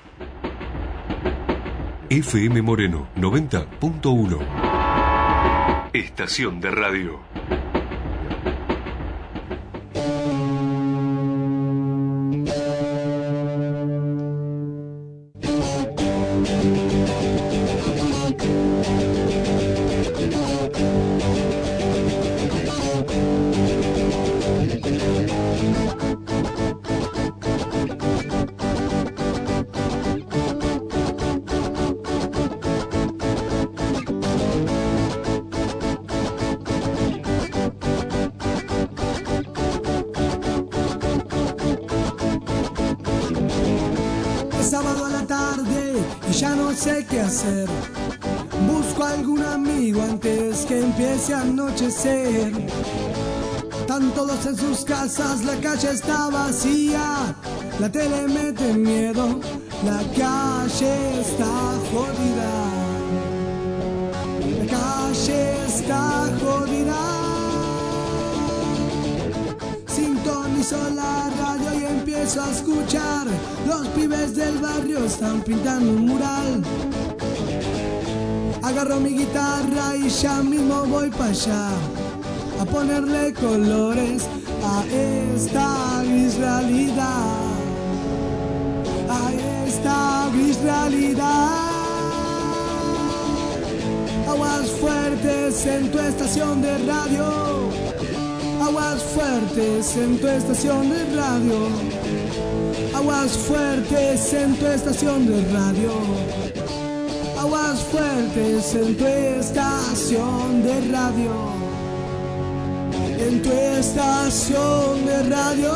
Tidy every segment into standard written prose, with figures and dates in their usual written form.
FM Moreno 90.1. Estación de radio. Busco algún amigo antes que empiece a anochecer. Están todos en sus casas, la calle está vacía. La tele mete miedo, la calle está jodida. La calle está jodida. Sintonizo la radio y empiezo a escuchar. Los pibes del barrio están pintando un mural. Agarro mi guitarra y ya mismo voy para allá a ponerle colores a esta gris realidad. A esta gris realidad. Aguas fuertes en tu estación de radio. Aguas fuertes en tu estación de radio. Aguas fuertes en tu estación de radio. Aguas fuertes en tu estación de radio. En tu estación de radio.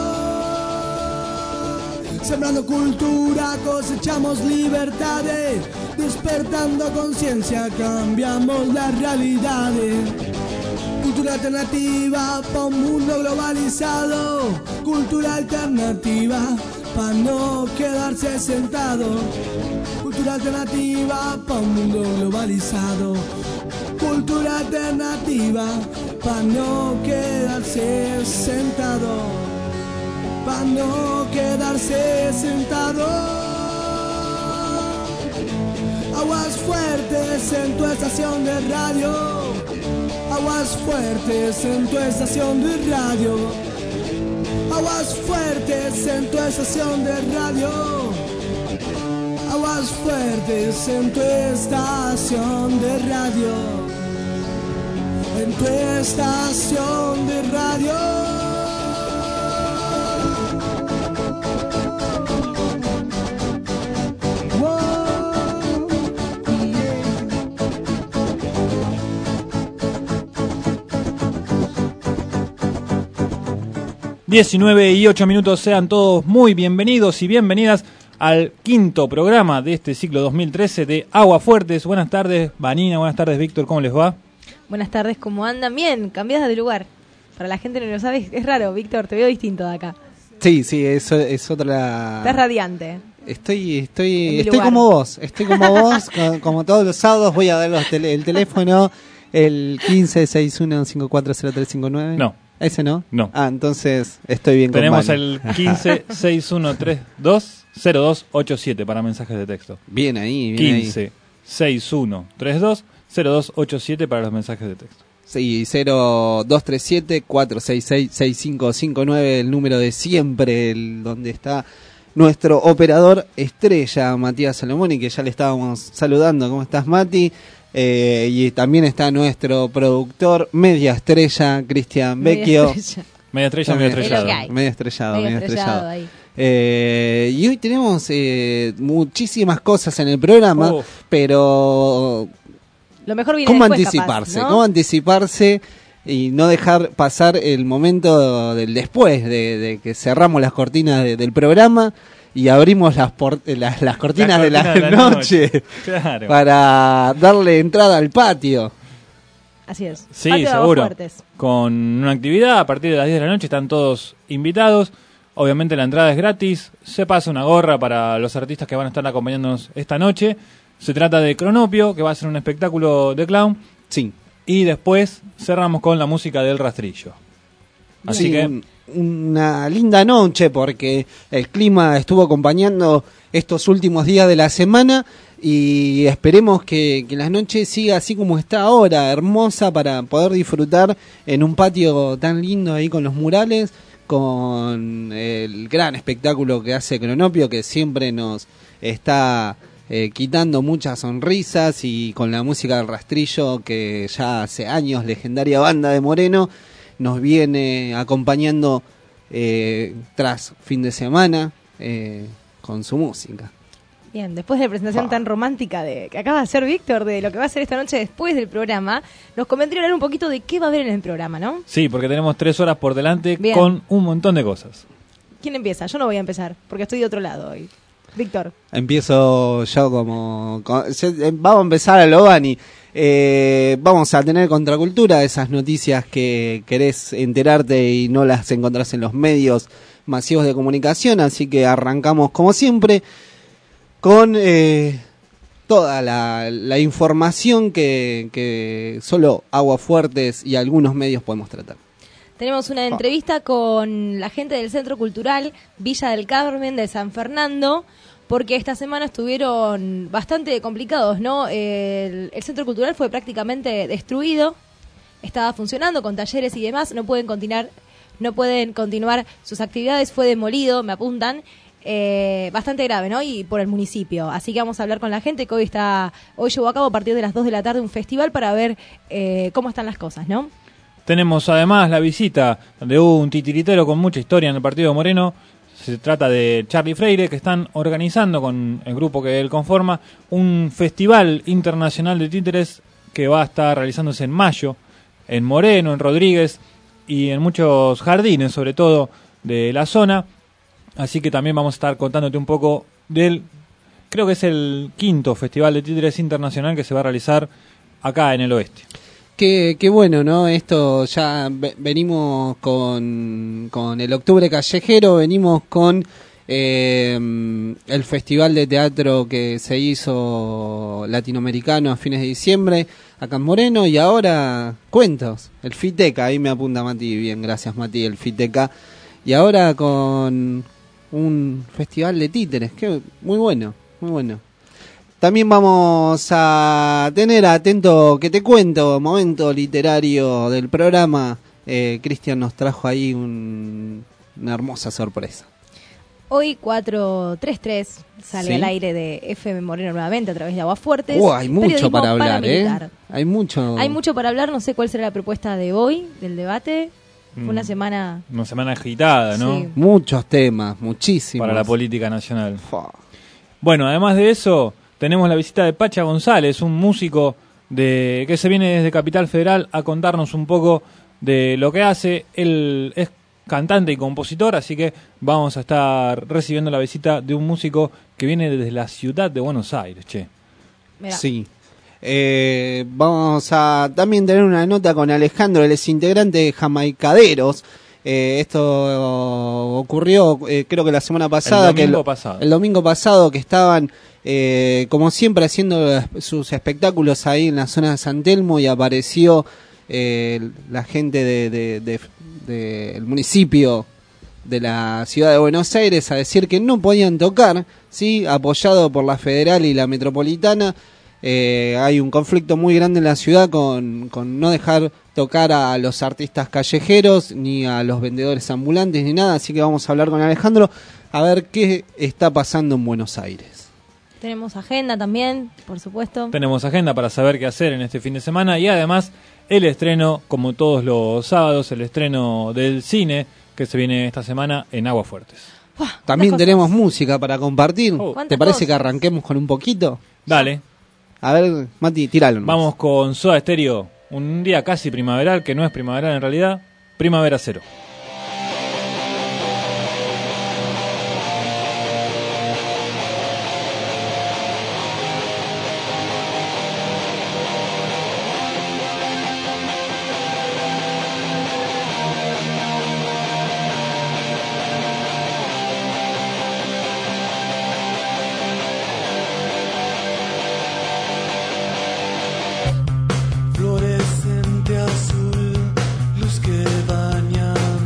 Sembrando cultura, cosechamos libertades. Despertando conciencia, cambiamos las realidades. Cultura alternativa pa' un mundo globalizado. Cultura alternativa pa' no quedarse sentado. Cultura alternativa pa' un mundo globalizado. Cultura alternativa pa' no quedarse sentado. Pa' no quedarse sentado. Aguas fuertes en tu estación de radio. Aguas fuertes en tu estación de radio. Aguas fuertes en tu estación de radio. Aguas fuertes en tu estación de radio. En tu estación de radio. 19:08, sean todos muy bienvenidos y bienvenidas al quinto programa de este ciclo 2013 de Aguas Fuertes. Buenas tardes, Vanina, buenas tardes, Víctor, ¿cómo les va? Buenas tardes, ¿cómo andan? Bien, cambiadas de lugar. Para la gente que no lo sabe, es raro, Víctor, te veo distinto de acá. Sí, eso es otra... Estás radiante. Estoy como vos, como todos los sábados voy a dar el teléfono, el 1561540359. No. ¿Ese no? No. Ah, entonces estoy bien. Tenemos el 1561320287 para mensajes de texto. Bien ahí, 1561320287 para los mensajes de texto. Sí, 0237-466-6559, el número de siempre, donde está nuestro operador estrella, Matías Salomoni, que ya le estábamos saludando. ¿Cómo estás, Mati? Y también está nuestro productor media estrella, Cristian Vecchio. Media estrellado. Ahí. Y hoy tenemos muchísimas cosas en el programa, pero lo mejor viene ¿cómo después, anticiparse? Capaz, ¿no? ¿Cómo anticiparse y no dejar pasar el momento del después, de que cerramos las cortinas del programa y abrimos las cortinas de la noche? Claro. Para darle entrada al patio? Así es. Sí, patio seguro. Con una actividad a partir de las 10 de la noche, están todos invitados. Obviamente la entrada es gratis. Se pasa una gorra para los artistas que van a estar acompañándonos esta noche. Se trata de Cronopio, que va a ser un espectáculo de clown. Sí. Y después cerramos con la música del Rastrillo. Así que una linda noche, porque el clima estuvo acompañando estos últimos días de la semana y esperemos que la noche siga así como está ahora, hermosa, para poder disfrutar en un patio tan lindo ahí con los murales, con el gran espectáculo que hace Cronopio, que siempre nos está quitando muchas sonrisas, y con la música del Rastrillo, que ya hace años, legendaria banda de Moreno, nos viene acompañando tras fin de semana con su música. Bien, después de la presentación tan romántica que acaba de hacer Víctor, de lo que va a hacer esta noche después del programa, nos convendría hablar un poquito de qué va a haber en el programa, ¿no? Sí, porque tenemos 3 horas por delante. Bien. Con un montón de cosas. ¿Quién empieza? Yo no voy a empezar, porque estoy de otro lado hoy. Víctor. Empiezo yo vamos a empezar a lo Bani. Vamos a tener Contracultura, esas noticias que querés enterarte y no las encontrás en los medios masivos de comunicación, así que arrancamos como siempre con toda la información que solo Aguasfuertes y algunos medios podemos tratar. Tenemos una entrevista con la gente del Centro Cultural Villa del Carmen de San Fernando, porque esta semana estuvieron bastante complicados, ¿no? El Centro Cultural fue prácticamente destruido, estaba funcionando con talleres y demás, no pueden continuar sus actividades, fue demolido, me apuntan. Bastante grave, ¿no? Y por el municipio. Así que vamos a hablar con la gente que hoy llevó a cabo a partir de las 2 de la tarde un festival para ver cómo están las cosas, ¿no? Tenemos además la visita de un titiritero con mucha historia en el partido de Moreno. Se trata de Charlie Freire, que están organizando con el grupo que él conforma un festival internacional de títeres que va a estar realizándose en mayo en Moreno, en Rodríguez y en muchos jardines, sobre todo de la zona. Así que también vamos a estar contándote un poco creo que es el 5º Festival de Títeres Internacional que se va a realizar acá en el oeste. Qué bueno, ¿no? Esto ya venimos con el Octubre Callejero, venimos con el Festival de Teatro que se hizo latinoamericano a fines de diciembre acá en Moreno, y ahora cuentos, el FITECA, ahí me apunta Mati, bien, gracias Mati, el FITECA, y ahora con un festival de títeres, que muy bueno, muy bueno. También vamos a tener atento que te cuento, momento literario del programa. Cristian nos trajo ahí una hermosa sorpresa. Hoy 433 sale al aire de FM Moreno nuevamente a través de Aguasfuertes. Hay mucho para hablar, Hay mucho para hablar, no sé cuál será la propuesta de hoy, del debate. Fue una semana agitada, ¿no? Sí. Muchos temas, muchísimos. Para la política nacional. Bueno, además de eso, tenemos la visita de Pacha González, un músico que se viene desde Capital Federal a contarnos un poco de lo que hace. Él es cantante y compositor, así que vamos a estar recibiendo la visita de un músico que viene desde la ciudad de Buenos Aires, che. Mirá. Sí. Vamos a también tener una nota con Alejandro, él es integrante de Jamaicaderos. Esto ocurrió creo que la semana pasada, el domingo pasado, que estaban como siempre haciendo sus espectáculos ahí en la zona de San Telmo, y apareció la gente del municipio de la ciudad de Buenos Aires a decir que no podían tocar, ¿sí? Apoyado por la Federal y la Metropolitana. Hay un conflicto muy grande en la ciudad con no dejar tocar a los artistas callejeros ni a los vendedores ambulantes ni nada, así que vamos a hablar con Alejandro a ver qué está pasando en Buenos Aires. Tenemos agenda también, por supuesto. Tenemos agenda para saber qué hacer en este fin de semana, y además el estreno, como todos los sábados, el estreno del cine que se viene esta semana en Aguasfuertes. También tenemos música para compartir. ¿Te parece cosas? Que arranquemos con un poquito? Dale. A ver, Mati, tíralo. Vamos con Soda Stereo, un día casi primaveral, que no es primaveral en realidad, Primavera Cero. Fluorescente azul, luz que baña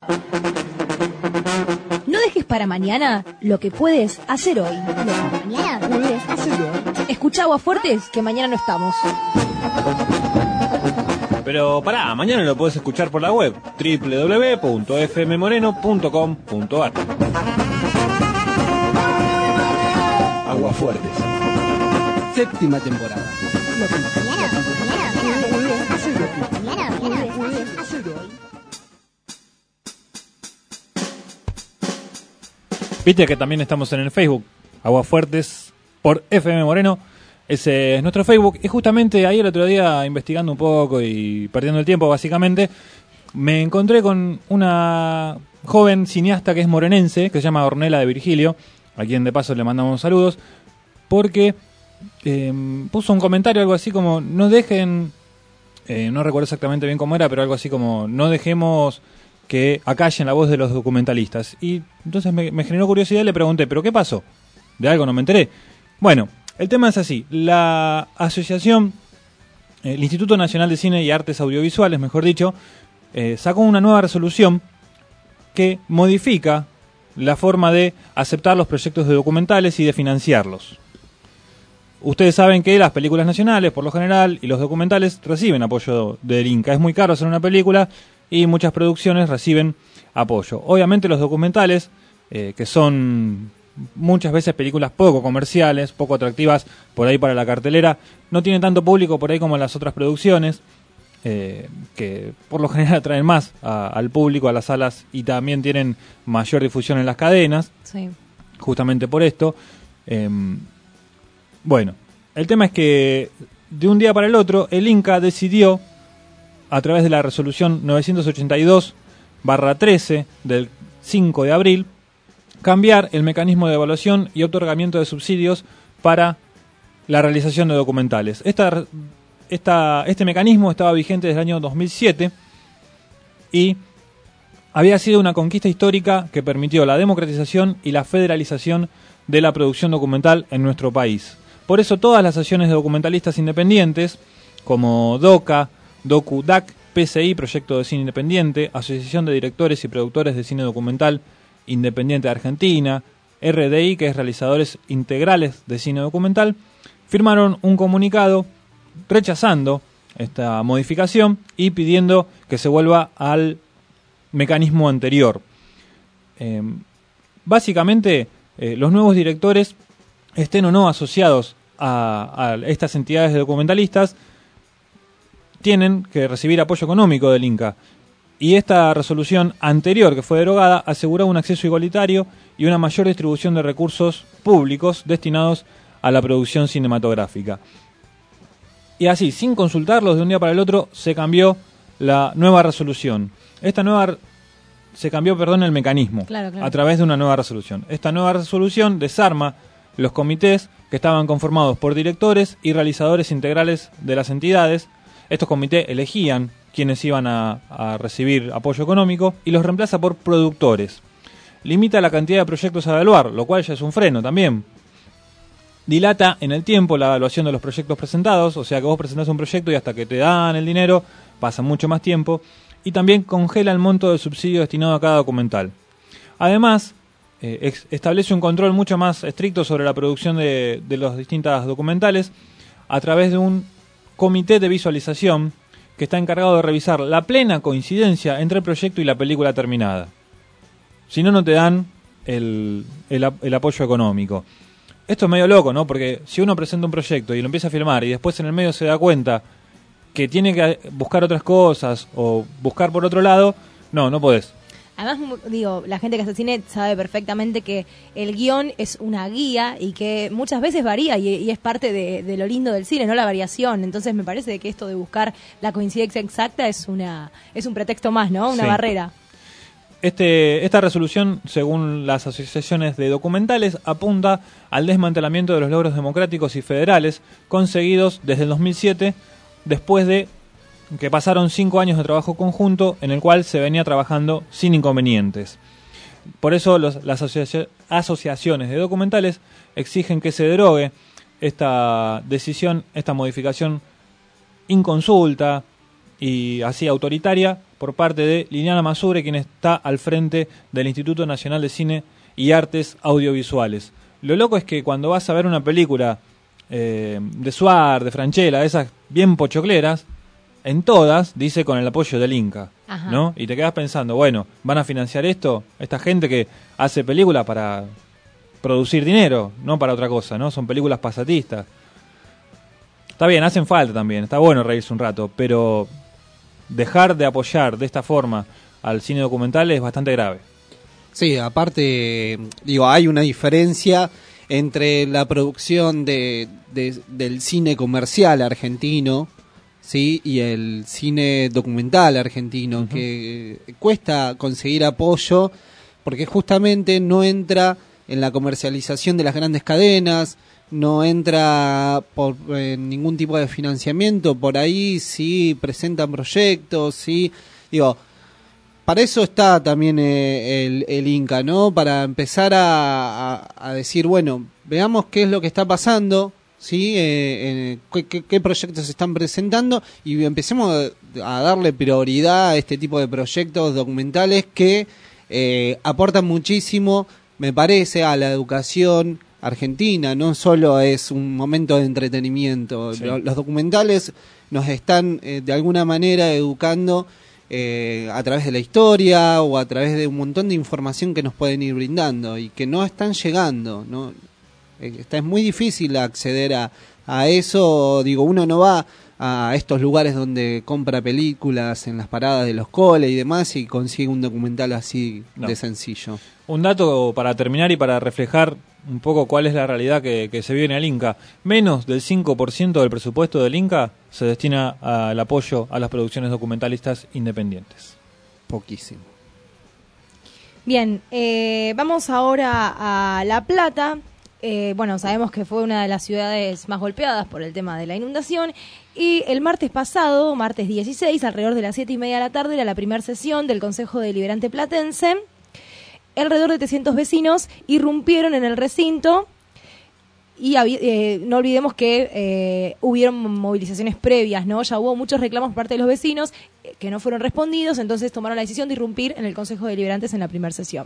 No dejes para mañana lo que puedes hacer hoy. Escucha Aguafuertes, que mañana no estamos. Pero pará, mañana lo podés escuchar por la web www.fmmoreno.com.ar. Aguafuertes. Séptima temporada. Viste que también estamos en el Facebook, Aguafuertes por FM Moreno. Ese es nuestro Facebook. Y justamente ahí el otro día, investigando un poco y perdiendo el tiempo básicamente, me encontré con una joven cineasta que es morenense, que se llama Ornella de Virgilio, a quien de paso le mandamos saludos, porque puso un comentario, algo así como, no dejen, no recuerdo exactamente bien cómo era, pero algo así como, no dejemos que acallen la voz de los documentalistas. Y entonces me generó curiosidad y le pregunté, ¿pero qué pasó? De algo no me enteré. Bueno, el tema es así, la asociación, el Instituto Nacional de Cine y Artes Audiovisuales, mejor dicho, sacó una nueva resolución que modifica la forma de aceptar los proyectos de documentales y de financiarlos. Ustedes saben que las películas nacionales, por lo general, y los documentales reciben apoyo del Inca. Es muy caro hacer una película y muchas producciones reciben apoyo. Obviamente los documentales, que son muchas veces películas poco comerciales, poco atractivas por ahí para la cartelera, no tienen tanto público por ahí como las otras producciones, que por lo general atraen más al público, a las salas, y también tienen mayor difusión en las cadenas, Sí. justamente por esto. Bueno, el tema es que de un día para el otro el Inca decidió, a través de la resolución 982/13 del 5 de abril, cambiar el mecanismo de evaluación y otorgamiento de subsidios para la realización de documentales. Este mecanismo estaba vigente desde el año 2007 y había sido una conquista histórica que permitió la democratización y la federalización de la producción documental en nuestro país. Por eso todas las asociaciones de documentalistas independientes, como DOCA, DocuDac, PCI, Proyecto de Cine Independiente, Asociación de Directores y Productores de Cine Documental Independiente de Argentina, RDI, que es Realizadores Integrales de Cine Documental, firmaron un comunicado rechazando esta modificación y pidiendo que se vuelva al mecanismo anterior. Básicamente, los nuevos directores, estén o no asociados a estas entidades de documentalistas, tienen que recibir apoyo económico del Inca. Y esta resolución anterior, que fue derogada, aseguró un acceso igualitario y una mayor distribución de recursos públicos destinados a la producción cinematográfica. Y así, sin consultarlos, de un día para el otro, se cambió la nueva resolución. Se cambió el mecanismo, Claro. a través de una nueva resolución. Esta nueva resolución desarma los comités que estaban conformados por directores y realizadores integrales de las entidades. Estos comités elegían quienes iban a recibir apoyo económico y los reemplaza por productores. Limita la cantidad de proyectos a evaluar, lo cual ya es un freno también. Dilata en el tiempo la evaluación de los proyectos presentados, o sea que vos presentás un proyecto y hasta que te dan el dinero pasa mucho más tiempo. Y también congela el monto del subsidio destinado a cada documental. Además, establece un control mucho más estricto sobre la producción de los distintos documentales a través de un comité de visualización que está encargado de revisar la plena coincidencia entre el proyecto y la película terminada. Si no, no te dan el apoyo económico. Esto es medio loco, ¿no? Porque si uno presenta un proyecto y lo empieza a filmar y después en el medio se da cuenta que tiene que buscar otras cosas o buscar por otro lado, no podés. Además, digo, la gente que hace cine sabe perfectamente que el guión es una guía y que muchas veces varía y es parte de lo lindo del cine, no la variación. Entonces me parece que esto de buscar la coincidencia exacta es un pretexto más, ¿no? Una barrera. Esta resolución, según las asociaciones de documentales, apunta al desmantelamiento de los logros democráticos y federales conseguidos desde el 2007, después de que pasaron 5 años de trabajo conjunto en el cual se venía trabajando sin inconvenientes. Por eso las asociaciones de documentales exigen que se derogue esta decisión, esta modificación inconsulta y así autoritaria, por parte de Liliana Masure, quien está al frente del Instituto Nacional de Cine y Artes Audiovisuales. Lo loco es que cuando vas a ver una película de Suar, de Francella, esas bien pochocleras, en todas dice con el apoyo del Inca, ¿no? Y te quedas pensando, bueno, ¿van a financiar esto? Esta gente que hace películas para producir dinero, no para otra cosa, ¿no? Son películas pasatistas. Está bien, hacen falta también, está bueno reírse un rato, pero dejar de apoyar de esta forma al cine documental es bastante grave. Sí, aparte, digo, hay una diferencia entre la producción del cine comercial argentino, ¿sí? Y el cine documental argentino, que cuesta conseguir apoyo porque justamente no entra en la comercialización de las grandes cadenas, no entra por ningún tipo de financiamiento. Por ahí sí presentan proyectos, sí, digo, para eso está también el Inca, ¿no? Para empezar a decir, bueno, veamos qué es lo que está pasando, ¿sí? Qué proyectos se están presentando y empecemos a darle prioridad a este tipo de proyectos documentales que aportan muchísimo, me parece, a la educación argentina. No solo es un momento de entretenimiento. Sí. Los documentales nos están de alguna manera educando a través de la historia o a través de un montón de información que nos pueden ir brindando y que no están llegando, ¿no? Es muy difícil acceder a eso. Digo, uno no va a estos lugares donde compra películas en las paradas de los coles y demás y consigue un documental así de sencillo. Un dato para terminar y para reflejar un poco cuál es la realidad que se vive en el Inca. Menos del 5% del presupuesto del Inca se destina al apoyo a las producciones documentalistas independientes. Poquísimo. Bien, vamos ahora a La Plata. Bueno, sabemos que fue una de las ciudades más golpeadas por el tema de la inundación y el martes pasado, martes 16, alrededor de las 7:30 de la tarde, era la primera sesión del Consejo Deliberante Platense. Alrededor de 300 vecinos irrumpieron en el recinto y no olvidemos que hubieron movilizaciones previas, ¿no? Ya hubo muchos reclamos por parte de los vecinos que no fueron respondidos, entonces tomaron la decisión de irrumpir en el Consejo Deliberantes en la primera sesión.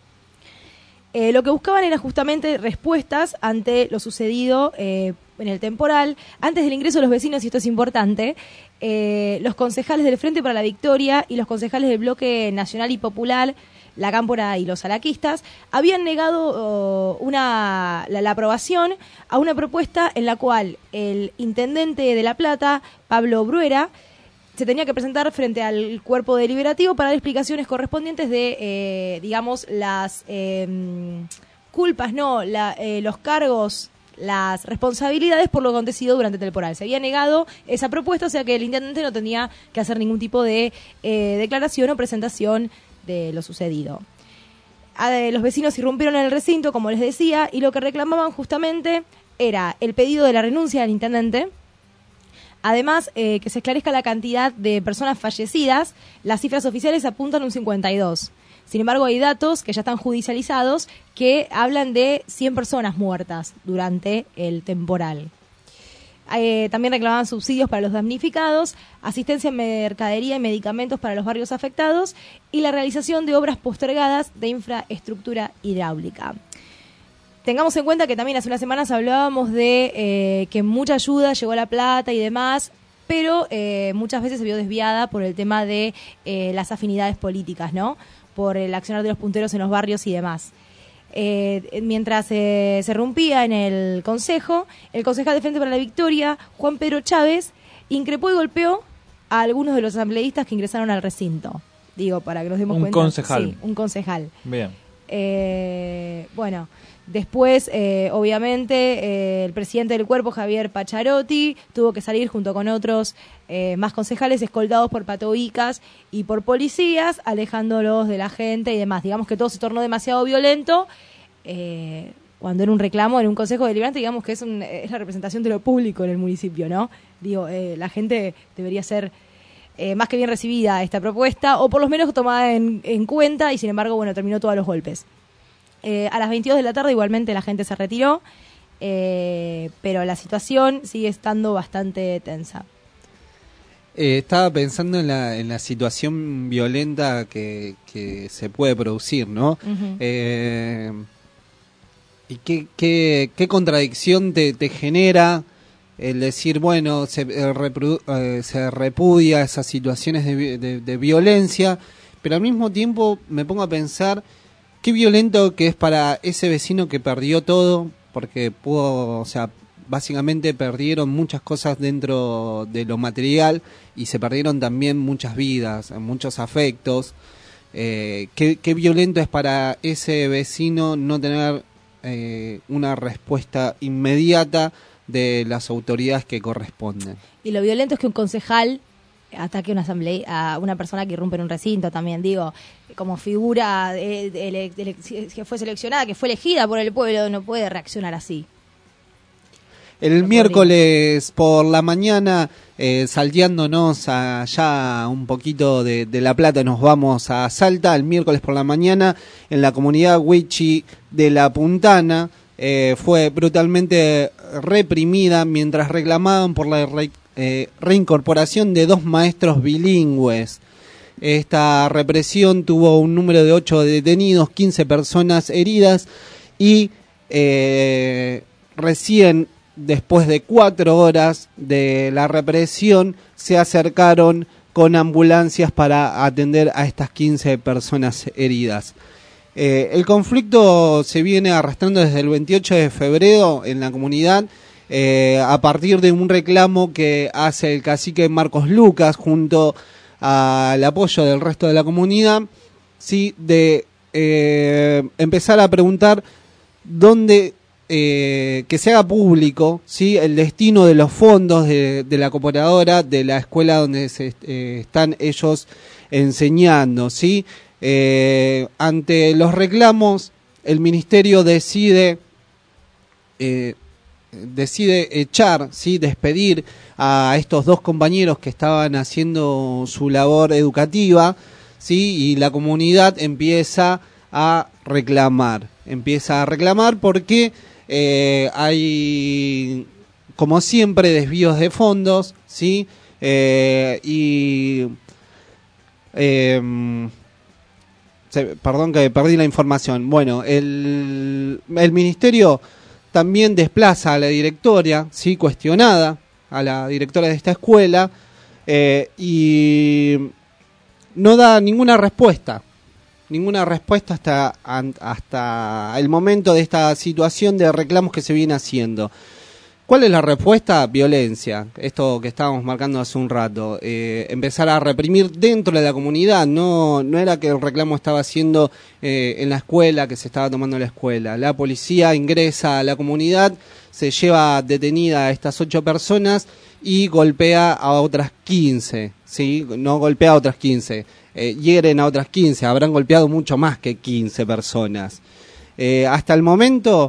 Lo que buscaban era justamente respuestas ante lo sucedido en el temporal. Antes del ingreso de los vecinos, y esto es importante, los concejales del Frente para la Victoria y los concejales del Bloque Nacional y Popular, la Cámpora y los alaquistas, habían negado la aprobación a una propuesta en la cual el intendente de La Plata, Pablo Bruera, se tenía que presentar frente al cuerpo deliberativo para dar explicaciones correspondientes de, digamos, las culpas, los cargos, las responsabilidades por lo acontecido durante el temporal. Se había negado esa propuesta, o sea que el intendente no tenía que hacer ningún tipo de declaración o presentación de lo sucedido. Los vecinos irrumpieron en el recinto, como les decía, y lo que reclamaban justamente era el pedido de la renuncia del intendente. Además, que se esclarezca la cantidad de personas fallecidas. Las cifras oficiales apuntan a un 52. Sin embargo, hay datos que ya están judicializados que hablan de 100 personas muertas durante el temporal. También reclamaban subsidios para los damnificados, asistencia en mercadería y medicamentos para los barrios afectados y la realización de obras postergadas de infraestructura hidráulica. Tengamos en cuenta que también hace unas semanas hablábamos de que mucha ayuda llegó a La Plata y demás, pero muchas veces se vio desviada por el tema de las afinidades políticas, ¿no? Por el accionar de los punteros en los barrios y demás. Mientras se rompía en el Consejo, el concejal de Frente para la Victoria, Juan Pedro Chávez, increpó y golpeó a algunos de los asambleístas que ingresaron al recinto. Digo, para que nos demos cuenta. Un concejal. Sí, un concejal. Bien. Bueno, después, obviamente, el presidente del cuerpo, Javier Pacharotti, tuvo que salir junto con otros más concejales escoltados por patobicas y por policías, alejándolos de la gente y demás. Digamos que todo se tornó demasiado violento. Cuando era un reclamo, en un consejo deliberante, digamos que es la representación de lo público en el municipio, ¿no? Digo, la gente debería ser más que bien recibida esta propuesta, o por lo menos tomada en cuenta, y sin embargo, bueno, terminó todos los golpes. A las 22 de la tarde igualmente la gente se retiró, pero la situación sigue estando bastante tensa. Estaba pensando en la situación violenta que se puede producir, ¿no? Ujú. ¿Y qué contradicción te genera el decir, bueno, se repudia esas situaciones de violencia, pero al mismo tiempo me pongo a pensar qué violento que es para ese vecino que perdió todo, porque pudo, o sea, básicamente perdieron muchas cosas dentro de lo material y se perdieron también muchas vidas, muchos afectos. Qué violento es para ese vecino no tener una respuesta inmediata de las autoridades que corresponden. Y lo violento es que un concejal ataque a una asamblea, a una persona que irrumpe en un recinto también, digo, como figura que fue seleccionada, que fue elegida por el pueblo, no puede reaccionar así. El No miércoles por la mañana, salteándonos allá un poquito de La Plata, nos vamos a Salta. El miércoles por la mañana, en la comunidad Huichi de La Puntana, fue brutalmente reprimida mientras reclamaban por la reincorporación de 2 maestros bilingües. Esta represión tuvo un número de 8 detenidos, 15 personas heridas y recién después de 4 horas de la represión se acercaron con ambulancias para atender a estas 15 personas heridas. El conflicto se viene arrastrando desde el 28 de febrero en la comunidad, a partir de un reclamo que hace el cacique Marcos Lucas junto al apoyo del resto de la comunidad, ¿sí? De empezar a preguntar dónde que se haga público, ¿sí? El destino de los fondos de la cooperadora, de la escuela donde se están ellos enseñando, ¿sí? Ante los reclamos, el ministerio decide echar, ¿sí? Despedir a estos 2 compañeros que estaban haciendo su labor educativa, ¿sí? Y la comunidad empieza a reclamar porque hay, como siempre, desvíos de fondos, ¿sí? Perdón que perdí la información. Bueno, el ministerio también desplaza a la directora, ¿sí? Cuestionada, a la directora de esta escuela, y no da ninguna respuesta hasta el momento de esta situación de reclamos que se viene haciendo. ¿Cuál es la respuesta? Violencia. Esto que estábamos marcando hace un rato. Empezar a reprimir dentro de la comunidad. No era que el reclamo estaba haciendo en la escuela, que se estaba tomando en la escuela. La policía ingresa a la comunidad, se lleva detenida a estas 8 personas y golpea a otras 15. ¿Sí? No golpea a otras 15. Hieren a otras 15. Habrán golpeado mucho más que 15 personas. Hasta el momento...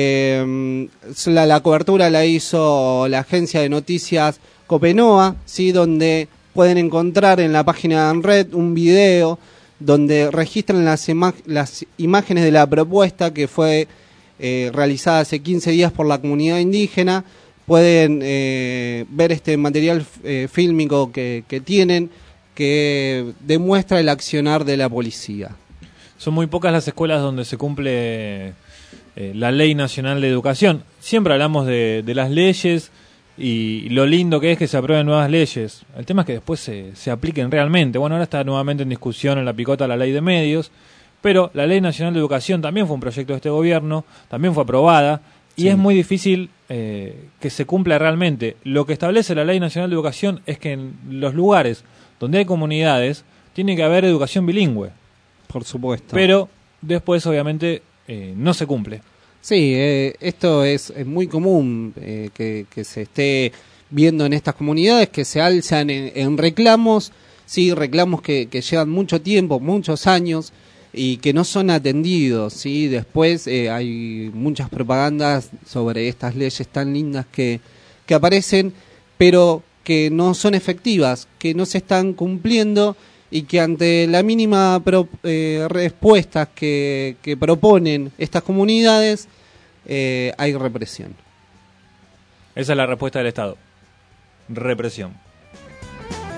la cobertura la hizo la agencia de noticias Copenoa, ¿sí? Donde pueden encontrar en la página en red un video donde registran las imágenes de la propuesta que fue realizada hace 15 días por la comunidad indígena. Pueden ver este material fílmico que tienen, que demuestra el accionar de la policía. Son muy pocas las escuelas donde se cumple la Ley Nacional de Educación. Siempre hablamos de las leyes y lo lindo que es que se aprueben nuevas leyes. El tema es que después se apliquen realmente. Bueno, ahora está nuevamente en discusión en la picota la Ley de Medios, pero la Ley Nacional de Educación también fue un proyecto de este gobierno, también fue aprobada, y sí, es muy difícil que se cumpla realmente. Lo que establece la Ley Nacional de Educación es que en los lugares donde hay comunidades tiene que haber educación bilingüe. Por supuesto. Pero después, obviamente, no se cumple. Sí, esto es muy común que se esté viendo en estas comunidades, que se alzan en reclamos, sí, reclamos que llevan mucho tiempo, muchos años, y que no son atendidos, ¿sí? Después hay muchas propagandas sobre estas leyes tan lindas que aparecen, pero que no son efectivas, que no se están cumpliendo, y que ante la mínima respuestas que proponen estas comunidades, hay represión. Esa es la respuesta del Estado. Represión.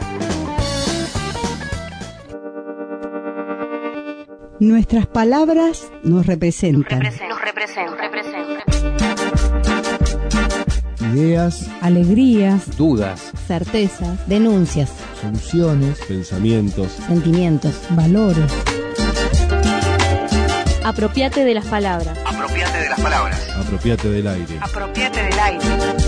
Nuestras palabras nos representan. Ideas, Alegrías, dudas, certezas, denuncias, soluciones, pensamientos, sentimientos, valores. Apropiate de las palabras. Apropiate de las palabras. Apropiate del aire. Apropiate del aire.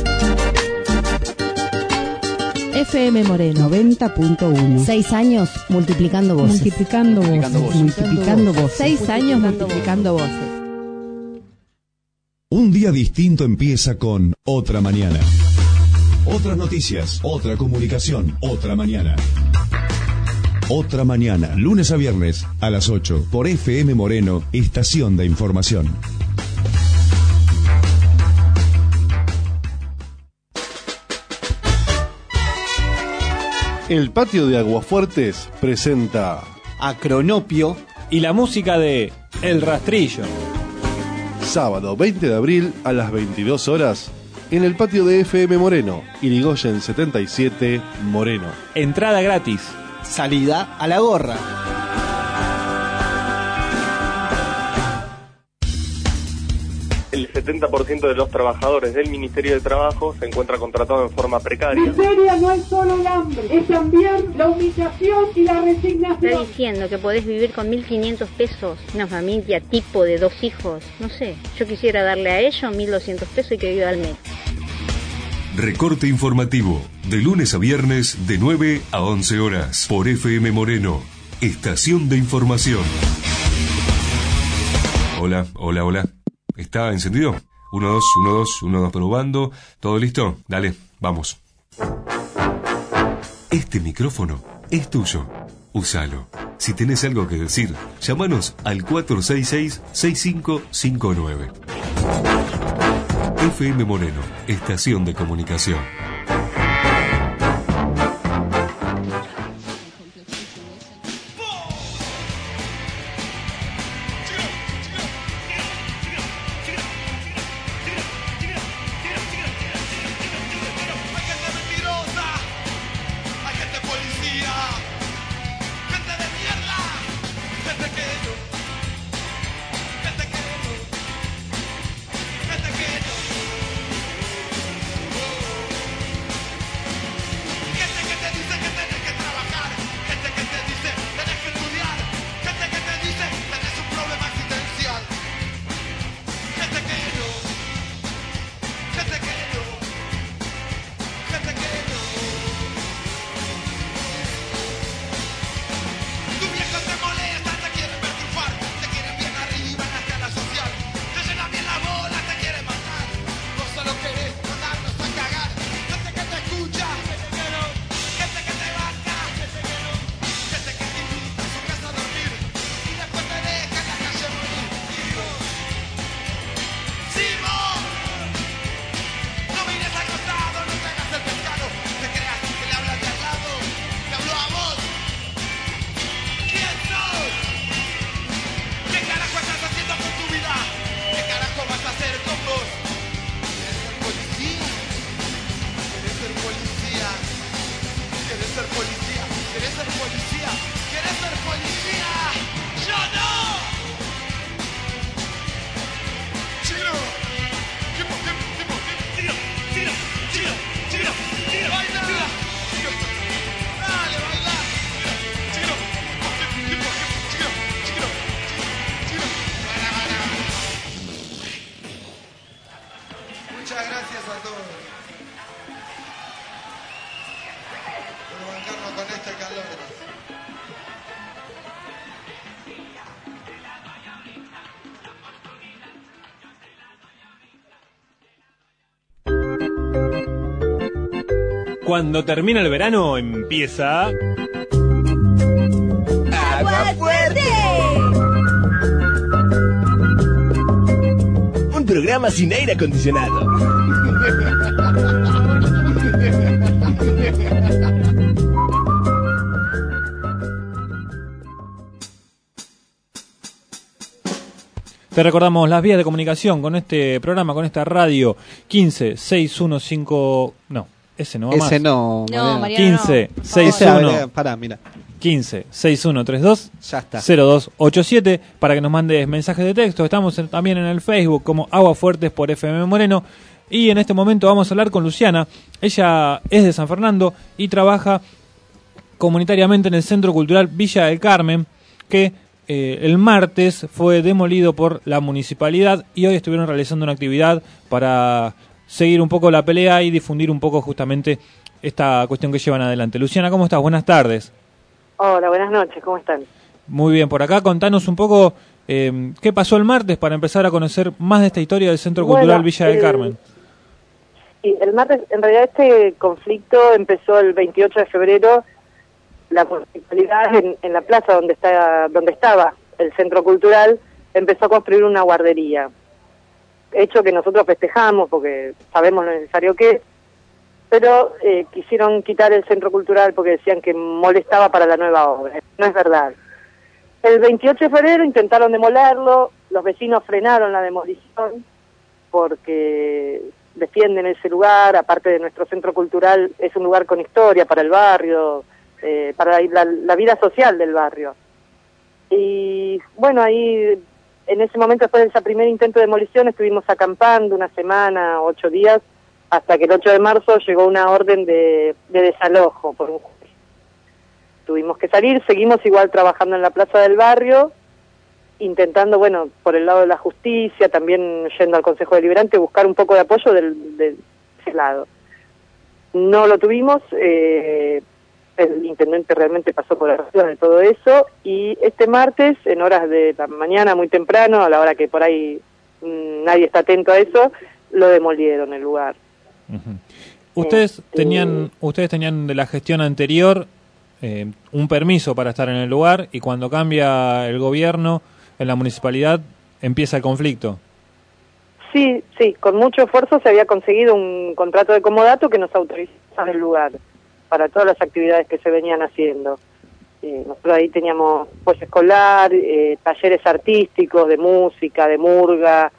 FM Moreno 90.1. 6 años multiplicando voces. Multiplicando voces. 6 años multiplicando voces. Un día distinto empieza con Otra Mañana. Otras noticias, otra comunicación, otra mañana. Otra Mañana, lunes a viernes a las 8 por FM Moreno, estación de información. El patio de Aguafuertes presenta Acronopio Y la música de El Rastrillo. sábado 20 de abril a las 22 horas en el patio de FM Moreno, Irigoyen 77, Moreno. Entrada gratis. salida a la gorra. El 70% de los trabajadores del Ministerio de Trabajo se encuentra contratado en forma precaria. Miseria no es solo el hambre, es también la humillación y la resignación. Está diciendo que podés vivir con 1.500 pesos, una familia tipo de 2 hijos, no sé, yo quisiera darle a ellos 1.200 pesos y que viva al mes. Recorte informativo, de lunes a viernes de 9 a 11 horas, por FM Moreno, estación de información. Hola, hola, hola. ¿Está encendido? 1, 2, 1, 2, 1, 2, probando. ¿Todo listo? Dale, vamos. Este micrófono es tuyo. Úsalo. Si tenés algo que decir, llámanos al 466-6559. FM Moreno, estación de comunicación. Cuando termina el verano, empieza... ¡Agua Fuerte! Un programa sin aire acondicionado. Te recordamos las vías de comunicación con este programa, con esta radio. 15 615... No. Ese no va más. Ese no, No, Mariano. Mariano, 15 no. 61 Pará, mira. 15 6132 Ya está. 0287 para que nos mandes mensajes de texto. Estamos también en el Facebook como Aguas Fuertes por FM Moreno. Y en este momento vamos a hablar con Luciana. Ella es de San Fernando y trabaja comunitariamente en el Centro Cultural Villa del Carmen, que el martes fue demolido por la municipalidad y hoy estuvieron realizando una actividad para seguir un poco la pelea y difundir un poco justamente esta cuestión que llevan adelante. Luciana, ¿cómo estás? Buenas tardes. Hola, buenas noches, ¿cómo están? Muy bien, por acá contanos un poco qué pasó el martes para empezar a conocer más de esta historia del Centro Cultural Villa del Carmen. Sí, el martes, en realidad este conflicto empezó el 28 de febrero. La municipalidad en la plaza donde estaba el Centro Cultural empezó a construir una guardería. Hecho que nosotros festejamos porque sabemos lo necesario que es, pero quisieron quitar el Centro Cultural porque decían que molestaba para la nueva obra. No es verdad. El 28 de febrero intentaron demolerlo, los vecinos frenaron la demolición porque defienden ese lugar, aparte de nuestro Centro Cultural, es un lugar con historia para el barrio, para la vida social del barrio. Y bueno, ahí en ese momento, después de ese primer intento de demolición, estuvimos acampando una semana, 8 días, hasta que el 8 de marzo llegó una orden de desalojo por un juez. Tuvimos que salir, seguimos igual trabajando en la plaza del barrio, intentando, bueno, por el lado de la justicia, también yendo al Consejo Deliberante, buscar un poco de apoyo de ese lado. No lo tuvimos, el intendente realmente pasó por arriba de todo eso, y este martes, en horas de la mañana, muy temprano, a la hora que por ahí nadie está atento a eso, lo demolieron el lugar. Uh-huh. Ustedes tenían de la gestión anterior un permiso para estar en el lugar, y cuando cambia el gobierno en la municipalidad empieza el conflicto. Sí, con mucho esfuerzo se había conseguido un contrato de comodato que nos autorizaba el lugar para todas las actividades que se venían haciendo. Nosotros ahí teníamos apoyo escolar, talleres artísticos, de música, de murga,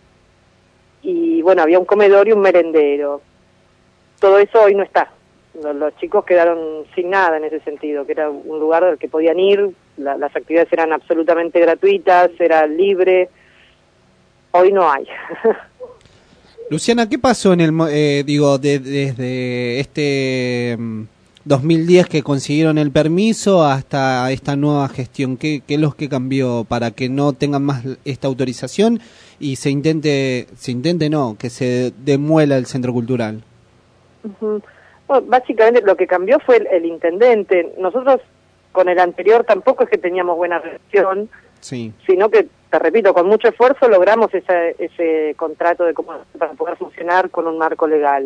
y bueno, había un comedor y un merendero. Todo eso hoy no está. Los chicos quedaron sin nada en ese sentido, que era un lugar al que podían ir, las actividades eran absolutamente gratuitas, era libre. Hoy no hay. Luciana, ¿qué pasó en el desde este 2010 que consiguieron el permiso hasta esta nueva gestión? ¿Qué es lo que cambió para que no tengan más esta autorización y que se demuela el Centro Cultural? Uh-huh. Bueno, básicamente lo que cambió fue el intendente. Nosotros con el anterior tampoco es que teníamos buena relación, sí, sino que, te repito, con mucho esfuerzo logramos ese contrato de para poder funcionar con un marco legal.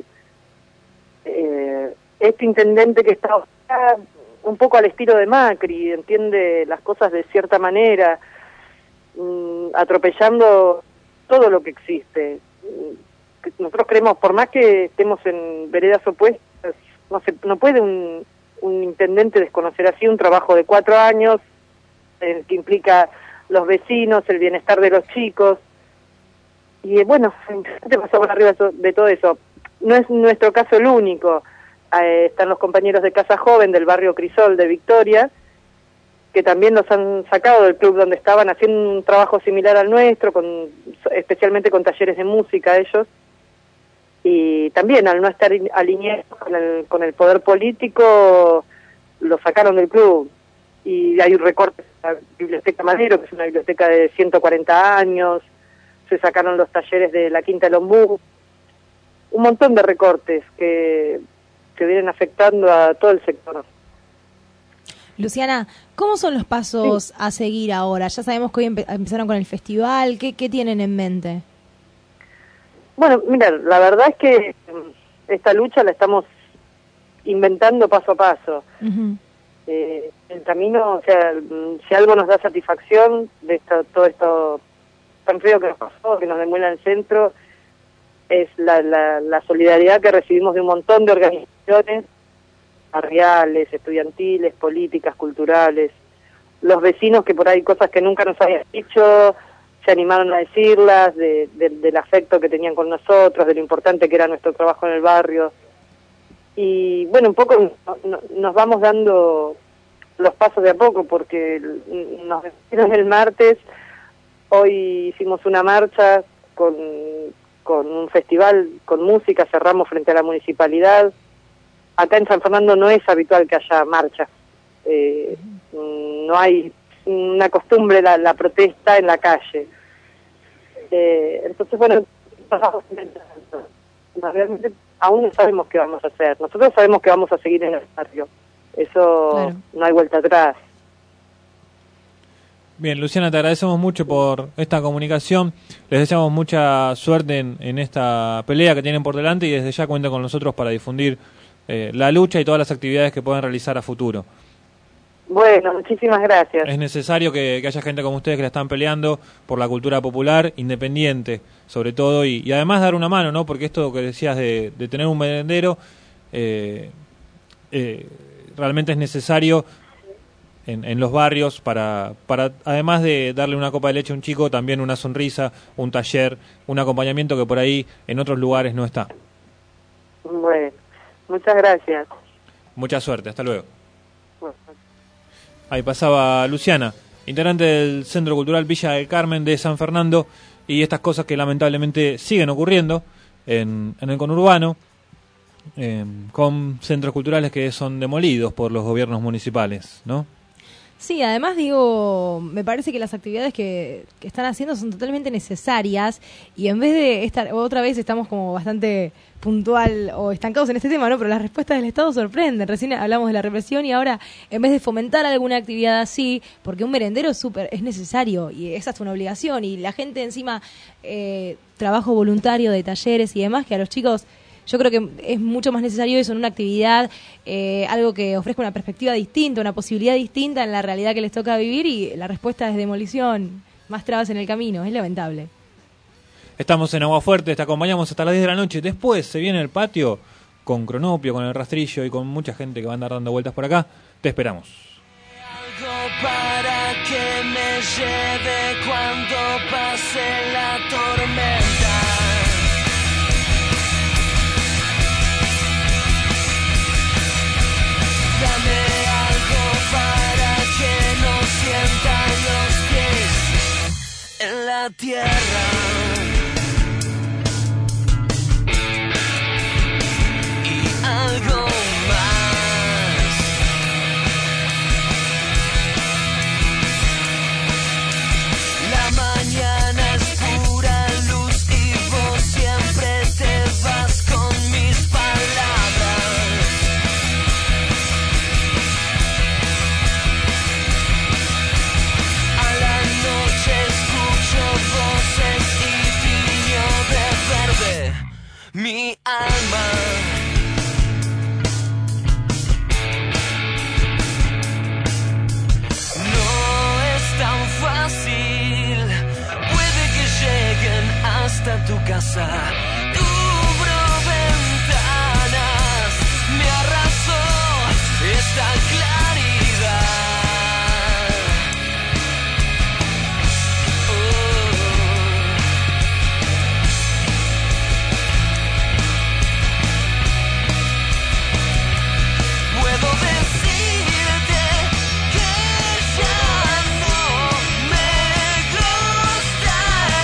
Este intendente que está un poco al estilo de Macri, entiende las cosas de cierta manera, atropellando todo lo que existe. Nosotros creemos, por más que estemos en veredas opuestas, no puede un intendente desconocer así un trabajo de 4 años, que implica los vecinos, el bienestar de los chicos. Y bueno, te pasó por arriba de todo eso. No es nuestro caso el único. Están los compañeros de Casa Joven del barrio Crisol de Victoria, que también los han sacado del club donde estaban haciendo un trabajo similar al nuestro, especialmente con talleres de música ellos. Y también al no estar alineados con el poder político, lo sacaron del club. Y hay un recorte a la Biblioteca Madero, que es una biblioteca de 140 años, se sacaron los talleres de la Quinta del Ombú, un montón de recortes que vienen afectando a todo el sector. Luciana, ¿cómo son los pasos a seguir ahora? Ya sabemos que hoy empezaron con el festival, ¿qué tienen en mente? Bueno, mira, la verdad es que esta lucha la estamos inventando paso a paso. Uh-huh. El camino, o sea, si algo nos da satisfacción de todo esto tan feo que nos pasó, que nos demuela el centro, es la solidaridad que recibimos de un montón de organizaciones barriales, estudiantiles, políticas, culturales, los vecinos que por ahí cosas que nunca nos habían dicho se animaron a decirlas, del afecto que tenían con nosotros, de lo importante que era nuestro trabajo en el barrio. Y bueno, un poco nos vamos dando los pasos de a poco, porque nos despidieron el martes, hoy hicimos una marcha con un festival con música, cerramos frente a la municipalidad. Acá en San Fernando no es habitual que haya marcha, no hay una costumbre la protesta en la calle. Entonces, bueno, realmente aún no sabemos qué vamos a hacer. Nosotros sabemos que vamos a seguir en el barrio, eso claro. No hay vuelta atrás. Bien, Luciana, te agradecemos mucho por esta comunicación. Les deseamos mucha suerte en esta pelea que tienen por delante y desde ya cuenten con nosotros para difundir la lucha y todas las actividades que puedan realizar a futuro. Bueno, muchísimas gracias. Es necesario que haya gente como ustedes que la están peleando por la cultura popular, independiente, sobre todo, y además dar una mano, ¿no? Porque esto que decías de tener un merendero, realmente es necesario en los barrios para además de darle una copa de leche a un chico, también una sonrisa, un taller, un acompañamiento que por ahí en otros lugares no está. Bueno, muchas gracias. Mucha suerte, hasta luego. Ahí pasaba Luciana, integrante del Centro Cultural Villa del Carmen de San Fernando, y estas cosas que lamentablemente siguen ocurriendo en el conurbano, con centros culturales que son demolidos por los gobiernos municipales, ¿no? Sí, además digo, me parece que las actividades que están haciendo son totalmente necesarias y en vez de estar, otra vez estamos como bastante puntual o estancados en este tema, ¿no? Pero las respuestas del Estado sorprenden. Recién hablamos de la represión y ahora en vez de fomentar alguna actividad así, porque un merendero es necesario y es hasta una obligación y la gente encima trabajo voluntario de talleres y demás que a los chicos... Yo creo que es mucho más necesario eso en una actividad, algo que ofrezca una perspectiva distinta, una posibilidad distinta en la realidad que les toca vivir y la respuesta es demolición, más trabas en el camino, es lamentable. Estamos en Aguafuerte, te acompañamos hasta las 10 de la noche, después se viene el patio con Cronopio, con el rastrillo y con mucha gente que va a andar dando vueltas por acá, te esperamos. Algo para que me lleve cuando pase la tormenta. Dame algo para que no sienta los pies en la tierra. Y algo más. La mañana es pura luz y vos siempre te vas con mis palabras. Mi alma no es tan fácil, puede que lleguen hasta tu casa. Cubro ventanas, me arrasó esta claridad. Puedo decirte que ya no me gusta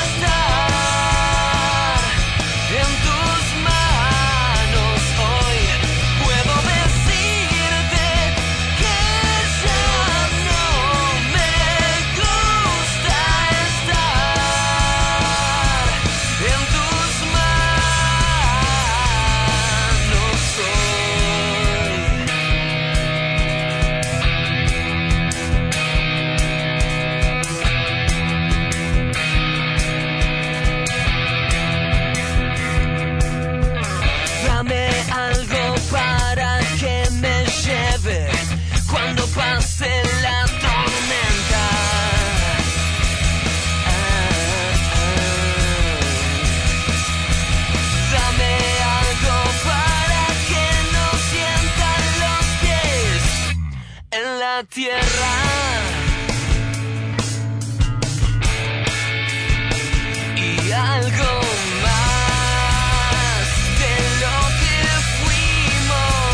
estar en tus manos hoy. Puedo decirte que ya no me gusta estar en tus manos hoy. Dame algo para que me lleve cuando pase la tormenta. Dame algo para que no sientan los pies en la tierra. Y algo más de lo que fuimos.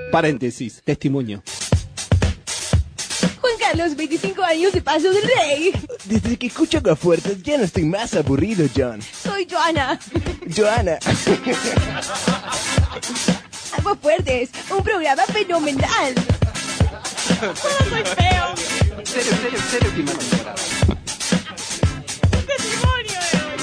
Paréntesis, testimonio. Juan Carlos, 25 años de Paso del Rey. Desde que escucho Aguafuertes ya no estoy más aburrido, John. Soy Joana. Joana. Aguafuertes, un programa fenomenal. ¡Oh, soy feo! Serio, última temporada. ¡Testimonio!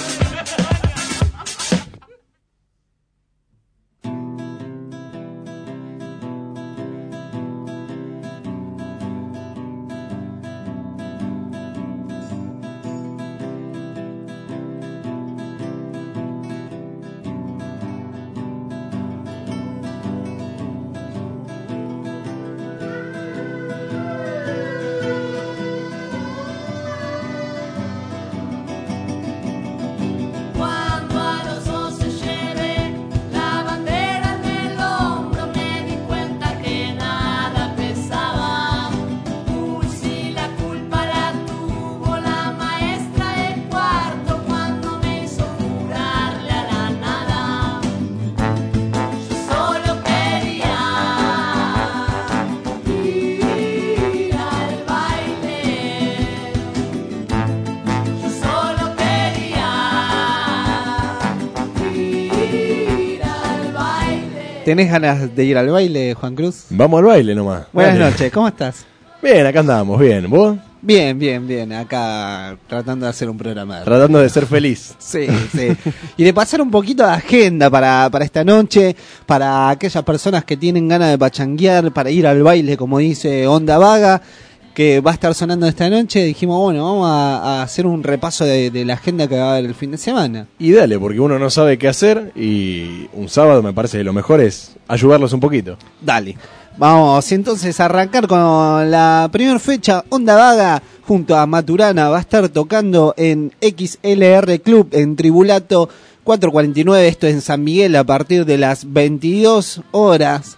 ¿Tenés ganas de ir al baile, Juan Cruz? Vamos al baile nomás. Buenas noches, ¿cómo estás? Bien, acá andamos, bien. ¿Vos? Bien. Acá tratando de hacer un programa. Tratando de ser feliz. Sí. Y de pasar un poquito de agenda para esta noche, para aquellas personas que tienen ganas de pachanguear, para ir al baile, como dice Onda Vaga, que va a estar sonando esta noche. Dijimos, bueno, vamos a hacer un repaso de la agenda que va a haber el fin de semana. Y dale, porque uno no sabe qué hacer y un sábado me parece que lo mejor es ayudarlos un poquito. Dale. Vamos entonces a arrancar con la primera fecha. Onda Vaga junto a Maturana va a estar tocando en XLR Club en Tribulato 449, esto en San Miguel, a partir de las 22 horas.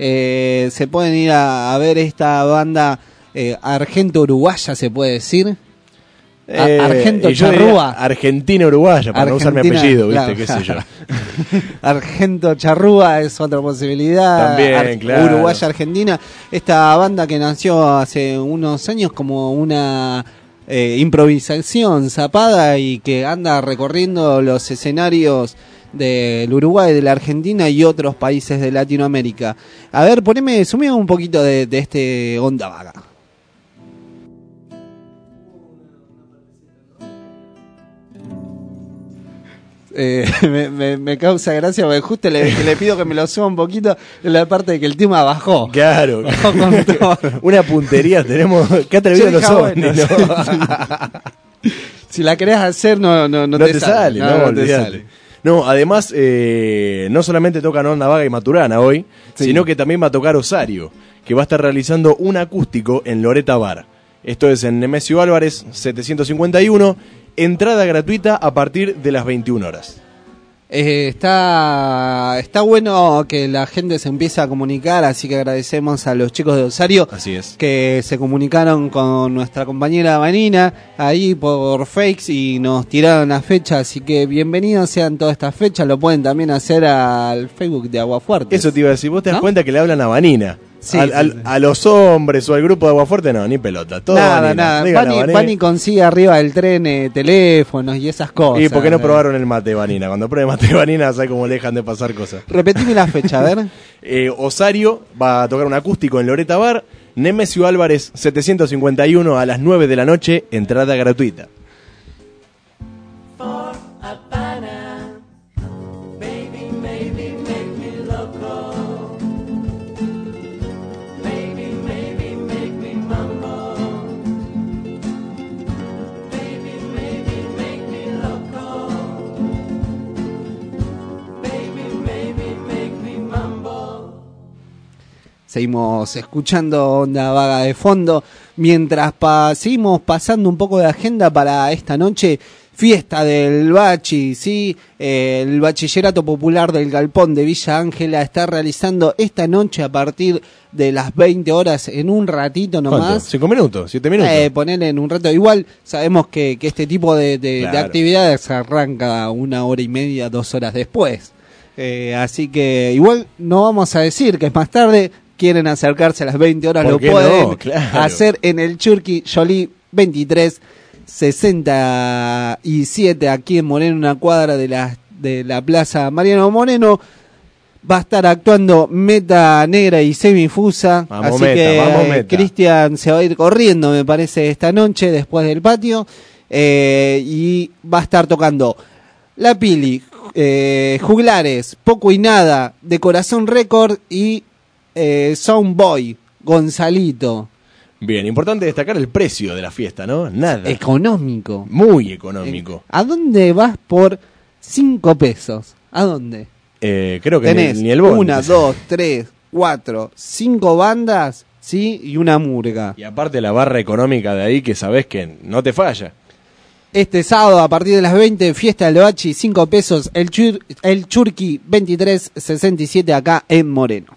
Se pueden ir a ver esta banda argento-uruguaya, se puede decir. Argento-charrúa. Argentina-uruguaya, para no usar mi apellido, ¿viste? Claro, ¿Qué sé yo? Argento-charrúa es otra posibilidad. También, claro. Uruguaya-Argentina. Esta banda que nació hace unos años como una improvisación zapada y que anda recorriendo los escenarios del Uruguay, de la Argentina y otros países de Latinoamérica. A ver, sumime un poquito de este Onda Vaga. Me causa gracia porque justo le pido que me lo suba un poquito en la parte de que el tema bajó. Claro. Bajó con todo. Una puntería tenemos. ¿Qué atrevido los ojos? Si la querés hacer, no te sale. No te sale. No, además, no solamente tocan Onda Vaga y Maturana hoy, sino que también va a tocar Osario, que va a estar realizando un acústico en Loreta Bar. Esto es en Nemesio Álvarez 751. Entrada gratuita a partir de las 21 horas. Está bueno que la gente se empiece a comunicar, así que agradecemos a los chicos de Osario. Así es. Que se comunicaron con nuestra compañera Vanina ahí por Fakes y nos tiraron la fecha, así que bienvenidos sean todas estas fechas. Lo pueden también hacer al Facebook de Aguafuerte. Eso te iba a decir, vos te das cuenta que le hablan a Vanina. Sí, a los hombres o al grupo de Aguafuerte, no, ni pelota. Todo nada. Vani consigue arriba del tren teléfonos y esas cosas. ¿Y por qué no probaron el mate de Vanina? Cuando pruebe mate de Vanina, ¿sabes cómo le dejan de pasar cosas? Repetime la fecha, a ver. Osario va a tocar un acústico en Loreta Bar, Nemesio Álvarez 751 a las 9 de la noche, entrada gratuita. Seguimos escuchando Onda Vaga de fondo, mientras seguimos pasando un poco de agenda para esta noche. Fiesta del Bachi, ¿sí? El Bachillerato Popular del Galpón de Villa Ángela está realizando esta noche a partir de las 20 horas, en un ratito nomás. 5 minutos, 7 minutos. Ponerle en un rato. Igual sabemos que este tipo de actividades arranca 1 hora y media, 2 horas después. Así que igual no vamos a decir que es más tarde, quieren acercarse a las 20 horas, ¿Por lo qué pueden no? Claro. hacer en el Churqui Jolie 2367, aquí en Moreno, una cuadra de la Plaza Mariano Moreno. Va a estar actuando Meta Negra y Semifusa. Vamos, así Meta, que vamos, Meta. Cristian se va a ir corriendo, me parece, esta noche después del patio. Y va a estar tocando La Pili, Juglares, Poco y Nada, De Corazón Record y Soundboy, Gonzalito. Bien, importante destacar el precio de la fiesta, ¿no? Nada. Económico. Muy económico. ¿A dónde vas por 5 pesos? ¿A dónde? Creo que Tenés ni el bono. 1, 2, 3, 4, 5 bandas, ¿sí? Y una murga. Y aparte la barra económica de ahí que sabés que no te falla. Este sábado a partir de las 20, fiesta del Bachi, 5 pesos, el Churqui 2367 acá en Moreno.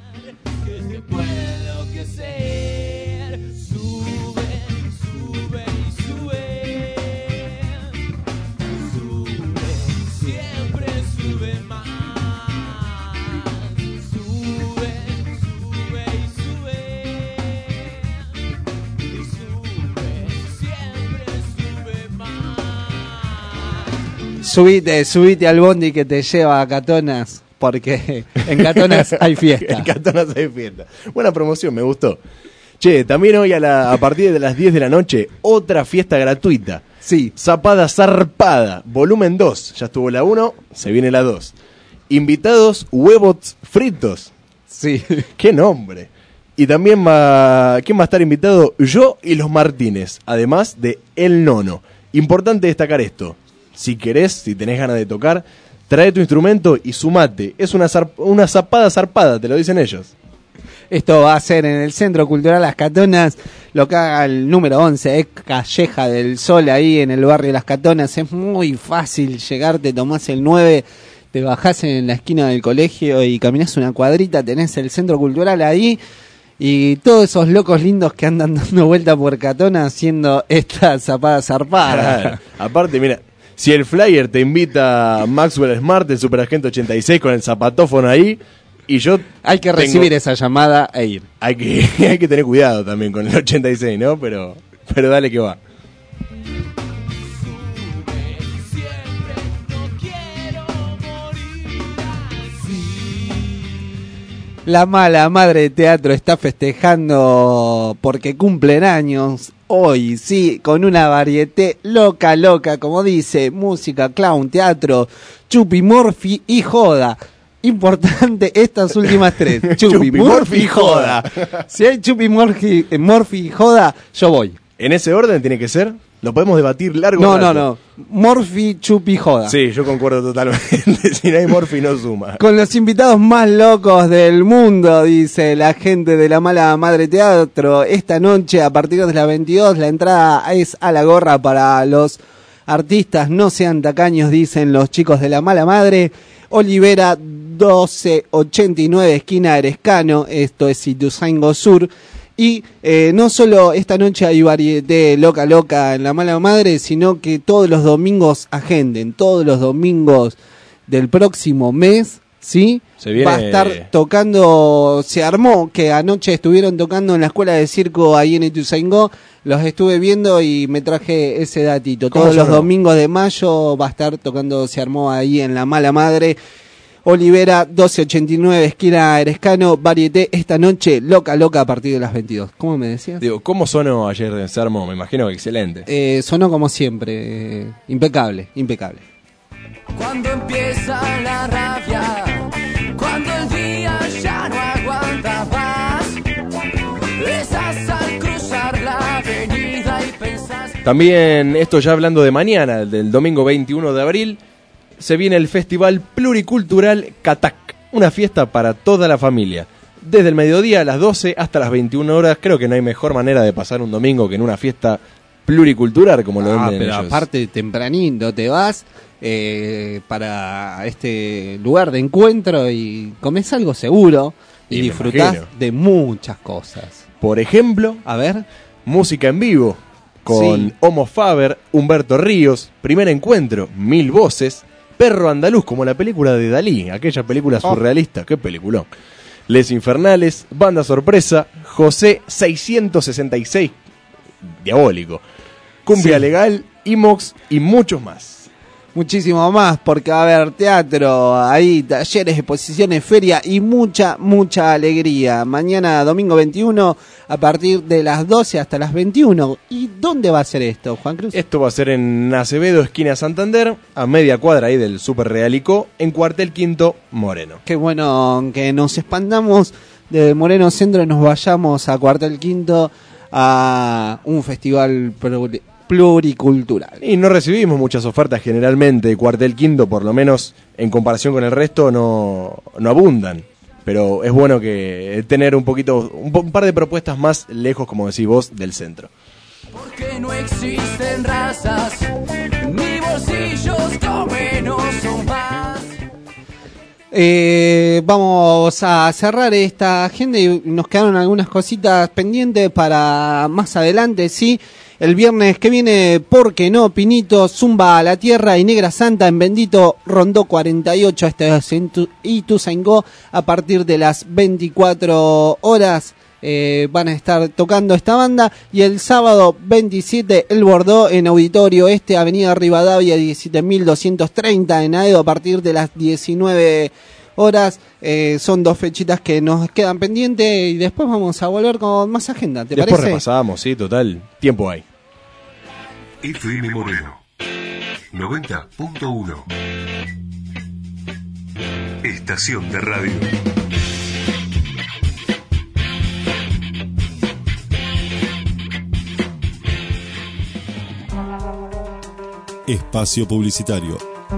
Subite al bondi que te lleva a Catonas, porque en Catonas hay fiesta. En Catonas hay fiesta. Buena promoción, me gustó. Che, también hoy a partir de las 10 de la noche, otra fiesta gratuita. Sí. Zapada Zarpada, volumen 2. Ya estuvo la 1, se viene la 2. Invitados, huevos fritos. Sí. ¡Qué nombre! Y también ¿quién va a estar invitado? Yo y los Martínez, además de El Nono. Importante destacar esto. Si querés, si tenés ganas de tocar, trae tu instrumento y sumate. Es una zapada zarpada, te lo dicen ellos. Esto va a ser en el Centro Cultural Las Catonas, local número 11, Calleja del Sol, ahí en el barrio Las Catonas. Es muy fácil llegar, te tomás el 9, te bajás en la esquina del colegio y caminás una cuadrita, tenés el Centro Cultural ahí. Y todos esos locos lindos que andan dando vuelta por Catona haciendo esta zapada zarpada. Claro. Aparte, mira, si el flyer te invita a Maxwell Smart, el Superagente 86, con el zapatófono ahí, y yo... Hay que recibir esa llamada e ir. Hay que tener cuidado también con el 86, ¿no? Pero dale que va. La Mala Madre de Teatro está festejando porque cumplen años hoy, sí, con una varieté loca, como dice, música, clown, teatro, Chupi, Morphy y joda. Importante estas últimas tres, Chupi, Morphy y joda. Si hay Chupi, Morphy y joda, yo voy. ¿En ese orden tiene que ser? Lo podemos debatir largo. No. Morphy, Chupi, joda. Sí, yo concuerdo totalmente. Si no hay Morphy, no suma. Con los invitados más locos del mundo, dice la gente de La Mala Madre Teatro. Esta noche, a partir de las 22, la entrada es a la gorra para los artistas. No sean tacaños, dicen los chicos de La Mala Madre. Olivera 1289, esquina Erescano. Esto es Ituzaingó Sur. Y no solo esta noche hay varieté loca en La Mala Madre, sino que todos los domingos agenden, todos los domingos del próximo mes, ¿sí? Va a estar tocando, se armó, que anoche estuvieron tocando en la escuela de circo ahí en Ituzaingó, los estuve viendo y me traje ese datito. Todos los domingos de mayo va a estar tocando, se armó ahí en La Mala Madre. Olivera 1289, esquina Erescano, varieté esta noche, loca a partir de las 22. ¿Cómo me decías? Digo, ¿cómo sonó ayer de Sermo? Me imagino que excelente. Sonó como siempre, impecable. Cuando empieza la rabia, cuando el día ya no aguanta más, besas al cruzar la avenida y pensás... También, esto ya hablando de mañana, del domingo 21 de abril, se viene el Festival Pluricultural Catac, una fiesta para toda la familia. Desde el mediodía a las 12 hasta las 21 horas, creo que no hay mejor manera de pasar un domingo que en una fiesta pluricultural, como lo venden pero ellos. Aparte, tempranito te vas para este lugar de encuentro y comes algo seguro y disfrutás de muchas cosas. Por ejemplo, a ver, música en vivo con Homo Faber, Humberto Ríos, primer encuentro, 1000 voces, Perro Andaluz, como la película de Dalí, aquella película surrealista, qué peliculón. Les Infernales, Banda Sorpresa, José 666, Diabólico, Cumbia Legal, Imox y muchos más. Muchísimo más, porque va a haber teatro, ahí talleres, exposiciones, feria y mucha alegría. Mañana, domingo 21, a partir de las 12 hasta las 21. ¿Y dónde va a ser esto, Juan Cruz? Esto va a ser en Acevedo, esquina Santander, a media cuadra ahí del Super Realico, en Cuartel Quinto, Moreno. Qué bueno que nos expandamos de Moreno Centro y nos vayamos a Cuartel Quinto a un festival pluricultural. Y no recibimos muchas ofertas generalmente. Cuartel Quinto, por lo menos en comparación con el resto, no abundan. Pero es bueno que tener un par de propuestas más lejos, como decís vos, del centro. Porque no existen razas, ni bolsillos con menos o más. Vamos a cerrar esta agenda y nos quedaron algunas cositas pendientes para más adelante, sí. El viernes que viene, ¿por qué no? Pinito, Zumba a la Tierra y Negra Santa en Bendito Rondó 48. Este es en Ituzaingó a partir de las 24 horas. Van a estar tocando esta banda. Y el sábado 27, El Bordó en Auditorio Este, Avenida Rivadavia 17.230 en Aedo a partir de las 19 horas. Son dos fechitas que nos quedan pendientes y después vamos a volver con más agenda. ¿Te después parece? Repasamos, sí, total. Tiempo hay. FM Moreno 90.1 Estación de radio. Espacio publicitario.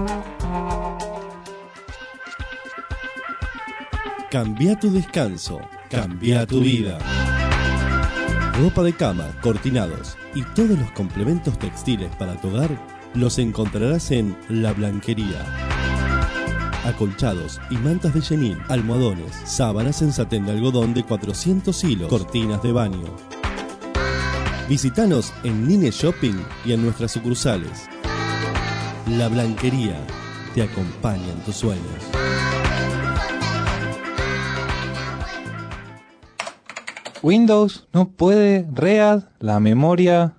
Cambia tu descanso, cambia tu vida. Ropa de cama, cortinados y todos los complementos textiles para tu hogar los encontrarás en La Blanquería. Acolchados y mantas de chenil, almohadones, sábanas en satén de algodón de 400 hilos, cortinas de baño. Visítanos en Nine Shopping y en nuestras sucursales. La Blanquería te acompaña en tus sueños. Windows no puede READ la memoria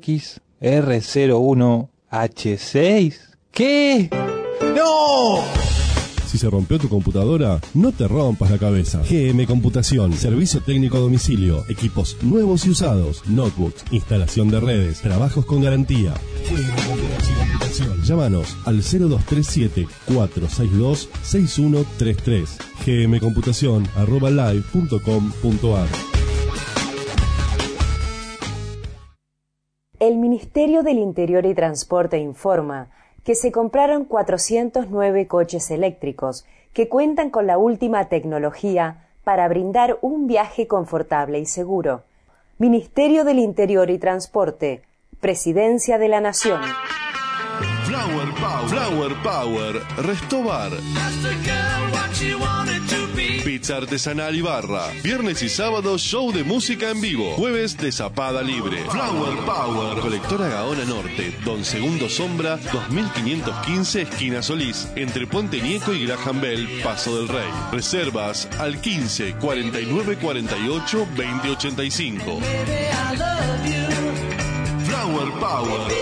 XR01H6. ¿Qué? ¡No! Si se rompió tu computadora, no te rompas la cabeza. GM Computación, servicio técnico a domicilio, equipos nuevos y usados, notebooks, instalación de redes, trabajos con garantía. GM Computación. Llámanos al 0237-462-6133. gmcomputación@live.com.ar. El Ministerio del Interior y Transporte informa que se compraron 409 coches eléctricos que cuentan con la última tecnología para brindar un viaje confortable y seguro. Ministerio del Interior y Transporte, Presidencia de la Nación. Flower Power, Restobar. Pizza artesanal y barra. Viernes y sábado, show de música en vivo. Jueves de zapada libre. Flower Power. Colectora Gaona Norte, Don Segundo Sombra, 2515, esquina Solís, entre Puente Nieco y Graham Bell, Paso del Rey. Reservas al 15 49 48 20 85. Flower Power.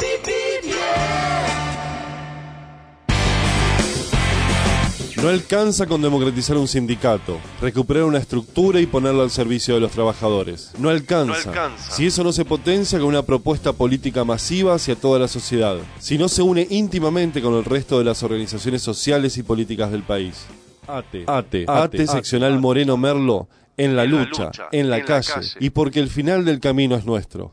No alcanza con democratizar un sindicato, recuperar una estructura y ponerla al servicio de los trabajadores. No alcanza. Si eso no se potencia con una propuesta política masiva hacia toda la sociedad. Si no se une íntimamente con el resto de las organizaciones sociales y políticas del país. ATE seccional Moreno Merlo, en la lucha, en la calle, y porque el final del camino es nuestro.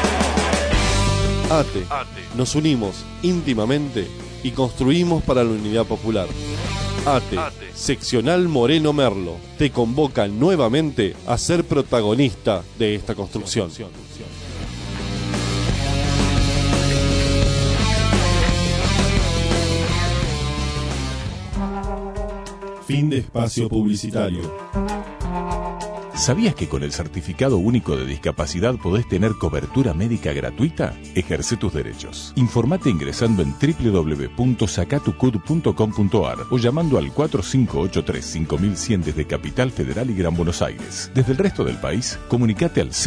ATE, nos unimos íntimamente y construimos para la unidad popular. ATE, seccional Moreno Merlo, te convoca nuevamente a ser protagonista de esta construcción. Fin de espacio publicitario. ¿Sabías que con el Certificado Único de Discapacidad podés tener cobertura médica gratuita? Ejerce tus derechos. Informate ingresando en www.sacatucud.com.ar o llamando al 4583-5100 desde Capital Federal y Gran Buenos Aires. Desde el resto del país, comunicate al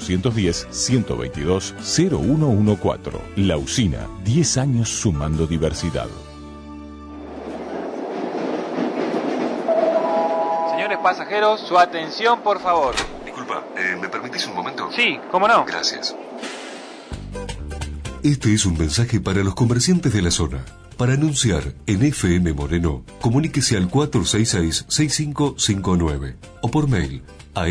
0810-122-0114. La Usina, 10 años sumando diversidad. Señores pasajeros, su atención, por favor. Disculpa, ¿me permitís un momento? Sí, ¿cómo no? Gracias. Este es un mensaje para los comerciantes de la zona. Para anunciar en FM Moreno, comuníquese al 466-6559 o por mail a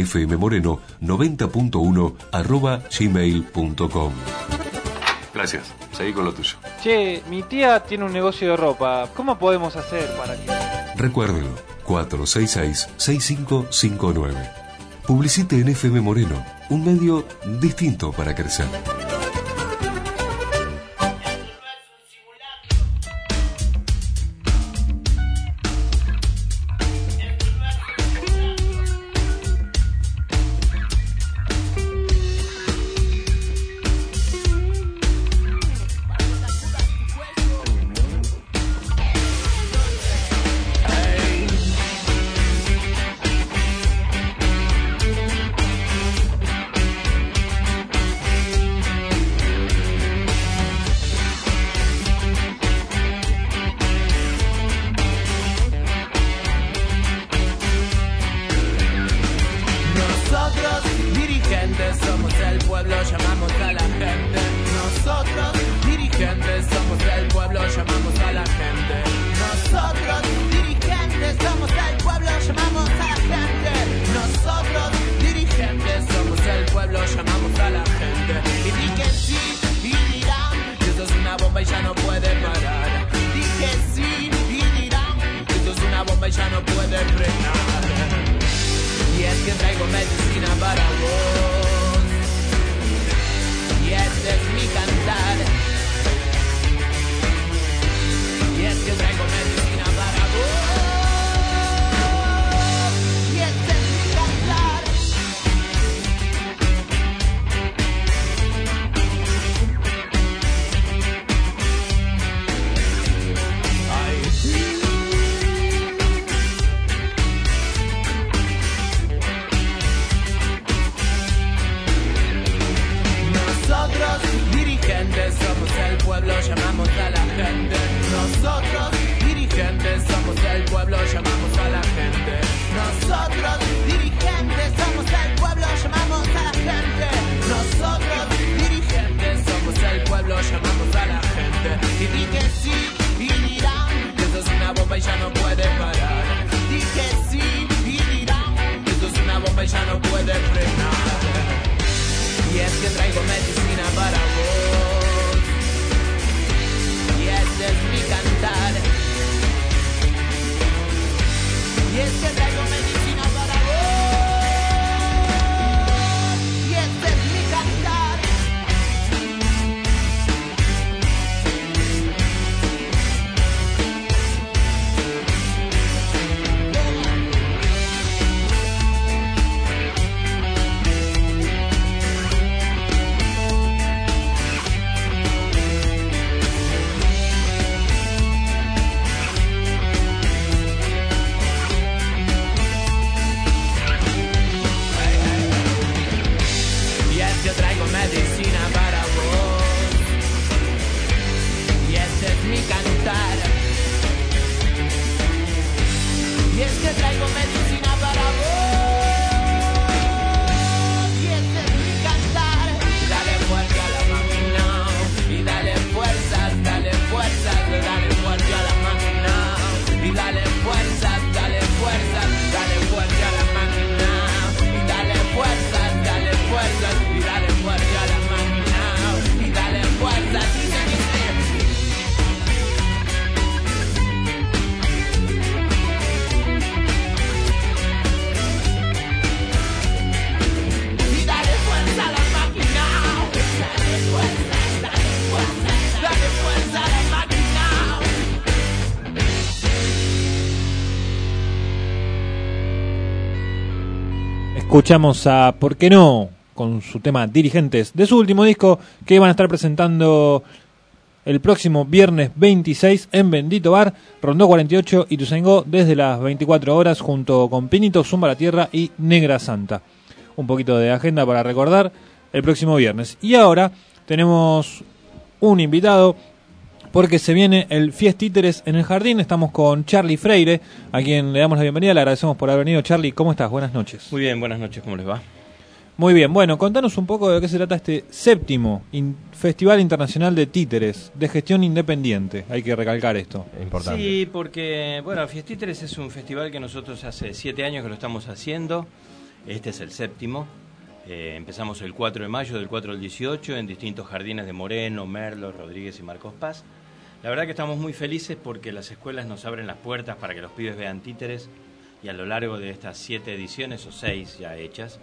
fmmoreno90.1@gmail.com. Gracias, seguí con lo tuyo. Che, mi tía tiene un negocio de ropa. ¿Cómo podemos hacer para que...? Recuérdelo, 466-6559. Publicite en FM Moreno, un medio distinto para crecer. Escuchamos a ¿Por qué no? Con su tema Dirigentes, de su último disco que van a estar presentando el próximo viernes 26 en Bendito Bar, Rondó 48 y Ituzaingó desde las 24 horas junto con Pinito, Zumba la Tierra y Negra Santa. Un poquito de agenda para recordar el próximo viernes. Y ahora tenemos un invitado porque se viene el Fiestíteres en el Jardín. Estamos con Charlie Freire, a quien le damos la bienvenida. Le agradecemos por haber venido. Charlie, ¿cómo estás? Buenas noches. Muy bien, buenas noches, ¿cómo les va? Muy bien, bueno, contanos un poco de qué se trata este séptimo Festival Internacional de Títeres, de gestión independiente. Hay que recalcar esto. Importante. Sí, porque, bueno, Fiestíteres es un festival que nosotros hace 7 años que lo estamos haciendo. Este es el séptimo. Empezamos el 4 de mayo, del 4 al 18, en distintos jardines de Moreno, Merlo, Rodríguez y Marcos Paz. La verdad que estamos muy felices porque las escuelas nos abren las puertas para que los pibes vean títeres, y a lo largo de estas 7 ediciones, o 6 ya hechas,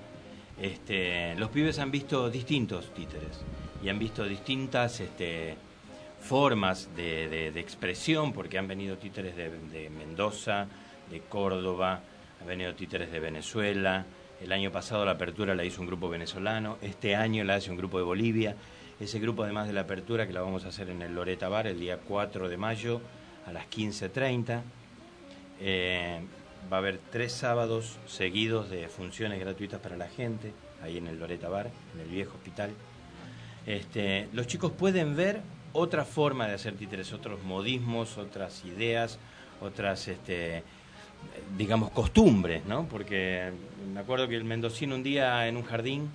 los pibes han visto distintos títeres y han visto distintas formas de expresión, porque han venido títeres de Mendoza, de Córdoba, han venido títeres de Venezuela. El año pasado la apertura la hizo un grupo venezolano, este año la hace un grupo de Bolivia. Ese grupo, además de la apertura, que la vamos a hacer en el Loreta Bar el día 4 de mayo a las 15:30, va a haber 3 sábados seguidos de funciones gratuitas para la gente, ahí en el Loreta Bar, en el viejo hospital. Los chicos pueden ver otra forma de hacer títeres, otros modismos, otras ideas, otras, digamos, costumbres, ¿no? Porque me acuerdo que el mendocino un día en un jardín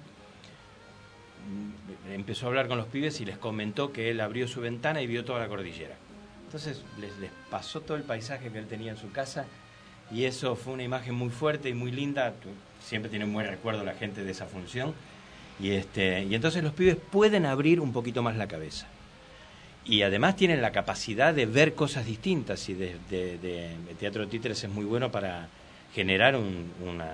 empezó a hablar con los pibes y les comentó que él abrió su ventana y vio toda la cordillera. Entonces les pasó todo el paisaje que él tenía en su casa, y eso fue una imagen muy fuerte y muy linda. Siempre tiene un buen recuerdo la gente de esa función, y entonces los pibes pueden abrir un poquito más la cabeza, y además tienen la capacidad de ver cosas distintas, y el teatro de títeres es muy bueno para generar un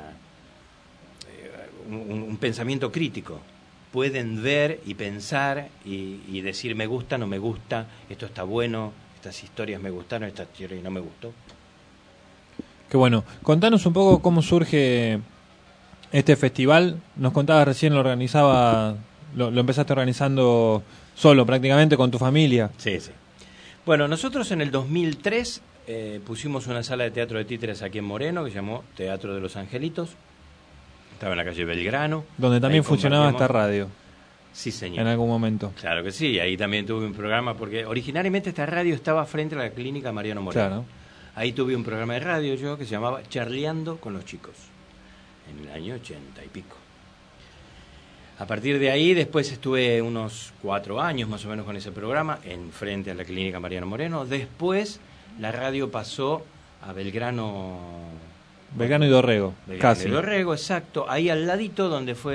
pensamiento crítico. Pueden ver y pensar y decir me gusta, no me gusta, esto está bueno, estas historias me gustaron, estas historias no me gustó. Qué bueno. Contanos un poco cómo surge este festival. Nos contabas recién, lo empezaste organizando solo prácticamente con tu familia. Sí, sí. Bueno, nosotros en el 2003 pusimos una sala de teatro de títeres aquí en Moreno que se llamó Teatro de los Angelitos. Estaba en la calle Belgrano. Donde también funcionaba esta radio. Sí, señor. En algún momento. Claro que sí, ahí también tuve un programa, porque originariamente esta radio estaba frente a la clínica Mariano Moreno. Claro. Ahí tuve un programa de radio yo que se llamaba Charleando con los chicos, en el año 80 y pico. A partir de ahí, después estuve unos 4 años más o menos con ese programa, en frente a la clínica Mariano Moreno. Después la radio pasó a Belgrano y Dorrego. Belgrano y Dorrego, exacto. Ahí al ladito donde fue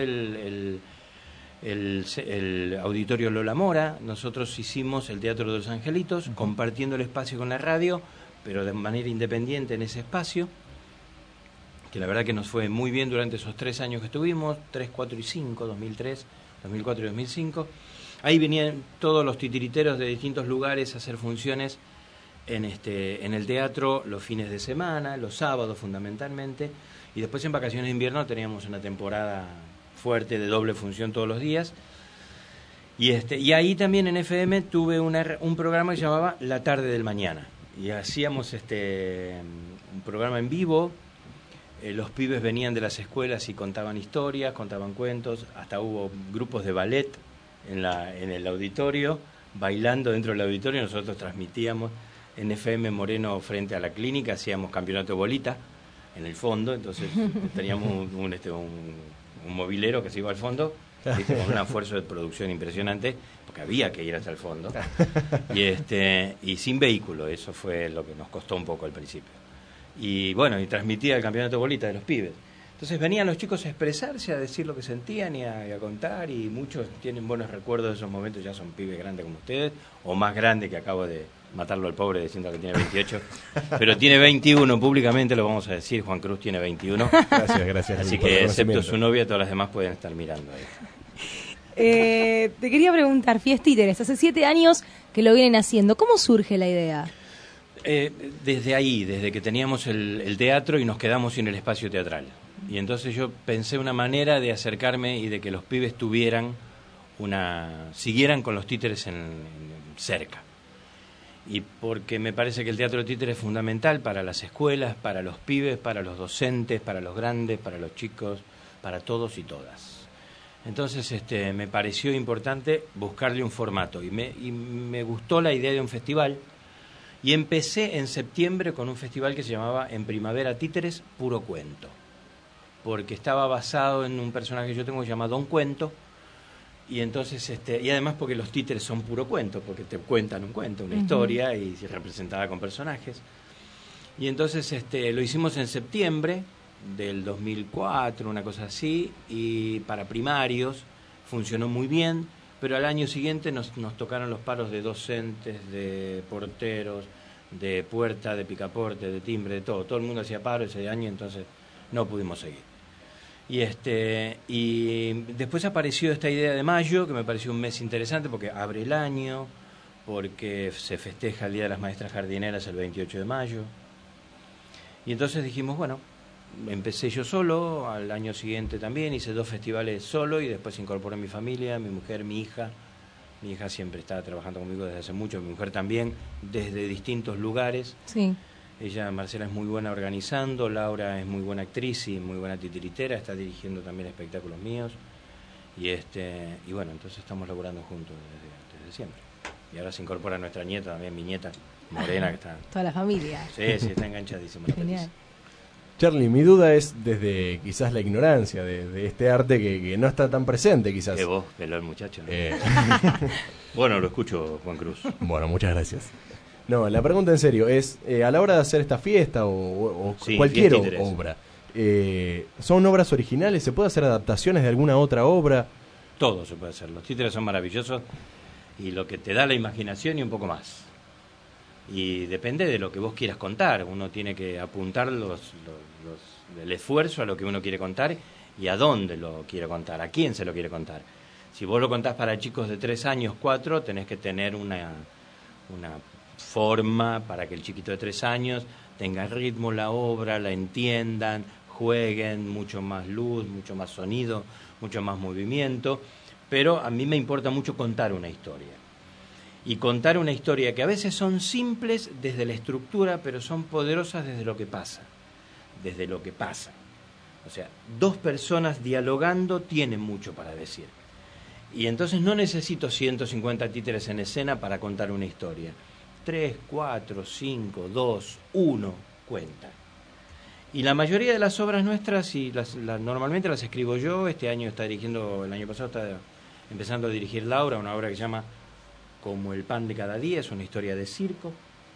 el auditorio Lola Mora, nosotros hicimos el Teatro de los Angelitos, compartiendo el espacio con la radio, pero de manera independiente en ese espacio, que la verdad que nos fue muy bien durante esos 3 años que estuvimos, 3, 4 y 5, 2003, 2004 y 2005. Ahí venían todos los titiriteros de distintos lugares a hacer funciones en el teatro los fines de semana, los sábados fundamentalmente, y después en vacaciones de invierno teníamos una temporada fuerte de doble función todos los días. Y ahí también en FM tuve un programa que se llamaba La Tarde del Mañana, y hacíamos un programa en vivo. Los pibes venían de las escuelas y contaban historias, contaban cuentos, hasta hubo grupos de ballet en el auditorio, bailando dentro del auditorio. Nosotros transmitíamos en FM Moreno frente a la clínica, hacíamos campeonato de bolita en el fondo, entonces teníamos un mobilero que se iba al fondo, ¿viste? Con un esfuerzo de producción impresionante, porque había que ir hasta el fondo, y sin vehículo. Eso fue lo que nos costó un poco al principio. Y bueno, y transmitía el campeonato de bolita de los pibes. Entonces venían los chicos a expresarse, a decir lo que sentían y a contar, y muchos tienen buenos recuerdos de esos momentos. Ya son pibes grandes como ustedes, o más grandes, que acabo de matarlo al pobre diciendo que tiene 28, pero tiene 21, públicamente lo vamos a decir. Juan Cruz tiene 21. Gracias. Así que, excepto su novia, todas las demás pueden estar mirando ahí. Te quería preguntar, Fiestíteres, hace 7 años que lo vienen haciendo. ¿Cómo surge la idea? Desde ahí, desde que teníamos el teatro y nos quedamos sin el espacio teatral. Y entonces yo pensé una manera de acercarme y de que los pibes siguieran con los títeres cerca. Y porque me parece que el teatro de títeres es fundamental para las escuelas, para los pibes, para los docentes, para los grandes, para los chicos, para todos y todas. Entonces me pareció importante buscarle un formato y me gustó la idea de un festival. Y empecé en septiembre con un festival que se llamaba En Primavera Títeres Puro Cuento, porque estaba basado en un personaje que yo tengo que se llama Don Cuento. Y entonces y además porque los títeres son puro cuento, porque te cuentan un cuento, una historia, y representada con personajes. Y entonces lo hicimos en septiembre del 2004, una cosa así, y para primarios funcionó muy bien, pero al año siguiente nos tocaron los paros de docentes, de porteros, de puerta, de picaporte, de timbre, de todo el mundo hacía paro ese año, entonces no pudimos seguir. Y después apareció esta idea de mayo, que me pareció un mes interesante porque abre el año, porque se festeja el Día de las Maestras Jardineras el 28 de mayo. Y entonces dijimos, bueno, empecé yo solo, al año siguiente también, hice 2 festivales solo y después incorporé mi familia, mi mujer, mi hija. Mi hija siempre estaba trabajando conmigo desde hace mucho, mi mujer también, desde distintos lugares. Sí. Ella, Marcela, es muy buena organizando, Laura es muy buena actriz y muy buena titiritera, está dirigiendo también espectáculos míos. Y bueno, entonces estamos laburando juntos desde siempre. Y ahora se incorpora nuestra nieta también, mi nieta Morena, que está... Toda la familia. Sí, está enganchadísima. Genial. Charlie, mi duda es desde quizás la ignorancia de este arte que no está tan presente quizás. Que vos, pelón muchacho, ¿no? Bueno, lo escucho, Juan Cruz. Bueno, muchas gracias. No, la pregunta en serio es, a la hora de hacer esta fiesta o sí, cualquier obra, ¿son obras originales? ¿Se puede hacer adaptaciones de alguna otra obra? Todo se puede hacer, los títeres son maravillosos y lo que te da la imaginación y un poco más. Y depende de lo que vos quieras contar, uno tiene que apuntar el esfuerzo a lo que uno quiere contar y a dónde lo quiere contar, a quién se lo quiere contar. Si vos lo contás para chicos de 3 años, 4, tenés que tener una forma para que el chiquito de 3 años tenga ritmo la obra, la entiendan, jueguen, mucho más luz, mucho más sonido, mucho más movimiento, pero a mí me importa mucho contar una historia. Y contar una historia que a veces son simples desde la estructura, pero son poderosas desde lo que pasa. Desde lo que pasa. O sea, 2 personas dialogando tienen mucho para decir. Y entonces no necesito 150 títeres en escena para contar una historia. 3, 4, 5, 2, 1 cuenta. Y la mayoría de las obras nuestras, y normalmente las escribo yo, este año el año pasado está empezando a dirigir Laura, una obra que se llama Como el pan de cada día, es una historia de circo.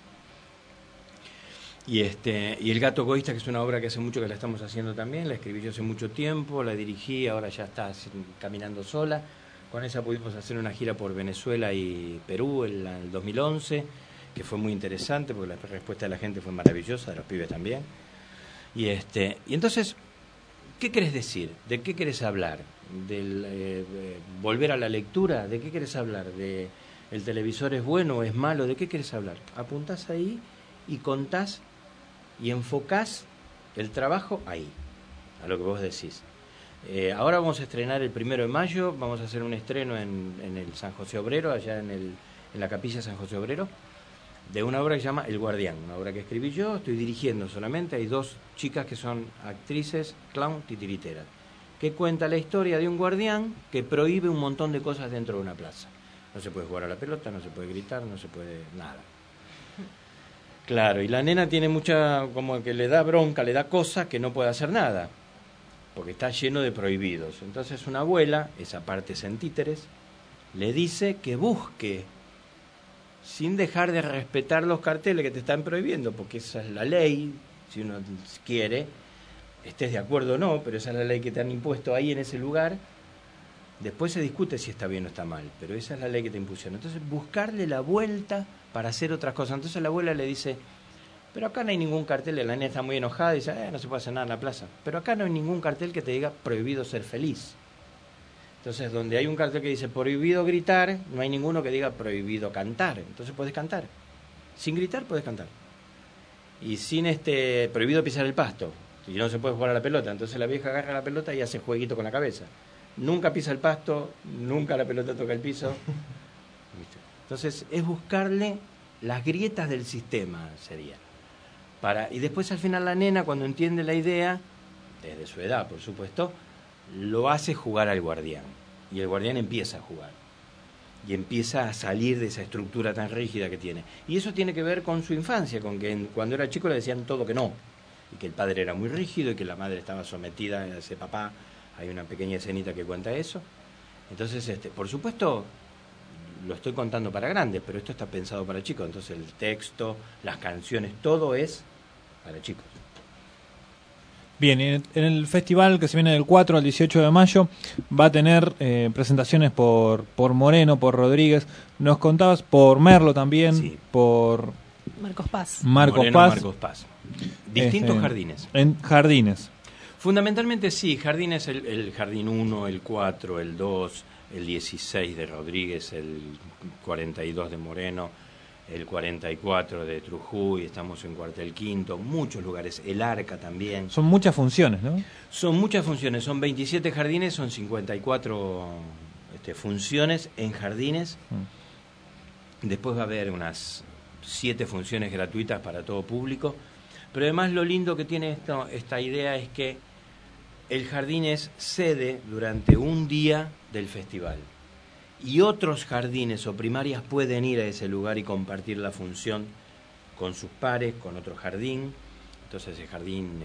Y El gato egoísta, que es una obra que hace mucho que la estamos haciendo también, la escribí yo hace mucho tiempo, la dirigí, ahora ya está caminando sola. Con esa pudimos hacer una gira por Venezuela y Perú el 2011, que fue muy interesante porque la respuesta de la gente fue maravillosa, de los pibes también. Y entonces, ¿qué querés decir? ¿De qué querés hablar? ¿Volver a la lectura? ¿De qué querés hablar? ¿El televisor es bueno o es malo? ¿De qué querés hablar? Apuntás ahí y contás y enfocás el trabajo ahí, a lo que vos decís. Ahora vamos a estrenar el 1 de mayo, vamos a hacer un estreno en el San José Obrero, allá en la capilla San José Obrero, de una obra que se llama El Guardián, una obra que escribí yo, estoy dirigiendo solamente, hay 2 chicas que son actrices, clown, titiriteras, que cuenta la historia de un guardián que prohíbe un montón de cosas dentro de una plaza. No se puede jugar a la pelota, no se puede gritar, no se puede nada. Claro, y la nena tiene como que le da bronca, le da cosa que no puede hacer nada, porque está lleno de prohibidos. Entonces una abuela, esa parte es en títeres, le dice que busque, sin dejar de respetar los carteles que te están prohibiendo, porque esa es la ley, si uno quiere, estés de acuerdo o no, pero esa es la ley que te han impuesto ahí en ese lugar. Después se discute si está bien o está mal, pero esa es la ley que te impusieron. Entonces buscarle la vuelta para hacer otras cosas. Entonces la abuela le dice, pero acá no hay ningún cartel, la nena está muy enojada y dice, no se puede hacer nada en la plaza, pero acá no hay ningún cartel que te diga prohibido ser feliz. Entonces, donde hay un cartel que dice prohibido gritar, no hay ninguno que diga prohibido cantar. Entonces puedes cantar. Sin gritar puedes cantar. Y sin prohibido pisar el pasto. Y no se puede jugar a la pelota, entonces la vieja agarra la pelota y hace jueguito con la cabeza. Nunca pisa el pasto, nunca la pelota toca el piso. ¿Viste? Entonces es buscarle las grietas del sistema, sería. Y después al final la nena, cuando entiende la idea, desde su edad por supuesto, lo hace jugar al guardián. Y el guardián empieza a jugar. Y empieza a salir de esa estructura tan rígida que tiene. Y eso tiene que ver con su infancia, con que cuando era chico le decían todo que no. Y que el padre era muy rígido y que la madre estaba sometida a ese papá. Hay una pequeña escenita que cuenta eso. Entonces, por supuesto, lo estoy contando para grandes, pero esto está pensado para chicos. Entonces el texto, las canciones, todo es para chicos. Bien, en el festival que se viene del 4 al 18 de mayo va a tener presentaciones por Moreno, por Rodríguez. Nos contabas por Merlo también, sí. Por Marcos Paz. Marcos Paz. Distintos jardines. En jardines. Fundamentalmente sí, jardines, el jardín 1, el 4, el 2, el 16 de Rodríguez, el 42 de Moreno, el 44 de Trujuy, estamos en Cuartel Quinto, muchos lugares, el Arca también. Son muchas funciones, ¿no? Son muchas funciones, son 27 jardines, son 54 funciones en jardines. Después va a haber unas 7 funciones gratuitas para todo público. Pero además lo lindo que tiene esta idea es que el jardín es sede durante un día del festival. Y otros jardines o primarias pueden ir a ese lugar y compartir la función con sus pares, con otro jardín. Entonces el jardín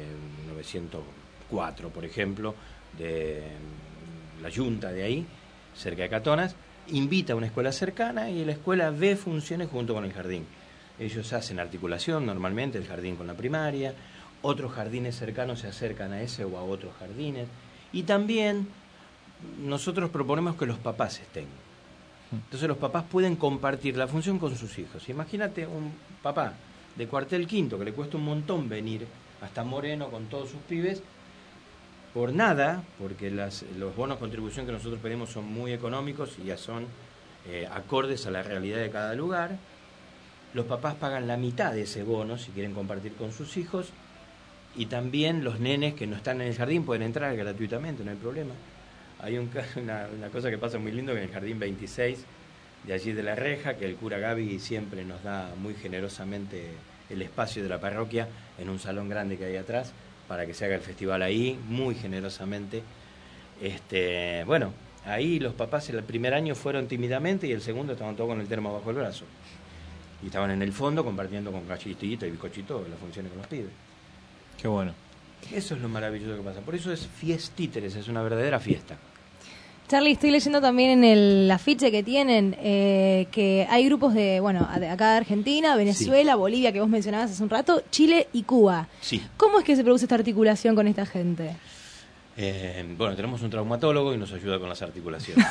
904, por ejemplo, de la Yunta de ahí, cerca de Catonas, invita a una escuela cercana y la escuela ve funciones junto con el jardín. Ellos hacen articulación normalmente, el jardín con la primaria, otros jardines cercanos se acercan a ese o a otros jardines. Y también nosotros proponemos que los papás estén. Entonces los papás pueden compartir la función con sus hijos. Imagínate un papá de Cuartel Quinto que le cuesta un montón venir hasta Moreno con todos sus pibes, por nada, porque los bonos de contribución que nosotros pedimos son muy económicos y ya son acordes a la realidad de cada lugar. Los papás pagan la mitad de ese bono si quieren compartir con sus hijos, y también los nenes que no están en el jardín pueden entrar gratuitamente, no hay problema. Hay una cosa que pasa muy lindo que en el jardín 26 de allí de la Reja, que el cura Gaby siempre nos da muy generosamente el espacio de la parroquia en un salón grande que hay atrás para que se haga el festival ahí, muy generosamente. Bueno, ahí los papás el primer año fueron tímidamente y el segundo estaban todos con el termo bajo el brazo. Y estaban en el fondo compartiendo con galletita y bizcochito las funciones con los pibes. Qué bueno. Eso es lo maravilloso que pasa. Por eso es Fiestíteres, es una verdadera fiesta. Charlie, estoy leyendo también en el afiche que tienen que hay grupos de acá de Argentina, Venezuela, sí. Bolivia, que vos mencionabas hace un rato, Chile y Cuba. Sí. ¿Cómo es que se produce esta articulación con esta gente? Tenemos un traumatólogo y nos ayuda con las articulaciones.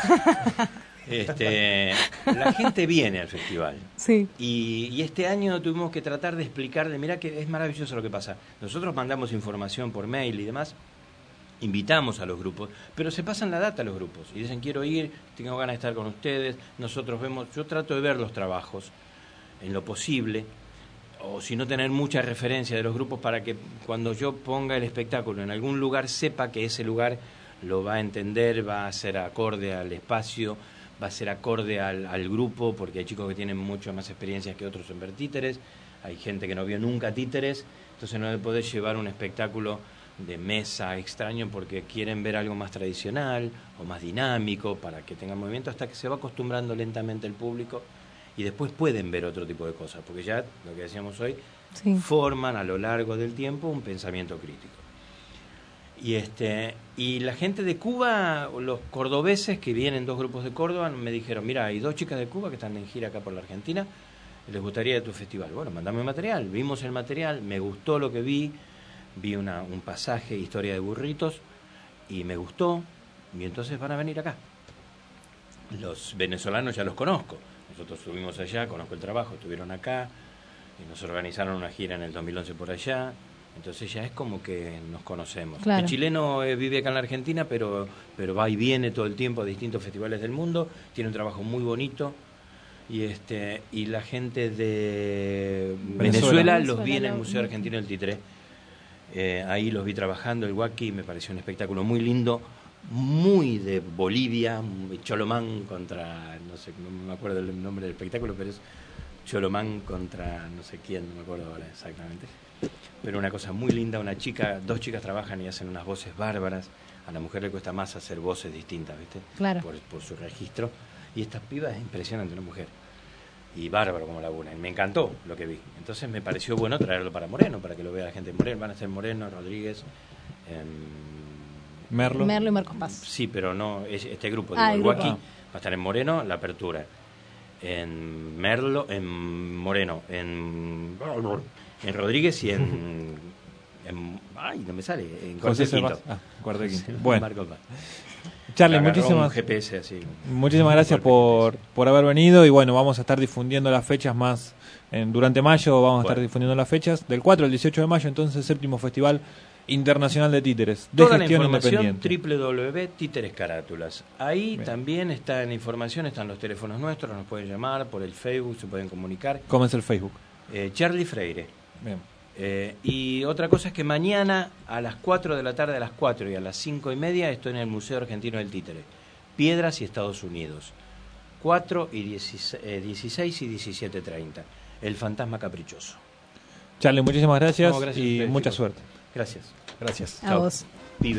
La gente viene al festival. Sí. Y este año tuvimos que tratar de explicarle, mirá que es maravilloso lo que pasa. Nosotros mandamos información por mail y demás, invitamos a los grupos, pero se pasan la data a los grupos y dicen quiero ir, tengo ganas de estar con ustedes, nosotros vemos, yo trato de ver los trabajos en lo posible, o si no tener mucha referencia de los grupos para que cuando yo ponga el espectáculo en algún lugar sepa que ese lugar lo va a entender, va a ser acorde al espacio, va a ser acorde al grupo, porque hay chicos que tienen mucho más experiencias que otros en ver títeres, hay gente que no vio nunca títeres, entonces no le podés llevar un espectáculo de mesa extraño porque quieren ver algo más tradicional o más dinámico para que tenga movimiento, hasta que se va acostumbrando lentamente el público y después pueden ver otro tipo de cosas, porque ya, lo que decíamos hoy, sí. Forman a lo largo del tiempo un pensamiento crítico. Y la gente de Cuba, los cordobeses que vienen, 2 grupos de Córdoba, me dijeron, mira, hay 2 chicas de Cuba que están en gira acá por la Argentina, les gustaría de tu festival. Bueno, mandame material, vimos el material, me gustó lo que vi un pasaje, historia de burritos, y me gustó, y entonces van a venir acá. Los venezolanos ya los conozco, nosotros estuvimos allá, conozco el trabajo, estuvieron acá, y nos organizaron una gira en el 2011 por allá, entonces ya es como que nos conocemos. Claro. El chileno vive acá en la Argentina, pero va y viene todo el tiempo a distintos festivales del mundo, tiene un trabajo muy bonito, y la gente de Venezuela los viene al Museo Argentino del Títere. Ahí los vi trabajando, el Huaki me pareció un espectáculo muy lindo, muy de Bolivia, Cholomán contra, no sé, no me acuerdo el nombre del espectáculo, pero es Cholomán contra no sé quién, no me acuerdo ahora exactamente. Pero una cosa muy linda, dos chicas trabajan y hacen unas voces bárbaras. A la mujer le cuesta más hacer voces distintas, ¿viste? Claro. Por su registro. Y esta piba es impresionante, una mujer. Y bárbaro como labura. Y me encantó lo que vi. Entonces me pareció bueno traerlo para Moreno, para que lo vea la gente en Moreno. Van a ser Moreno, Rodríguez, Merlo y Marcos Paz. Sí, pero no, este grupo, el grupo. grupo. Va a estar en Moreno, la apertura. En Merlo, en Moreno, en Rodríguez y ay, no me sale. En Cuarto Quinto. Cuarto Quinto. Bueno. Marcos Paz. Charlie, muchísimas gracias por haber venido y bueno, vamos a estar difundiendo las fechas más durante mayo, vamos a estar difundiendo las fechas del 4 al 18 de mayo, entonces 7º Festival Internacional de Títeres de Toda Gestión la información Independiente. www.títeres Carátulas. Ahí también está en la información, están los teléfonos nuestros, nos pueden llamar por el Facebook, se pueden comunicar. ¿Cómo es el Facebook? Charlie Freire. Bien. Y otra cosa es que mañana a las 4 de la tarde, a las 4 y a las 5:30 estoy en el Museo Argentino del Títere, Piedras y Estados Unidos, 4 y 16 y 17:30, El Fantasma Caprichoso. Charlie, muchísimas gracias, no, gracias y ustedes, mucha chicos. suerte. Gracias. A vos. Pibe.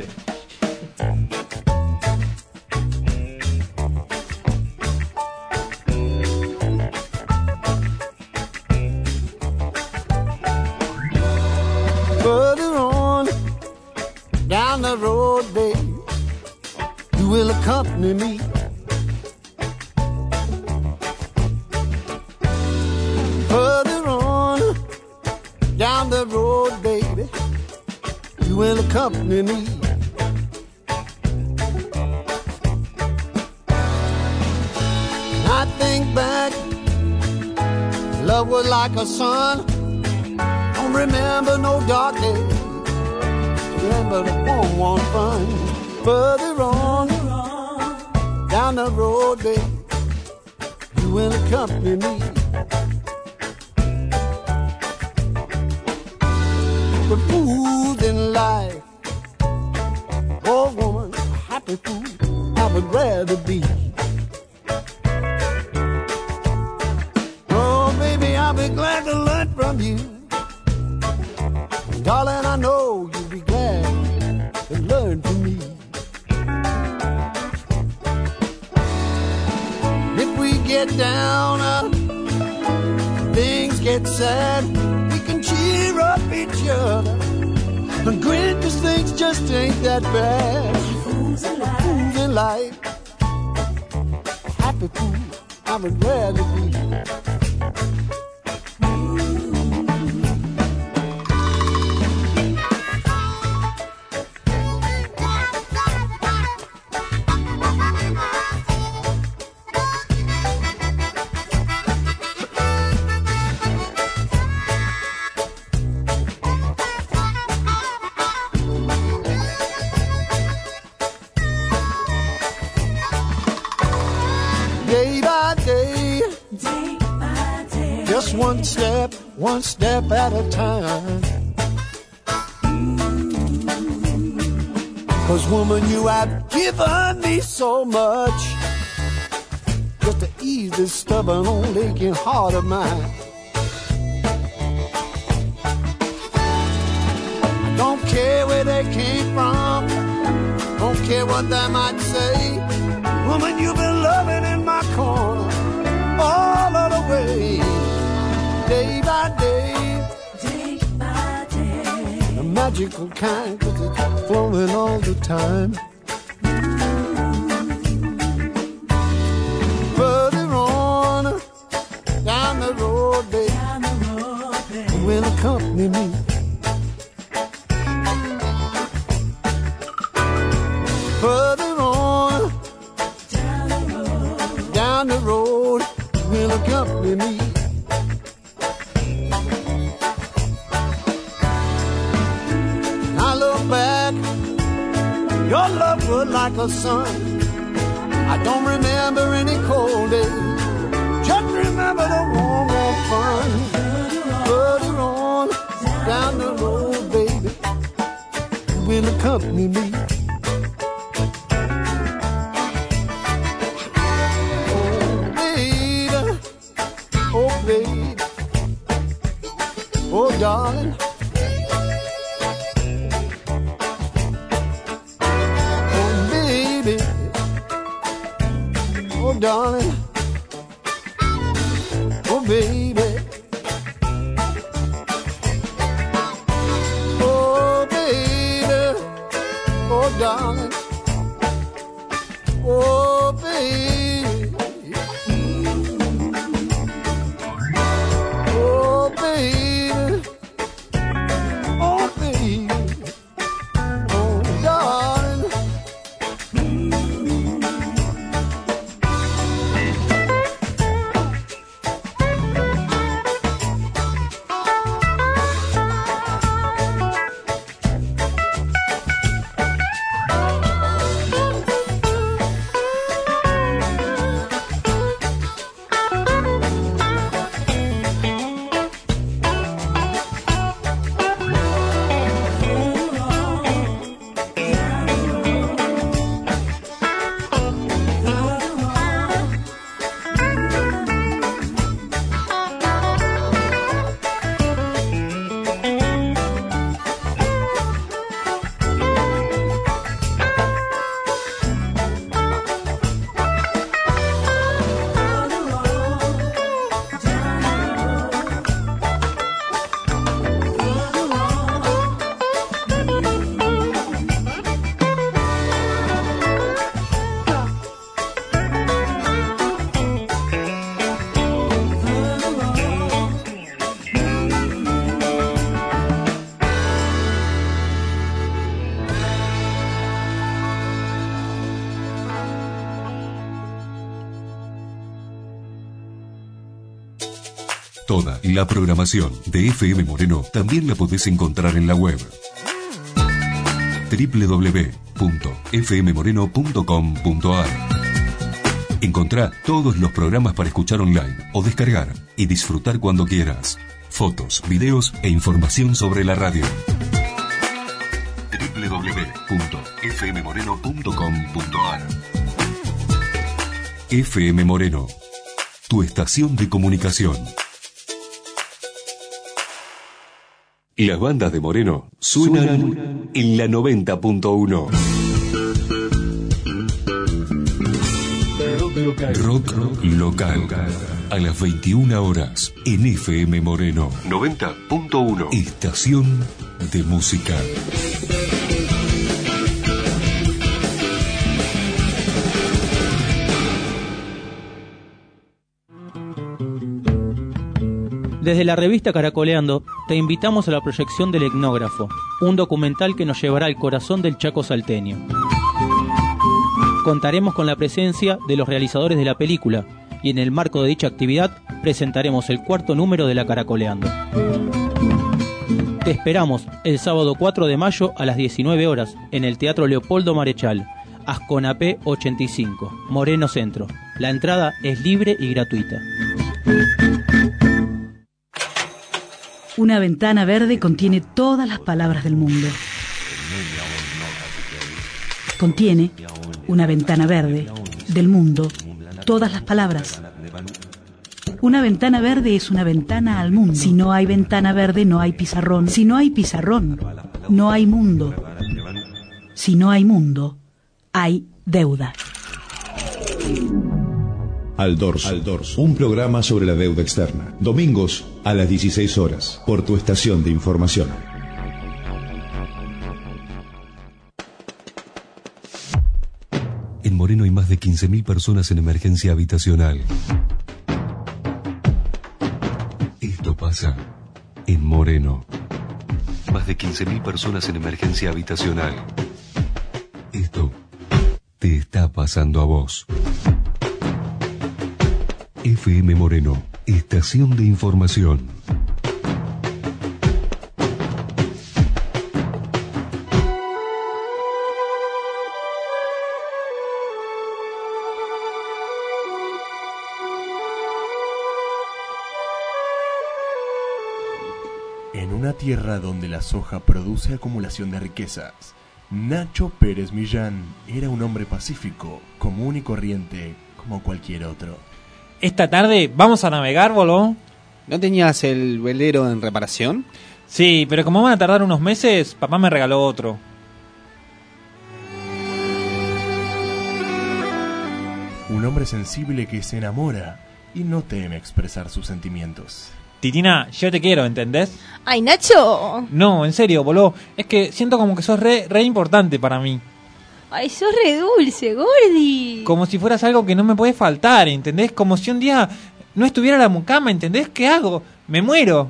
Further on down the road, babe, you will accompany me. Further on down the road, baby, you will accompany me. I think back, love was like a sun. Don't remember no dark days. Remember the warm fun. Further on down the road, babe, you will accompany me. The fools in life, oh woman, a happy fool I would rather be. Oh baby, I'll be glad to learn from you. Darling, I know you'll be glad to learn from me. If we get down, things get sad, we can cheer up each other and grin 'cause things just ain't that bad. Fools in life, a happy fool I would rather be. One step at a time. 'Cause woman, you have given me so much just to ease this stubborn old aching heart of mine. I don't care where they came from, don't care what they might say. Woman, you've been loving in my corner all of the way. Day by day, a magical kind, 'cause it's flowing all the time. Further on down the road, babe, you will accompany me. Further on down the road, you will accompany me. Your love was like a sun. I don't remember any cold days. Just remember the warm, warm fun. Further on down the road, baby, company me. Oh baby, oh darling, oh baby, oh darling, oh baby, oh baby, oh darling, oh baby. Toda la programación de FM Moreno también la podés encontrar en la web www.fmmoreno.com.ar. Encontrá todos los programas para escuchar online o descargar y disfrutar cuando quieras. Fotos, videos e información sobre la radio. www.fmmoreno.com.ar. FM Moreno, tu estación de comunicación. Las bandas de Moreno suenan en la 90.1. Rock local. A las 21 horas en FM Moreno 90.1. Estación de música. Desde la revista Caracoleando, te invitamos a la proyección del Etnógrafo, un documental que nos llevará al corazón del Chaco salteño. Contaremos con la presencia de los realizadores de la película y en el marco de dicha actividad presentaremos el 4º número de la Caracoleando. Te esperamos el sábado 4 de mayo a las 19 horas en el Teatro Leopoldo Marechal, Asconapé 85, Moreno Centro. La entrada es libre y gratuita. Una ventana verde contiene todas las palabras del mundo. Contiene una ventana verde del mundo, todas las palabras. Una ventana verde es una ventana al mundo. Si no hay ventana verde, no hay pizarrón. Si no hay pizarrón, no hay mundo. Si no hay mundo, hay deuda. Al Dorso, un programa sobre la deuda externa. Domingos a las 16 horas, por tu estación de información. En Moreno hay más de 15.000 personas en emergencia habitacional. Esto pasa en Moreno. Más de 15.000 personas en emergencia habitacional. Esto te está pasando a vos. FM Moreno, estación de información. En una tierra donde la soja produce acumulación de riquezas Nacho Pérez Millán era un hombre pacífico, común y corriente, como cualquier otro. Esta tarde vamos a navegar, boludo. ¿No tenías el velero en reparación? Sí, pero como van a tardar unos meses, papá me regaló otro. Un hombre sensible que se enamora y no teme expresar sus sentimientos. Titina, yo te quiero, ¿entendés? ¡Ay, Nacho! No, en serio, boludo. Es que siento como que sos re importante para mí. ¡Ay, sos re dulce, Gordi! Como si fueras algo que no me puede faltar, ¿entendés? Como si un día no estuviera la mucama, ¿entendés? ¿Qué hago? Me muero.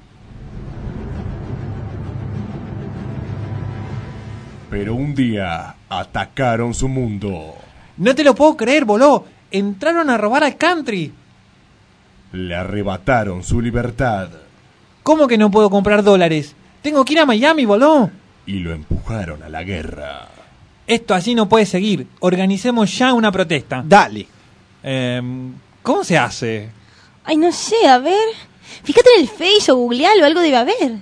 Pero un día atacaron su mundo. No te lo puedo creer, boludo. Entraron a robar al country. Le arrebataron su libertad. ¿Cómo que no puedo comprar dólares? Tengo que ir a Miami, boludo. Y lo empujaron a la guerra. Esto así no puede seguir. Organicemos ya una protesta. Dale. ¿Cómo se hace? Ay, no sé, a ver. Fíjate en el Face o googlealo, algo debe haber.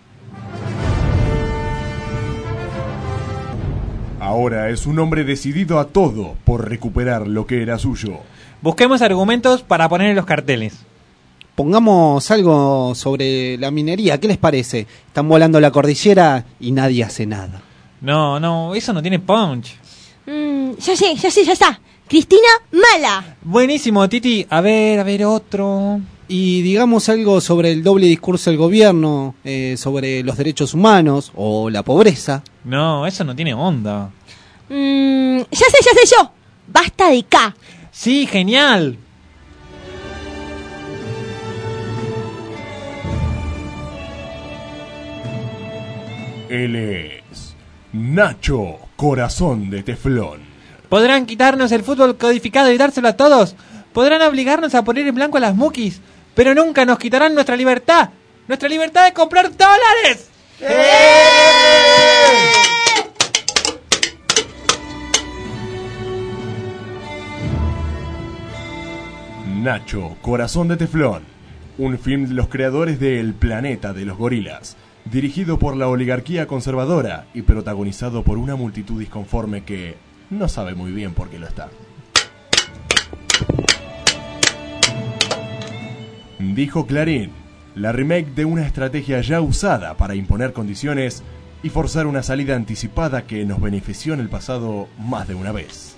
Ahora es un hombre decidido a todo por recuperar lo que era suyo. Busquemos argumentos para poner en los carteles. Pongamos algo sobre la minería, ¿qué les parece? Están volando la cordillera y nadie hace nada. No, eso no tiene punch. Ya sé, ya está. Cristina Mala. Buenísimo, Titi. A ver, otro. Y digamos algo sobre el doble discurso del gobierno, sobre los derechos humanos o la pobreza. No, eso no tiene onda. Ya sé yo. Basta de K. Sí, genial. Él es Nacho Corazón de Teflón. Podrán quitarnos el fútbol codificado y dárselo a todos. Podrán obligarnos a poner en blanco a las muquis. Pero nunca nos quitarán nuestra libertad. ¡Nuestra libertad de comprar dólares! Nacho Corazón de Teflón. Un film de los creadores de El Planeta de los Gorilas. Dirigido por la oligarquía conservadora y protagonizado por una multitud disconforme que no sabe muy bien por qué lo está. Dijo Clarín, la remake de una estrategia ya usada para imponer condiciones y forzar una salida anticipada que nos benefició en el pasado más de una vez.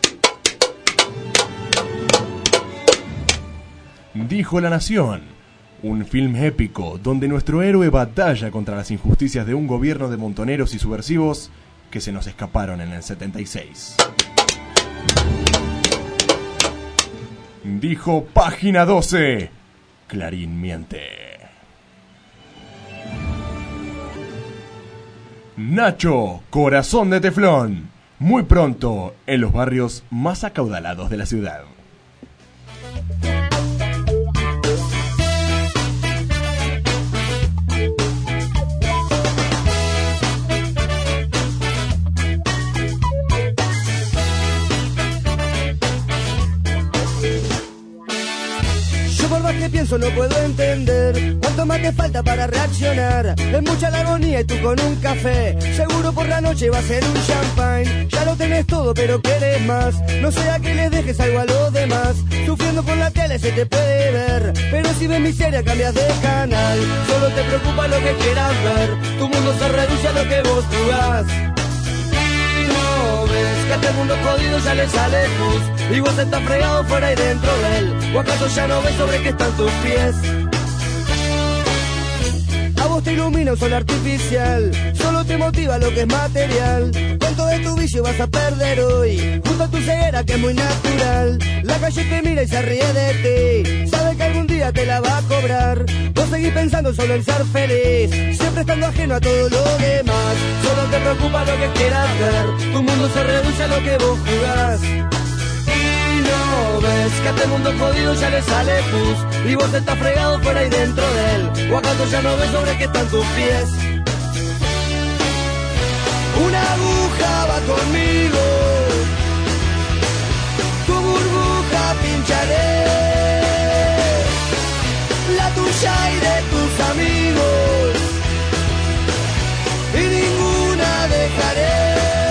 Dijo La Nación, un film épico donde nuestro héroe batalla contra las injusticias de un gobierno de montoneros y subversivos que se nos escaparon en el 76. Dijo Página 12, Clarín miente. Nacho Corazón de Teflón, muy pronto en los barrios más acaudalados de la ciudad. Que pienso no puedo entender cuánto más te falta para reaccionar. Es mucha la agonía y tú con un café. Seguro por la noche va a ser un champagne. Ya lo tenés todo pero querés más. No sea que les dejes algo a los demás. Sufriendo por la tele se te puede ver, pero si ves miseria cambias de canal. Solo te preocupa lo que quieras ver. Tu mundo se reduce a lo que vos jugás. Que a este mundo jodido ya le sale luz y vos estás fregado fuera y dentro de él. ¿O acaso ya no ves sobre qué están tus pies? A vos te ilumina un sol artificial, solo te motiva lo que es material. ¿Cuánto de tu vicio vas a perder hoy? Junto a tu ceguera que es muy natural. La calle te mira y se ríe de ti, sabe que algún día te la va a cobrar. Vos seguís pensando solo en ser feliz, siempre estando ajeno a todo lo demás. Solo te preocupa lo que quieras ver, tu mundo se reduce a lo que vos jugás. Y no ves que a este mundo jodido ya le sale pus y vos estás fregado fuera y dentro de él. ¿O acaso ya no ves sobre qué están tus pies? Una aguja va conmigo, tu burbuja pincharé, la tuya y de tus amigos, y ninguna dejaré.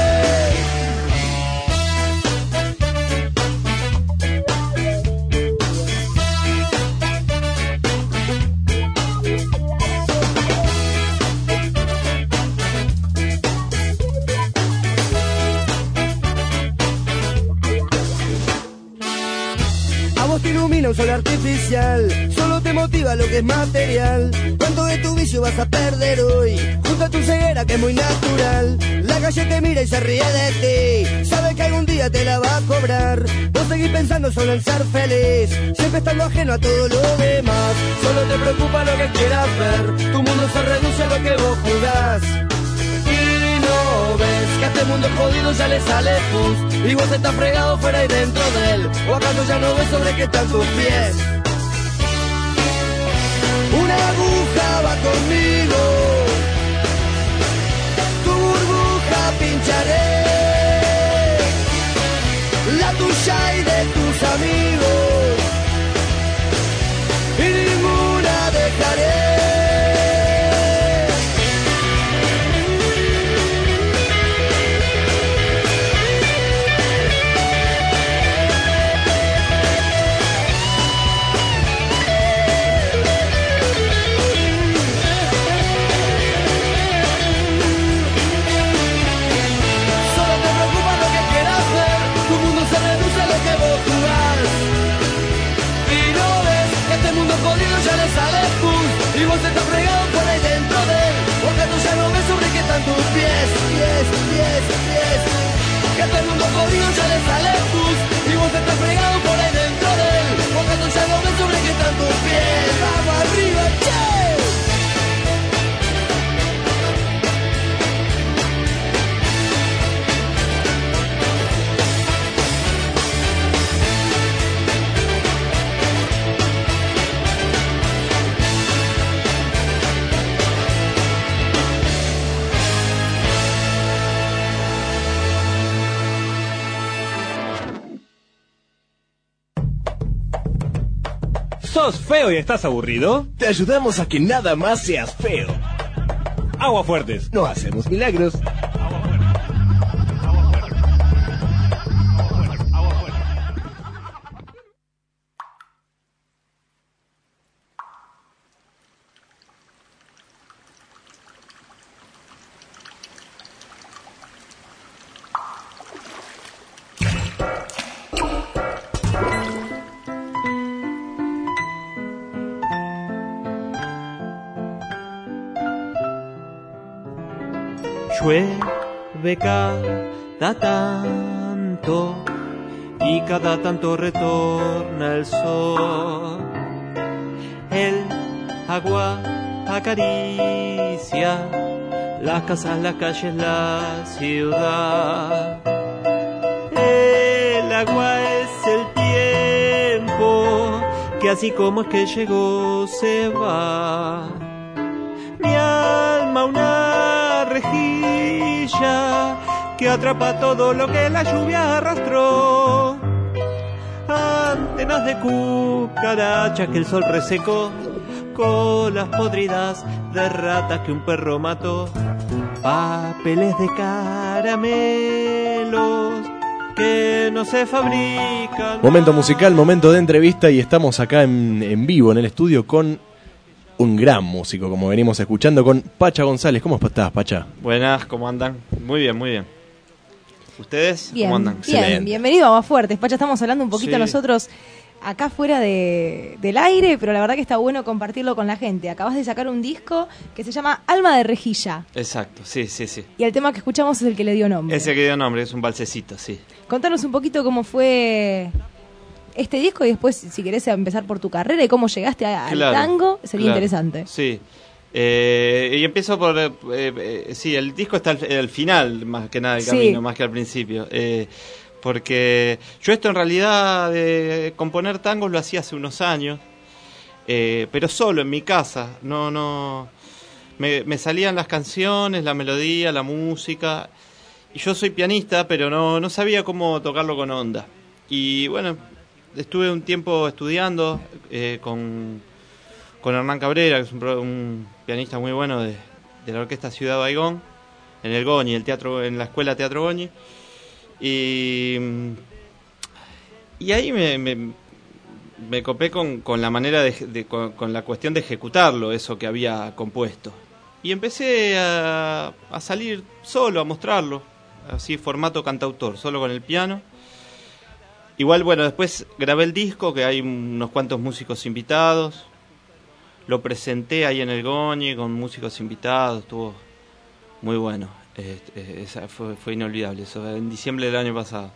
ilumina un sol artificial. Solo te motiva lo que es material. ¿Cuánto de tu vicio vas a perder hoy? Junta tu ceguera que es muy natural. La calle te mira y se ríe de ti. Sabe que algún día te la va a cobrar. Vos seguís pensando solo en ser feliz, siempre estando ajeno a todo lo demás. Solo te preocupa lo que quieras ver. Tu mundo se reduce a lo que vos jugás. Y no ves que a este mundo jodido ya le sale pus. Y vos estás fregado fuera y dentro de él. ¿O acaso ya no ves sobre qué están tus pies? Una aguja va conmigo, tu burbuja pincharé, la tuya y de tus amigos, y ninguna dejaré. Y vos estás fregado por ahí dentro de él. Porque tú ya no ves sobre qué están tus pies. Que a todo el mundo jodido ya le sale pus. Y vos estás fregado por ahí dentro de él. Porque tú ya no ves sobre qué están tus pies. Vamos arriba, che. ¿Sos feo y estás aburrido? Te ayudamos a que nada más seas feo. Aguafuertes. No hacemos milagros. Llueve cada tanto y cada tanto retorna el sol. El agua acaricia las casas, las calles, la ciudad. El agua es el tiempo que así como es que llegó se va. Mi alma una rejilla que atrapa todo lo que la lluvia arrastró. Antenas de cucarachas que el sol resecó, colas podridas de ratas que un perro mató, papeles de caramelos que no se fabrican. Momento musical, momento de entrevista, y estamos acá en vivo en el estudio con un gran músico, como venimos escuchando, con Pacha González. ¿Cómo estás, Pacha? Buenas, ¿cómo andan? Muy bien, muy bien. ¿Ustedes Bien, cómo andan? bien, bienvenido a Aguafuertes. Pacha, estamos hablando un poquito nosotros acá fuera del aire, pero la verdad que está bueno compartirlo con la gente. Acabas de sacar un disco que se llama Alma de Rejilla. Exacto, sí. Y el tema que escuchamos es el que le dio nombre. Ese que dio nombre, es un balsecito, sí. Contanos un poquito cómo fue este disco y después, si querés empezar por tu carrera y cómo llegaste al tango, sería interesante. Sí. Y empiezo por... sí, el disco está al final, más que nada, del camino, más que al principio. Porque yo esto en realidad de componer tangos lo hacía hace unos años, pero solo en mi casa. No me salían las canciones, la melodía, la música. Y yo soy pianista, pero no sabía cómo tocarlo con onda. Y bueno, estuve un tiempo estudiando con Hernán Cabrera, que es un pianista muy bueno de la Orquesta Ciudad Baigón, en el Goñi, en la Escuela Teatro Goñi. Y ahí me copé con la manera con la cuestión de ejecutarlo, eso que había compuesto. Y empecé a salir solo, a mostrarlo, así formato cantautor, solo con el piano. Igual, bueno, después grabé el disco, que hay unos cuantos músicos invitados. Lo presenté ahí en el Goñi con músicos invitados, estuvo muy bueno. Esa fue inolvidable, eso en diciembre del año pasado.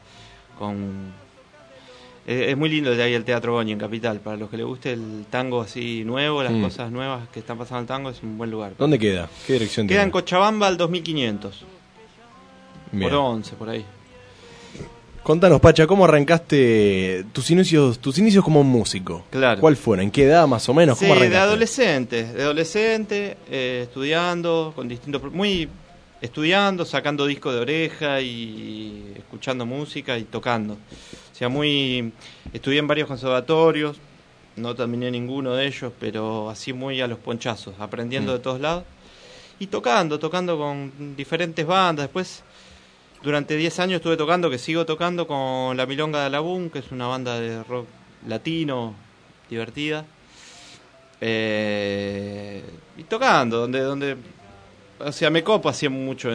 Es muy lindo de ahí el Teatro Goñi en Capital. Para los que les guste el tango así nuevo, las cosas nuevas que están pasando en el tango, es un buen lugar. ¿Dónde queda? ¿Qué dirección Queda tiene? en Cochabamba al 2500. Bien. Por 11, por ahí. Contanos, Pacha, ¿cómo arrancaste tus inicios como músico? Claro. ¿Cuál fueron? ¿En qué edad más o menos? ¿Cómo Sí, arrancaste? de adolescente, estudiando, estudiando, sacando discos de oreja y escuchando música y tocando. O sea, estudié en varios conservatorios, no terminé ninguno de ellos, pero así muy a los ponchazos, aprendiendo de todos lados y tocando con diferentes bandas. Después, durante 10 años estuve tocando, que sigo tocando con La Milonga de Alabún, que es una banda de rock latino, divertida. Y tocando, donde o sea, me copo hacía mucho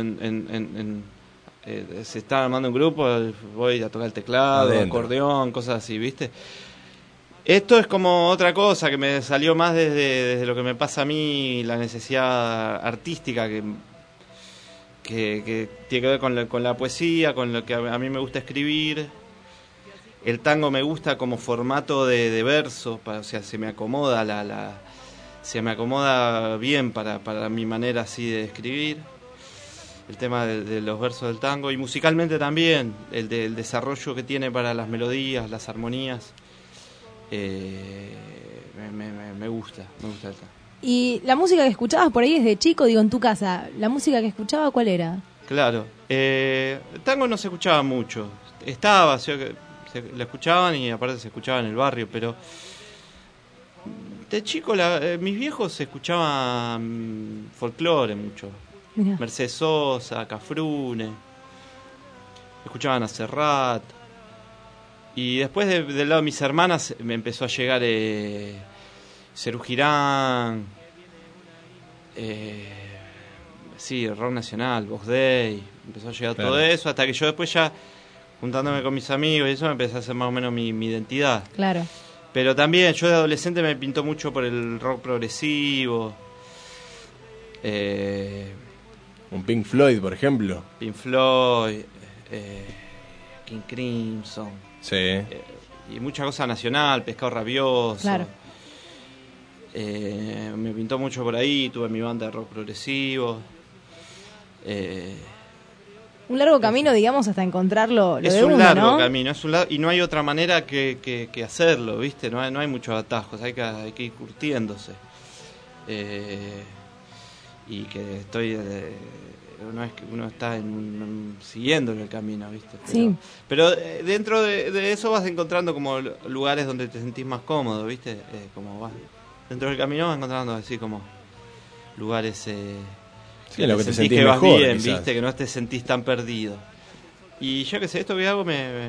se estaba armando un grupo, voy a tocar el teclado, Adentro. acordeón, cosas así, ¿viste? Esto es como otra cosa que me salió más desde lo que me pasa a mí, la necesidad artística que tiene que ver con la poesía, con lo que a mí me gusta escribir. El tango me gusta como formato de verso, o sea, se me acomoda se me acomoda bien para mi manera así de escribir. El tema de los versos del tango, y musicalmente también, el desarrollo que tiene para las melodías, las armonías, me gusta el tango. Y la música que escuchabas por ahí desde chico, digo, en tu casa, ¿la música que escuchaba cuál era? Claro, el tango no se escuchaba mucho, estaba, o sea, lo escuchaban y aparte se escuchaba en el barrio, pero de chico mis viejos escuchaban folclore mucho. Mirá. Mercedes Sosa, Cafrune, escuchaban a Serrat, y después del lado de mis hermanas me empezó a llegar Serú Girán, sí, rock nacional, Vox Day, empezó a llegar todo eso, hasta que yo después ya, juntándome con mis amigos y eso, me empecé a hacer más o menos mi identidad. Claro. Pero también yo de adolescente me pintó mucho por el rock progresivo. Un Pink Floyd, por ejemplo. Pink Floyd, King Crimson. Sí. Y mucha cosa nacional, Pescado Rabioso. Claro. Me pintó mucho por ahí, tuve mi banda de rock progresivo. Un largo camino, digamos, hasta encontrarlo Es un largo camino, y no hay otra manera que hacerlo, ¿viste? No hay muchos atajos, hay que ir curtiéndose. Y que no es que uno está siguiendo el camino, ¿viste? Pero dentro de eso vas encontrando como lugares donde te sentís más cómodo, ¿viste? Como vas dentro del camino vas encontrando así como lugares en lo que te sentís que vas mejor, bien, quizás. ¿viste? Que no te sentís tan perdido. Y yo qué sé, esto que hago me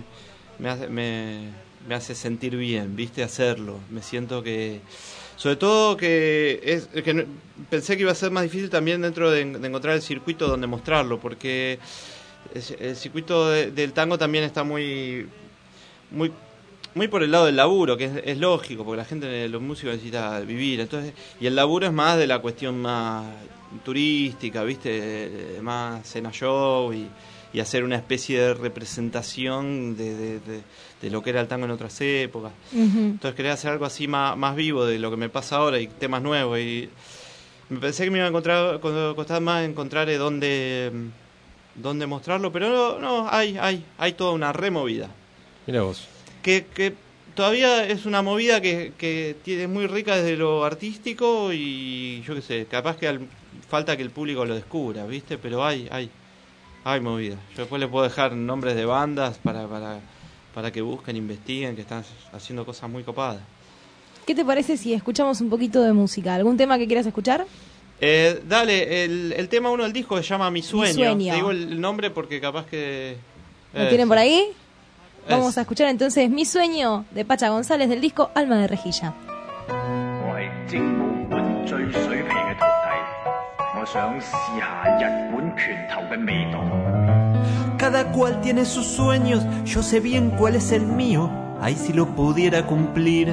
hace sentir bien, ¿viste? Hacerlo. Me siento que... Sobre todo pensé que iba a ser más difícil también dentro de encontrar el circuito donde mostrarlo, porque el circuito del tango también está muy por el lado del laburo, que es lógico, porque la gente, los músicos necesita vivir, entonces, y el laburo es más de la cuestión más turística, ¿viste? Más cena show y hacer una especie de representación de lo que era el tango en otras épocas. Entonces quería hacer algo así más vivo de lo que me pasa ahora y temas nuevos, y me pensé que me iba a costar más encontrar dónde mostrarlo, pero no hay toda una removida. Mira vos. Que todavía es una movida que es muy rica desde lo artístico, y yo qué sé, capaz que falta que el público lo descubra, ¿viste? Pero hay movida. Yo después les puedo dejar nombres de bandas para que busquen, investiguen, que están haciendo cosas muy copadas. ¿Qué te parece si escuchamos un poquito de música? ¿Algún tema que quieras escuchar? Dale, el tema 1 del disco se llama Mi Sueño. Sueño. Te digo el nombre porque capaz que... ¿Lo tienen por ahí? Vamos a escuchar entonces Mi Sueño de Pacha González del disco Alma de Rejilla. Cada cual tiene sus sueños, yo sé bien cuál es el mío, ay si lo pudiera cumplir.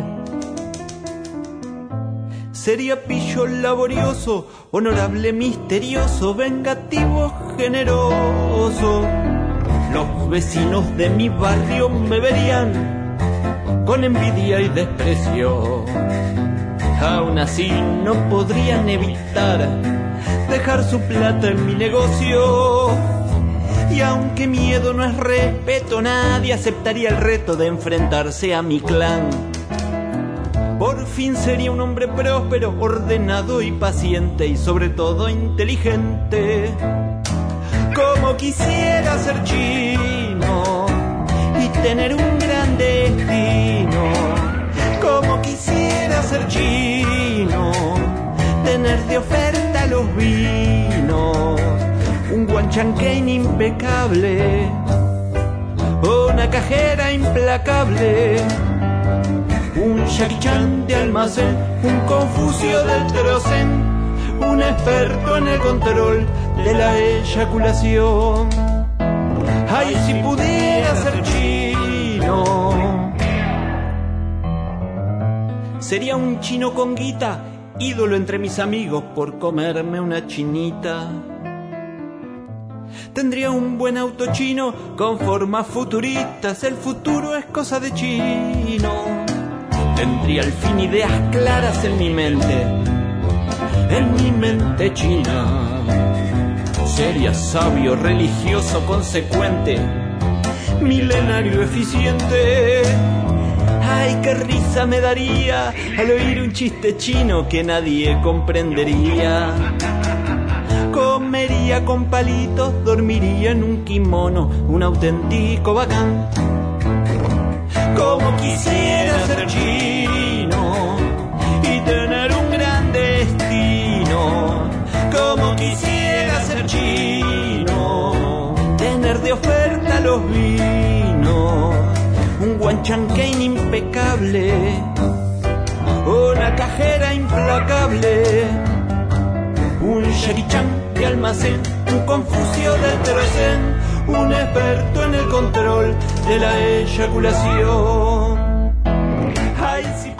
Sería pillo laborioso, honorable, misterioso, vengativo, generoso. Los vecinos de mi barrio me verían con envidia y desprecio. Aún así no podrían evitar dejar su plata en mi negocio. Y aunque miedo no es respeto, nadie aceptaría el reto de enfrentarse a mi clan. Por fin sería un hombre próspero, ordenado y paciente y sobre todo inteligente. Como quisiera ser chino y tener un gran destino. Como quisiera ser chino, tener de oferta los vinos. Un guanchanquén impecable, una cajera implacable, un Jackie Chan de almacén, un Confucio del Trocén, un experto en el control de la eyaculación. Ay, si pudiera ser chino, sería un chino con guita, ídolo entre mis amigos por comerme una chinita. Tendría un buen auto chino con formas futuristas, el futuro es cosa de chino. Tendría al fin ideas claras en mi mente china. Sería sabio, religioso, consecuente, milenario, eficiente. Ay, qué risa me daría al oír un chiste chino que nadie comprendería. Comería con palitos, dormiría en un kimono, un auténtico bacán. Como quisiera ser chino y tener un gran destino. Como quisiera ser chino, tener de oferta los vinos. Un guanchanquén impecable, una cajera implacable, un Jackie Chan de almacén, un Confucio del Trocén, un experto en el control de la eyaculación. Ay, si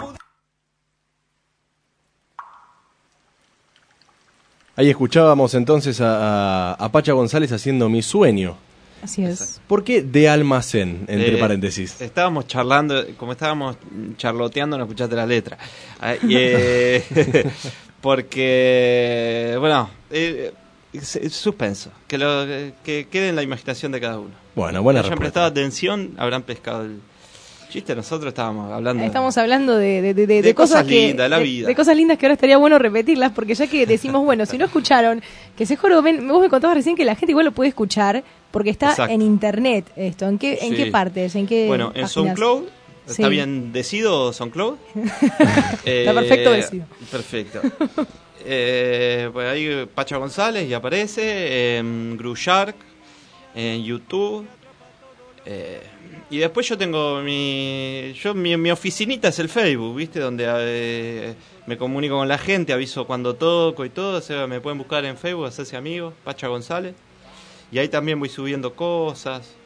Ahí escuchábamos entonces a Pacha González haciendo Mi Sueño. Así es. ¿Por qué de almacén, entre paréntesis? Estábamos charlando, como estábamos charloteando, no escuchaste la letra. Porque, bueno, suspenso. Que quede en la imaginación de cada uno. Bueno, buena respuesta. Si hayan prestado atención, habrán pescado el chiste. Nosotros estábamos hablando de cosas lindas, la vida. De cosas lindas que ahora estaría bueno repetirlas, porque ya que decimos, bueno, si no escucharon, que se juro, vos me contabas recién que la gente igual lo puede escuchar, porque está Exacto. en internet esto. ¿En qué partes? ¿En qué Bueno, en páginas? SoundCloud. Sí. ¿Está bien decido SoundCloud? Está perfecto decido. Perfecto. Pues ahí Pacha González y aparece, en Grushark, en YouTube. Y después yo tengo mi oficinita es el Facebook, ¿viste? Donde me comunico con la gente, aviso cuando toco y todo. O sea, me pueden buscar en Facebook, hacerse amigos, Pacha González. Y ahí también voy subiendo cosas.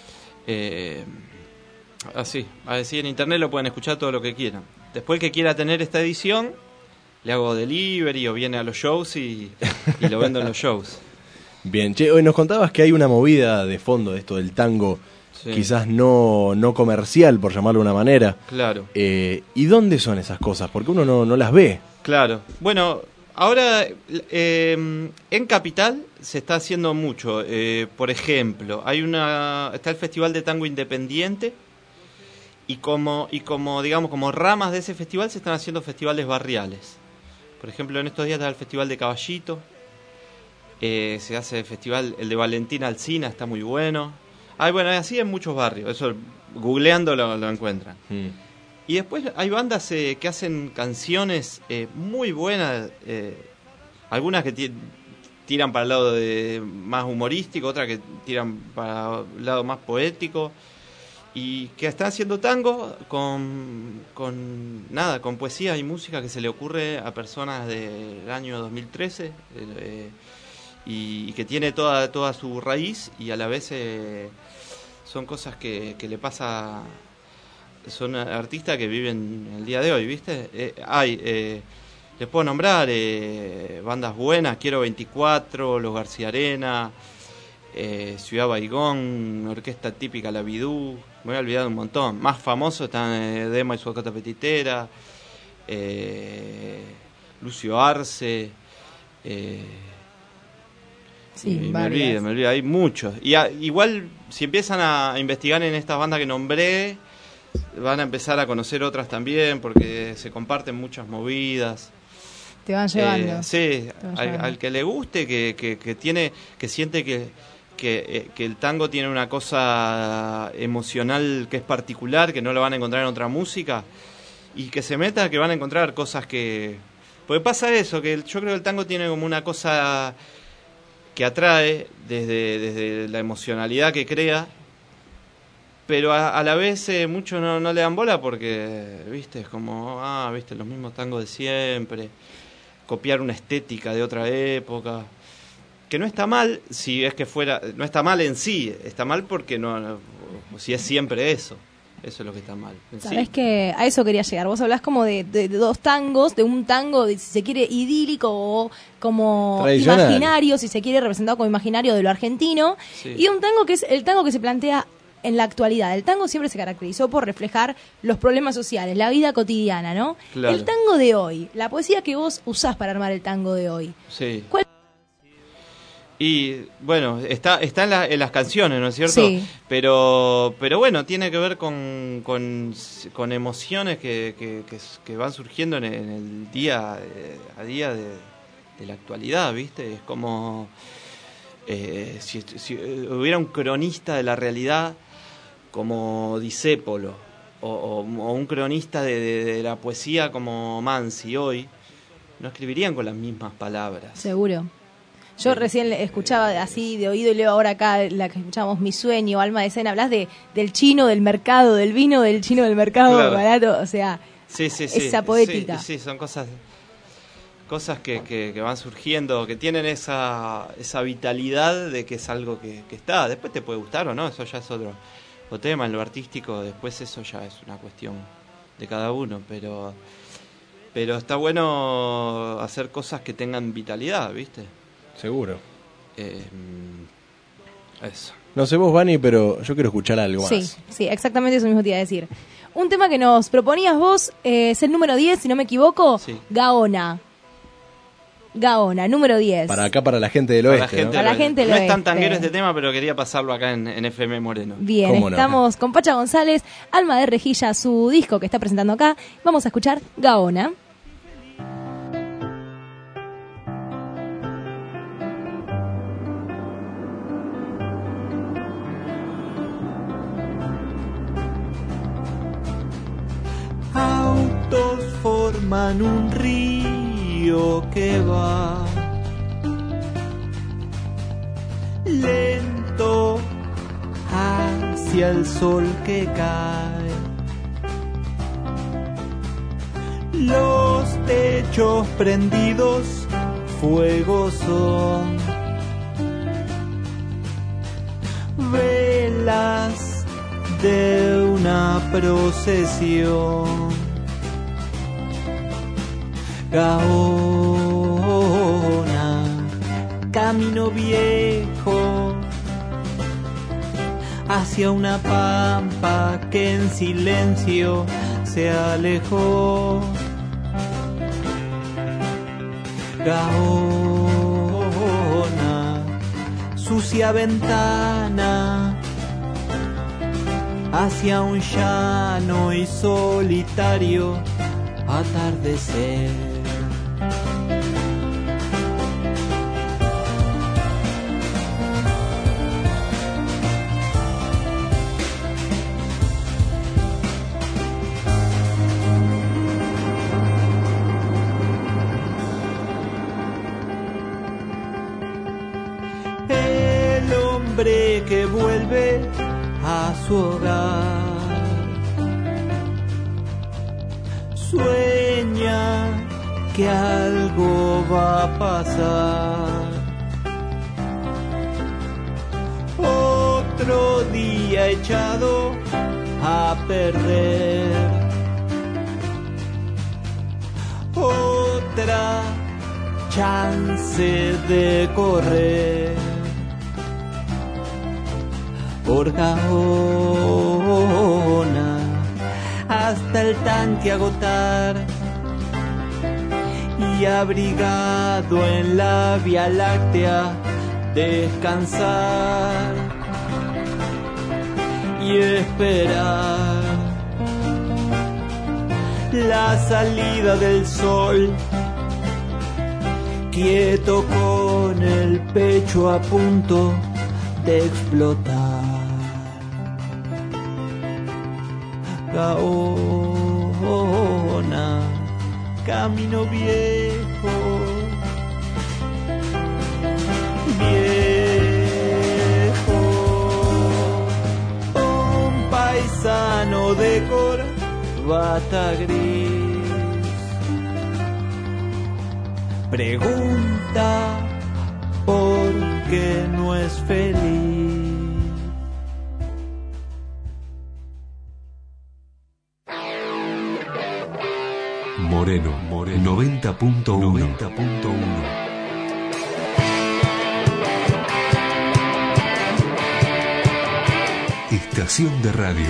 Así en internet lo pueden escuchar todo lo que quieran. Después el que quiera tener esta edición, le hago delivery o viene a los shows y lo vendo en los shows. Bien, che, hoy nos contabas que hay una movida de fondo de esto del tango, sí. Quizás no comercial, por llamarlo de una manera. Claro. ¿Y dónde son esas cosas? Porque uno no las ve. Claro. Bueno, ahora en Capital se está haciendo mucho. Por ejemplo, está el Festival de Tango Independiente y como digamos como ramas de ese festival se están haciendo festivales barriales. Por ejemplo, en estos días está el Festival de Caballito. Se hace el festival, el de Valentina Alsina, está muy bueno. Bueno, así en muchos barrios, eso googleando lo encuentran. Y después hay bandas que hacen canciones muy buenas, algunas que tiran para el lado más humorístico, otras que tiran para el lado más poético, y que están haciendo tango con poesía y música que se le ocurre a personas del año 2013. y que tiene toda su raíz, y a la vez son cosas que le pasa, son artistas que viven el día de hoy, ¿viste? Les puedo nombrar bandas buenas, Quiero 24, Los García Arena, Ciudad Baigón, Orquesta Típica La Bidú, me he olvidado un montón. Más famosos están Dema y su Acata Petitera, Lucio Arce, me olvido, hay muchos. Y igual, si empiezan a investigar en estas bandas que nombré, van a empezar a conocer otras también, porque se comparten muchas movidas. Te van llevando. Sí, al que le guste, que siente que el tango tiene una cosa emocional que es particular, que no lo van a encontrar en otra música, y que se meta, que van a encontrar cosas que... Porque pasa eso, que yo creo que el tango tiene como una cosa que atrae desde la emocionalidad que crea, pero a la vez muchos no le dan bola porque, viste, es como, viste, los mismos tangos de siempre, copiar una estética de otra época, que no está mal, si es que fuera, no está mal en sí, está mal porque no si es siempre eso es lo que está mal. Sabés que a eso quería llegar, vos hablás como de dos tangos, de un tango, si se quiere, idílico o como imaginario, si se quiere, representado como imaginario de lo argentino, sí. Y un tango que es el tango que se plantea en la actualidad. El tango siempre se caracterizó por reflejar los problemas sociales, la vida cotidiana, ¿no? Claro. El tango de hoy, la poesía que vos usás para armar el tango de hoy. Sí. ¿Cuál? Y bueno, está en las canciones, ¿no es cierto? Sí. Pero bueno, tiene que ver con emociones que van surgiendo en el día a día de la actualidad, ¿viste? Es como si hubiera un cronista de la realidad como Discépolo o un cronista de la poesía como Mansi hoy, no escribirían con las mismas palabras. Seguro. Yo recién escuchaba así de oído y leo ahora acá la que escuchamos Mi Sueño, Alma de Cena, hablas del chino del mercado, del vino del chino del mercado, claro. Barato, o sea, sí, esa poética. Sí, son cosas que van surgiendo, que tienen esa vitalidad de que es algo que está. Después te puede gustar o no, eso ya es otro tema. En lo artístico, después eso ya es una cuestión de cada uno, pero está bueno hacer cosas que tengan vitalidad, ¿viste? Seguro. Eso. No sé vos, Vani, pero yo quiero escuchar algo más. Sí, exactamente eso mismo te iba a decir. Un tema que nos proponías vos es el número 10, si no me equivoco, sí. Gaona, número 10. Para acá, para la gente del oeste, ¿no? Para la gente del oeste. No es tan tanguero este tema, pero quería pasarlo acá en FM Moreno. Bien, estamos con Pacha González, Alma de Rejilla, su disco que está presentando acá. Vamos a escuchar Gaona. Autos forman un río que va lento hacia el sol que cae. Los techos prendidos, fuego son. Velas de una procesión. Gaona, camino viejo hacia una pampa que en silencio se alejó. Gaona, sucia ventana hacia un llano y solitario atardecer. El hombre que vuelve a su hogar sueña que algo va a pasar. otro día echado a perder. Otra chance de correr por Gaona hasta el tanque agotar, y abrigado en la Vía Láctea descansar y esperar la salida del sol, quieto con el pecho a punto de explotar. Gaona, camino viejo, viejo, un paisano de corbata gris pregunta por qué no es feliz. Moreno 90.1. Estación de radio.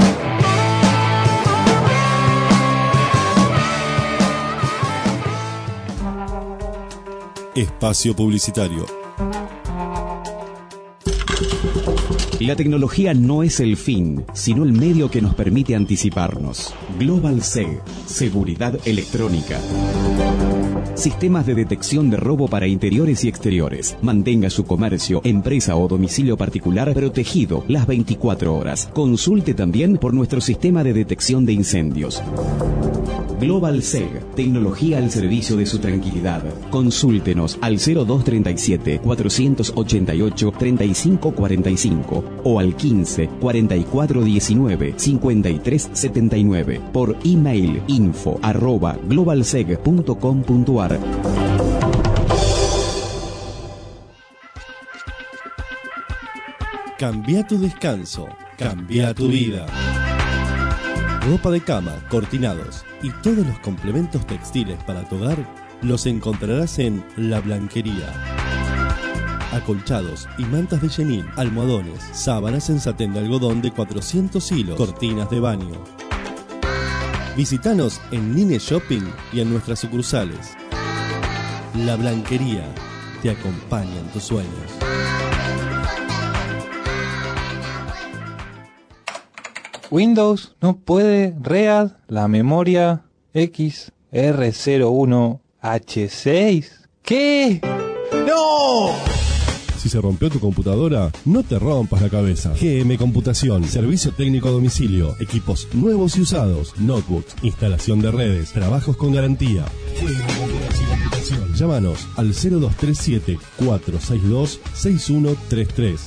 Espacio publicitario. La tecnología no es el fin, sino el medio que nos permite anticiparnos. Global SEG, seguridad electrónica. Sistemas de detección de robo para interiores y exteriores. Mantenga su comercio, empresa o domicilio particular protegido las 24 horas. Consulte también por nuestro sistema de detección de incendios. Global SEG, tecnología al servicio de su tranquilidad. Consúltenos al 0237 488 3545 o al 15 4419 5379 por email info@globalseg.com.ar. Cambia tu descanso, cambia tu vida. Ropa de cama, cortinados y todos los complementos textiles para tu hogar los encontrarás en La Blanquería. Acolchados y mantas de chenil, almohadones, sábanas en satén de algodón de 400 hilos, cortinas de baño. Visítanos en Nine Shopping y en nuestras sucursales. La Blanquería te acompaña en tus sueños. Windows no puede READ la memoria XR01H6. ¿Qué? ¡No! Si se rompió tu computadora, no te rompas la cabeza. GM Computación, servicio técnico a domicilio, equipos nuevos y usados, notebooks, instalación de redes, trabajos con garantía. GM Computación. Llámanos al 0237 462 6133.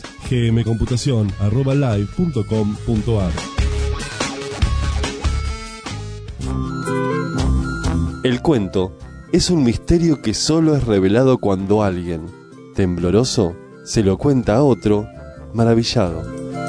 gmcomputacion@live.com.ar. El cuento es un misterio que solo es revelado cuando alguien, tembloroso, se lo cuenta a otro, maravillado.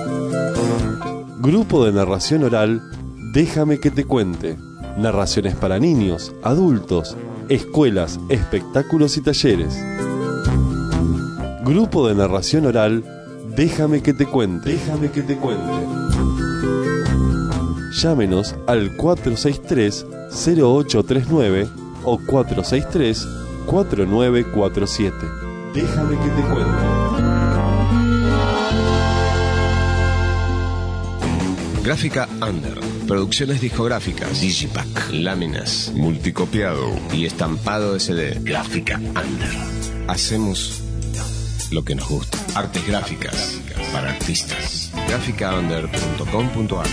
Grupo de narración oral, Déjame que te cuente. Narraciones para niños, adultos, escuelas, espectáculos y talleres. Grupo de narración oral, Déjame que te cuente. Déjame que te cuente. Llámenos al 463-0839 o 463-4947. Déjame que te cuente. Gráfica Under. Producciones discográficas, Digipack, láminas, multicopiado y estampado de CD. Gráfica Under. Hacemos lo que nos gusta. Artes gráficas para artistas. Graficaunder.com.ar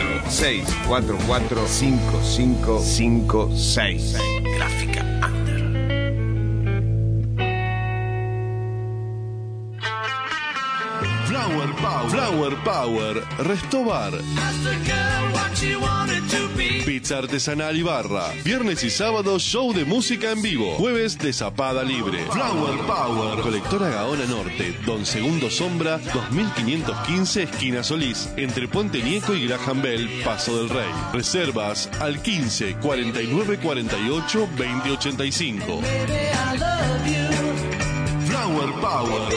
46445556. Gráfica Under. Flower Power, Restobar. Pizza artesanal y barra. Viernes y sábado, show de música en vivo. Jueves de zapada libre. Flower Power. Colectora Gaona Norte, Don Segundo Sombra, 2515, esquina Solís. Entre Puente Nieco y Graham Bell, Paso del Rey. Reservas al 15 49 48 20 85. Flower Power.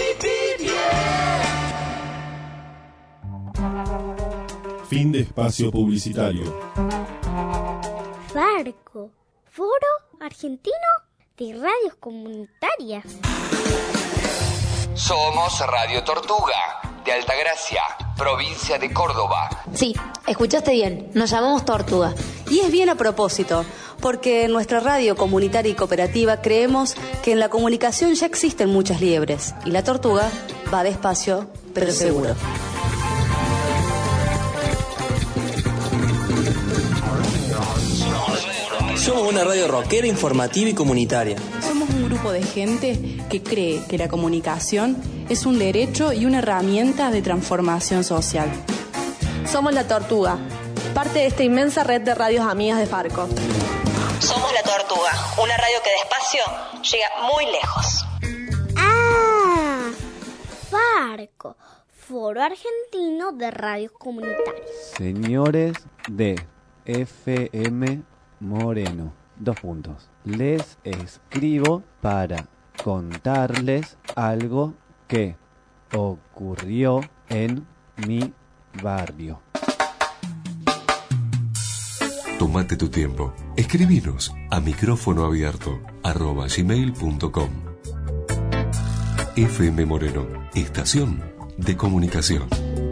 Fin de espacio publicitario. Farco, Foro Argentino de Radios Comunitarias. Somos Radio Tortuga, de Altagracia, provincia de Córdoba. Sí, escuchaste bien, nos llamamos Tortuga. Y es bien a propósito, porque en nuestra radio comunitaria y cooperativa creemos que en la comunicación ya existen muchas liebres, y la tortuga va despacio, pero seguro. Somos una radio rockera, informativa y comunitaria. Somos un grupo de gente que cree que la comunicación es un derecho y una herramienta de transformación social. Somos La Tortuga, parte de esta inmensa red de radios amigas de Farco. Somos La Tortuga, una radio que despacio llega muy lejos. ¡Ah! Farco, Foro Argentino de Radios Comunitarias. Señores de FM Moreno, 2 puntos. Les escribo para contarles algo que ocurrió en mi barrio. Tómate tu tiempo. Escribinos a micrófonoabierto@gmail.com. FM Moreno, estación de comunicación.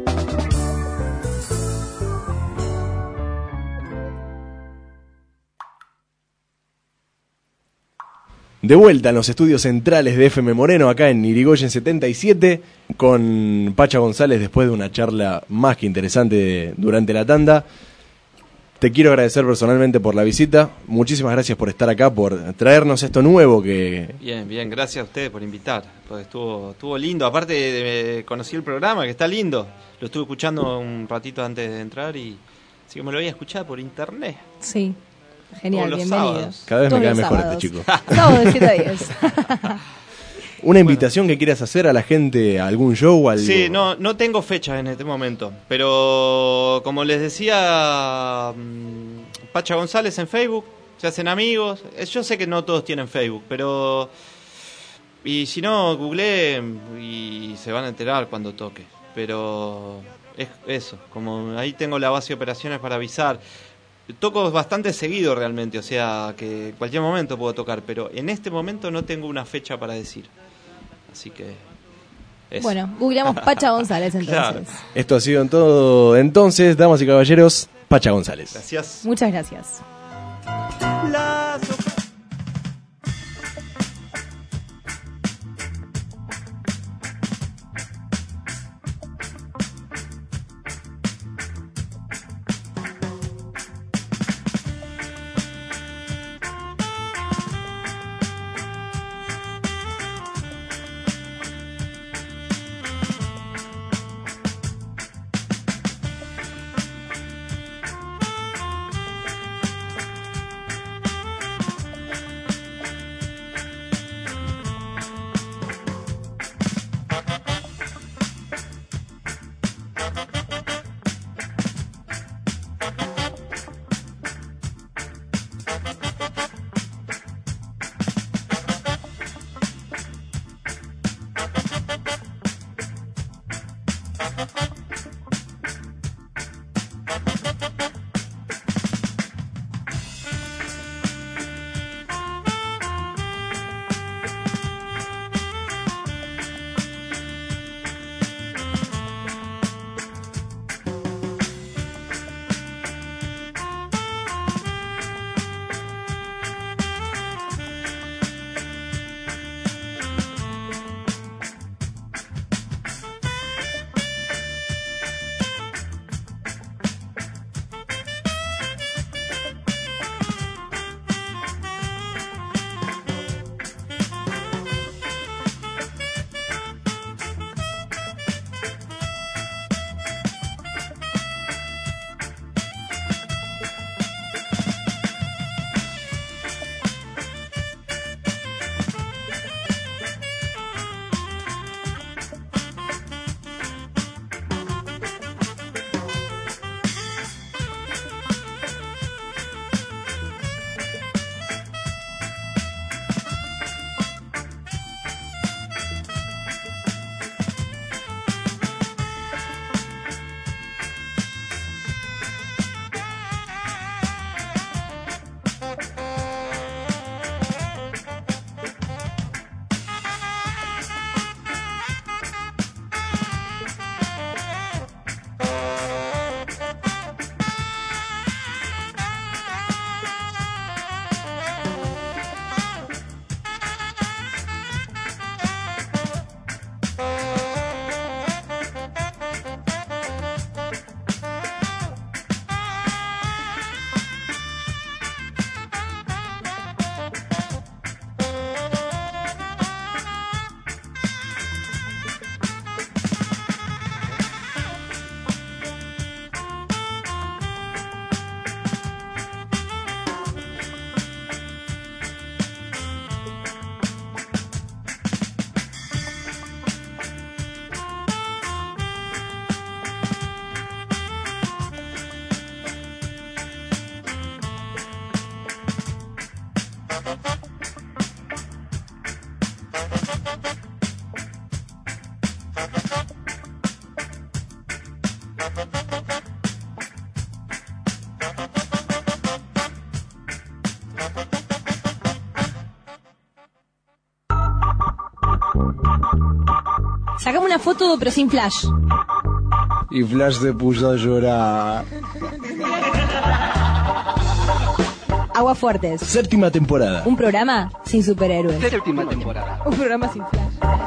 De vuelta en los estudios centrales de FM Moreno, acá en Irigoyen 77, con Pacha González después de una charla más que interesante durante la tanda. Te quiero agradecer personalmente por la visita. Muchísimas gracias por estar acá, por traernos esto nuevo que... Bien, gracias a ustedes por invitar. Pues estuvo lindo. Aparte, conocí el programa, que está lindo. Lo estuve escuchando un ratito antes de entrar y así que me lo había escuchado por internet. Sí. Genial, bienvenidos. Cada vez me cae mejor este chico. Sábado de 7 a 10. ¿Una invitación que quieras hacer a la gente a algún show? Algo? Sí, no tengo fechas en este momento, pero como les decía, Pacha González en Facebook, se hacen amigos. Yo sé que no todos tienen Facebook, pero... Y si no, googleen y se van a enterar cuando toque. Pero es eso, como ahí tengo la base de operaciones para avisar. Toco bastante seguido realmente, o sea que en cualquier momento puedo tocar, pero en este momento no tengo una fecha para decir. Así que... eso. Bueno, googleamos Pacha González entonces. Claro. Esto ha sido en todo entonces, damas y caballeros, Pacha González. Gracias. Muchas gracias. Sacame una foto, pero sin flash. Y Flash se puso a llorar. Aguafuertes. Séptima temporada. Un programa sin superhéroes. Séptima temporada. Un programa sin flash.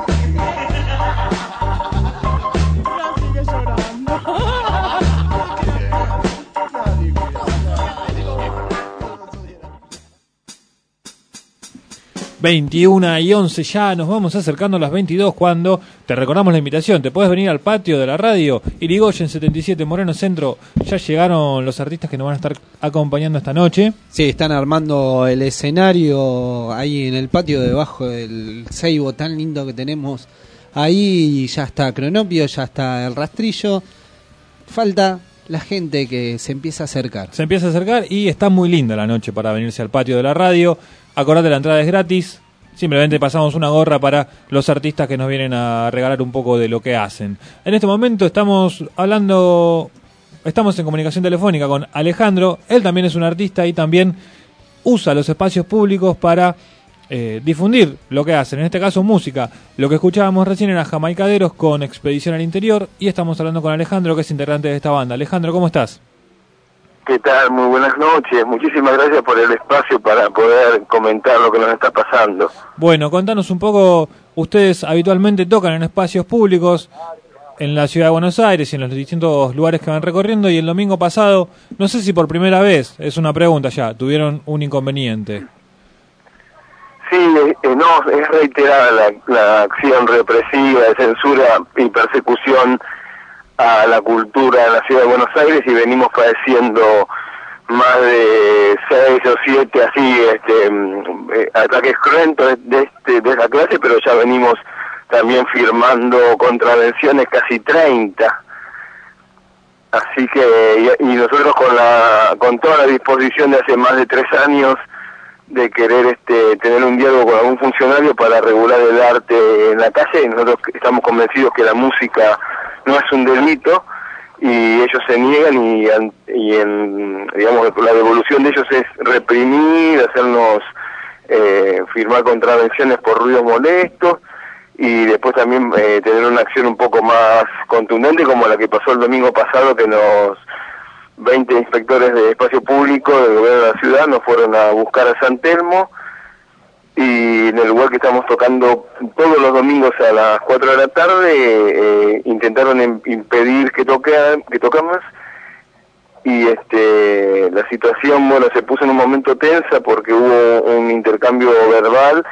21:11 ya, nos vamos acercando a las 22 cuando te recordamos la invitación. Te puedes venir al patio de la radio, Irigoyen 77, Moreno Centro. Ya llegaron los artistas que nos van a estar acompañando esta noche. Sí, están armando el escenario ahí en el patio debajo del ceibo tan lindo que tenemos ahí. Ya está Cronopio, ya está el rastrillo. Falta la gente que se empieza a acercar. Se empieza a acercar y está muy linda la noche para venirse al patio de la radio. Acordate, la entrada es gratis. Simplemente pasamos una gorra para los artistas que nos vienen a regalar un poco de lo que hacen. En este momento estamos en comunicación telefónica con Alejandro. Él también es un artista y también usa los espacios públicos para difundir lo que hacen. En este caso, música. Lo que escuchábamos recién era Jamaicaderos con Expedición al Interior. Y estamos hablando con Alejandro, que es integrante de esta banda. Alejandro, ¿cómo estás? ¿Qué tal? Muy buenas noches. Muchísimas gracias por el espacio para poder comentar lo que nos está pasando. Bueno, contanos un poco. Ustedes habitualmente tocan en espacios públicos en la ciudad de Buenos Aires y en los distintos lugares que van recorriendo, y el domingo pasado, no sé si por primera vez, es una pregunta ya, tuvieron un inconveniente. Sí, no, es reiterada la acción represiva de censura y persecución a la cultura en la ciudad de Buenos Aires, y venimos padeciendo más de 6 o 7 así ataques cruentos de esa clase, pero ya venimos también firmando contravenciones casi 30. Así que y nosotros con toda la disposición de hace más de 3 años de querer tener un diálogo con algún funcionario para regular el arte en la calle, y nosotros estamos convencidos que la música no es un delito, y ellos se niegan, y digamos, la devolución de ellos es reprimir, hacernos firmar contravenciones por ruidos molestos, y después también tener una acción un poco más contundente, como la que pasó el domingo pasado, que 20 inspectores de espacio público del gobierno de la ciudad nos fueron a buscar a San Telmo, y en el lugar que estamos tocando todos los domingos a las 4 de la tarde intentaron impedir que toquemos, y la situación, bueno, se puso en un momento tensa porque hubo un intercambio verbal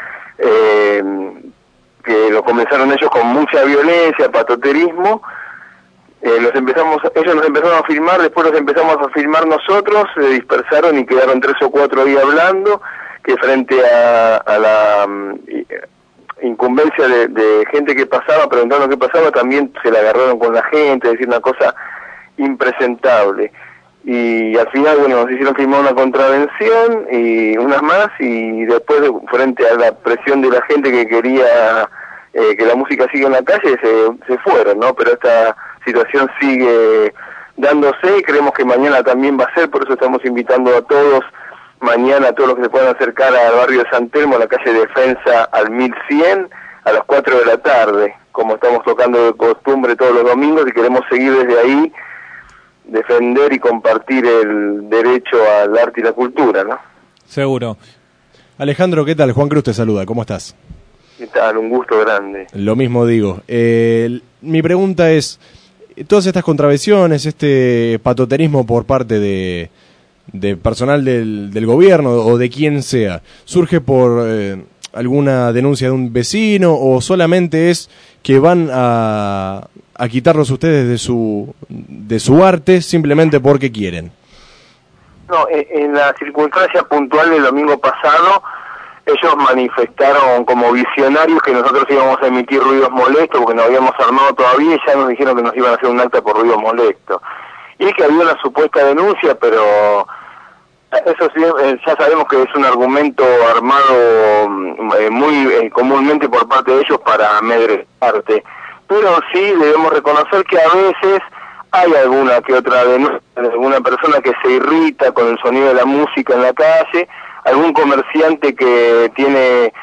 que lo comenzaron ellos con mucha violencia, patoterismo. Ellos nos empezaron a filmar, después los empezamos a filmar nosotros, se dispersaron y quedaron 3 o 4 ahí hablando, que frente a la incumbencia de gente que pasaba, preguntando qué pasaba, también se la agarraron con la gente, decir una cosa impresentable. Y al final, bueno, nos hicieron firmar una contravención y unas más, y después, frente a la presión de la gente que quería que la música siga en la calle, se fueron, ¿no? Pero esta situación sigue dándose, y creemos que mañana también va a ser, por eso estamos invitando a todos, mañana a todos los que se puedan acercar al barrio de San Telmo, a la calle Defensa al 1100, a las 4 de la tarde, como estamos tocando de costumbre todos los domingos, y queremos seguir desde ahí, defender y compartir el derecho al arte y la cultura, ¿no? Seguro. Alejandro, ¿qué tal? Juan Cruz te saluda, ¿cómo estás? ¿Qué tal? Un gusto grande. Lo mismo digo. Mi pregunta es, todas estas contravenciones, este patoterismo por parte de personal del gobierno o de quien sea, ¿surge por alguna denuncia de un vecino, o solamente es que van a quitarlos ustedes de su arte simplemente porque quieren? No, en la circunstancia puntual del domingo pasado, ellos manifestaron como visionarios que nosotros íbamos a emitir ruidos molestos porque no habíamos armado todavía, y ya nos dijeron que nos iban a hacer un acta por ruidos molestos. Y que había una supuesta denuncia, pero eso sí, ya sabemos que es un argumento armado muy comúnmente por parte de ellos para amedrentarte. Pero sí debemos reconocer que a veces hay alguna que otra denuncia de alguna persona que se irrita con el sonido de la música en la calle, algún comerciante que tiene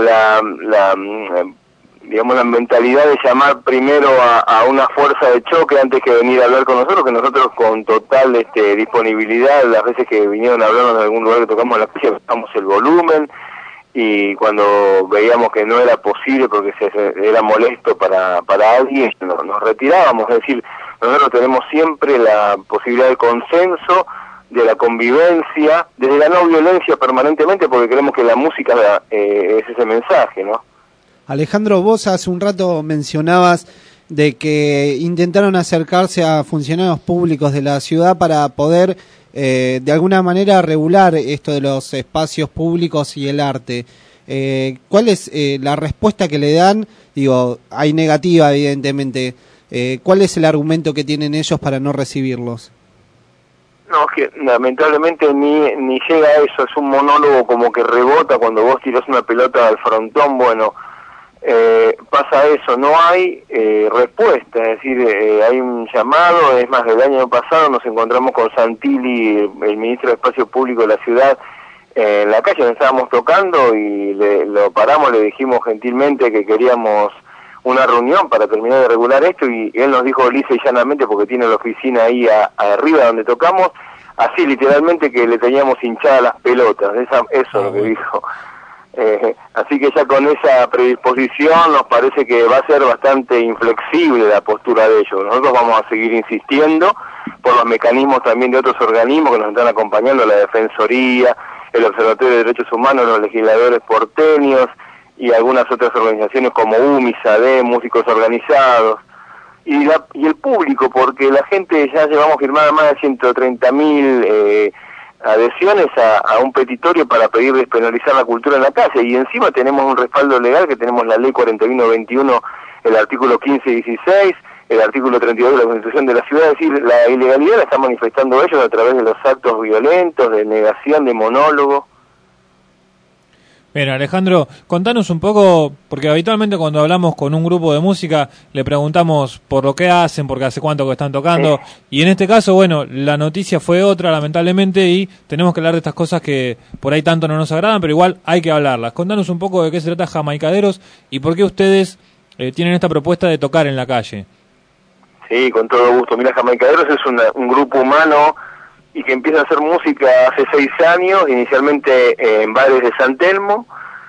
digamos, la mentalidad de llamar primero a una fuerza de choque antes que venir a hablar con nosotros, que nosotros con total disponibilidad, las veces que vinieron a hablarnos en algún lugar que tocamos en la calle, bajamos el volumen, y cuando veíamos que no era posible porque era molesto para alguien, nos retirábamos. Es decir, nosotros tenemos siempre la posibilidad de consenso, de la convivencia, desde la no violencia permanentemente, porque creemos que la música es ese mensaje, ¿no? Alejandro, vos hace un rato mencionabas de que intentaron acercarse a funcionarios públicos de la ciudad para poder de alguna manera regular esto de los espacios públicos y el arte. ¿Cuál es la respuesta que le dan? Digo, hay negativa evidentemente. ¿Cuál es el argumento que tienen ellos para no recibirlos? No, es que lamentablemente ni llega a eso, es un monólogo como que rebota cuando vos tirás una pelota al frontón. Bueno, pasa eso, no hay respuesta, es decir, hay un llamado. Es más, el año pasado nos encontramos con Santilli, el ministro de Espacio Público de la ciudad, en la calle donde estábamos tocando, y lo paramos, le dijimos gentilmente que queríamos una reunión para terminar de regular esto, y él nos dijo lisa y llanamente, porque tiene la oficina ahí arriba donde tocamos, así literalmente, que le teníamos hinchadas las pelotas. Eso es lo que dijo. Así que ya con esa predisposición nos parece que va a ser bastante inflexible la postura de ellos. Nosotros vamos a seguir insistiendo por los mecanismos también de otros organismos que nos están acompañando, la Defensoría, el Observatorio de Derechos Humanos, los legisladores porteños y algunas otras organizaciones como UMI, SADE, Músicos Organizados, y el público, porque la gente, ya llevamos firmada más de 130.000 adhesiones a un petitorio para pedir despenalizar la cultura en la calle, y encima tenemos un respaldo legal, que tenemos la ley 4121, el artículo 15 y 16, el artículo 32 de la Constitución de la ciudad. Es decir, la ilegalidad la están manifestando ellos a través de los actos violentos, de negación, de monólogo. Bien, Alejandro, contanos un poco, porque habitualmente cuando hablamos con un grupo de música le preguntamos por lo que hacen, porque hace cuánto que están tocando, y en este caso, bueno, la noticia fue otra, lamentablemente, y tenemos que hablar de estas cosas que por ahí tanto no nos agradan, pero igual hay que hablarlas. Contanos un poco de qué se trata Jamaicaderos y por qué ustedes tienen esta propuesta de tocar en la calle. Sí, con todo gusto. Mira, Jamaicaderos es un grupo humano y que empieza a hacer música hace 6 años, inicialmente en bares de San Telmo.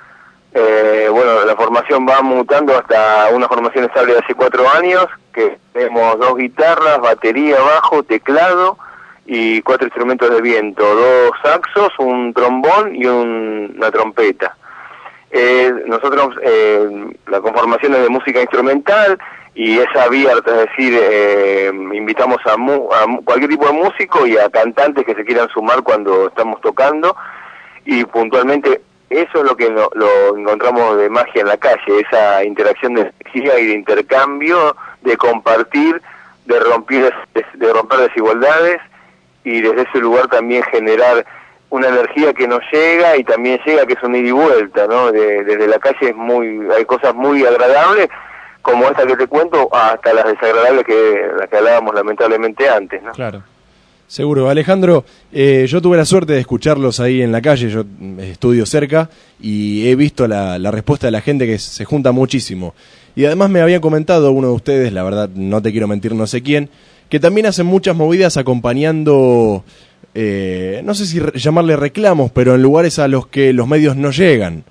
Bueno, la formación va mutando hasta una formación estable de hace 4 años, que tenemos 2 guitarras, batería, bajo, teclado y 4 instrumentos de viento, 2 saxos, un trombón y una trompeta. Nosotros, la conformación es de música instrumental y es abierta, es decir, invitamos a cualquier tipo de músico y a cantantes que se quieran sumar cuando estamos tocando, y puntualmente eso es lo que lo encontramos de magia en la calle, esa interacción de energía y de intercambio, de compartir, de romper desigualdades, y desde ese lugar también generar una energía que nos llega y también llega, que es un ida y vuelta, ¿no? Desde la calle hay cosas muy agradables, como esta que te cuento, hasta las desagradables las que hablábamos lamentablemente antes, ¿no? Claro. Seguro. Alejandro, yo tuve la suerte de escucharlos ahí en la calle, yo estudio cerca, y he visto la respuesta de la gente, que se junta muchísimo. Y además me había comentado uno de ustedes, la verdad no te quiero mentir, no sé quién, que también hacen muchas movidas acompañando, no sé si llamarle reclamos, pero en lugares a los que los medios no llegan.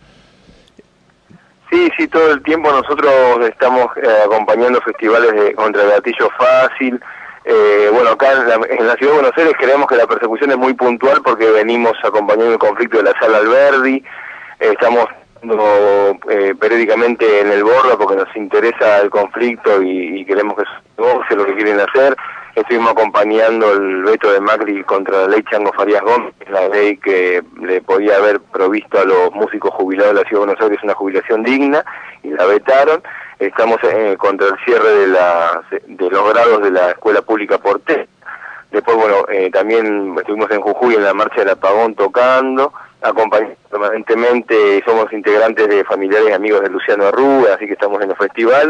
Sí, todo el tiempo nosotros estamos acompañando festivales contra el gatillo fácil. Bueno, acá en la ciudad de Buenos Aires creemos que la persecución es muy puntual porque venimos acompañando el conflicto de la Sala Alberdi, estamos periódicamente en el Borda porque nos interesa el conflicto y queremos que se negocie lo que quieren hacer. Estuvimos acompañando el veto de Macri contra la ley Chango Farías Gómez, la ley que le podía haber provisto a los músicos jubilados de la Ciudad de Buenos Aires una jubilación digna, y la vetaron. Estamos contra el cierre de los grados de la Escuela Pública Porteña. Después, bueno, también estuvimos en Jujuy en la Marcha del Apagón tocando, acompañando permanentemente, somos integrantes de familiares y amigos de Luciano Arruga, así que estamos en los festivales.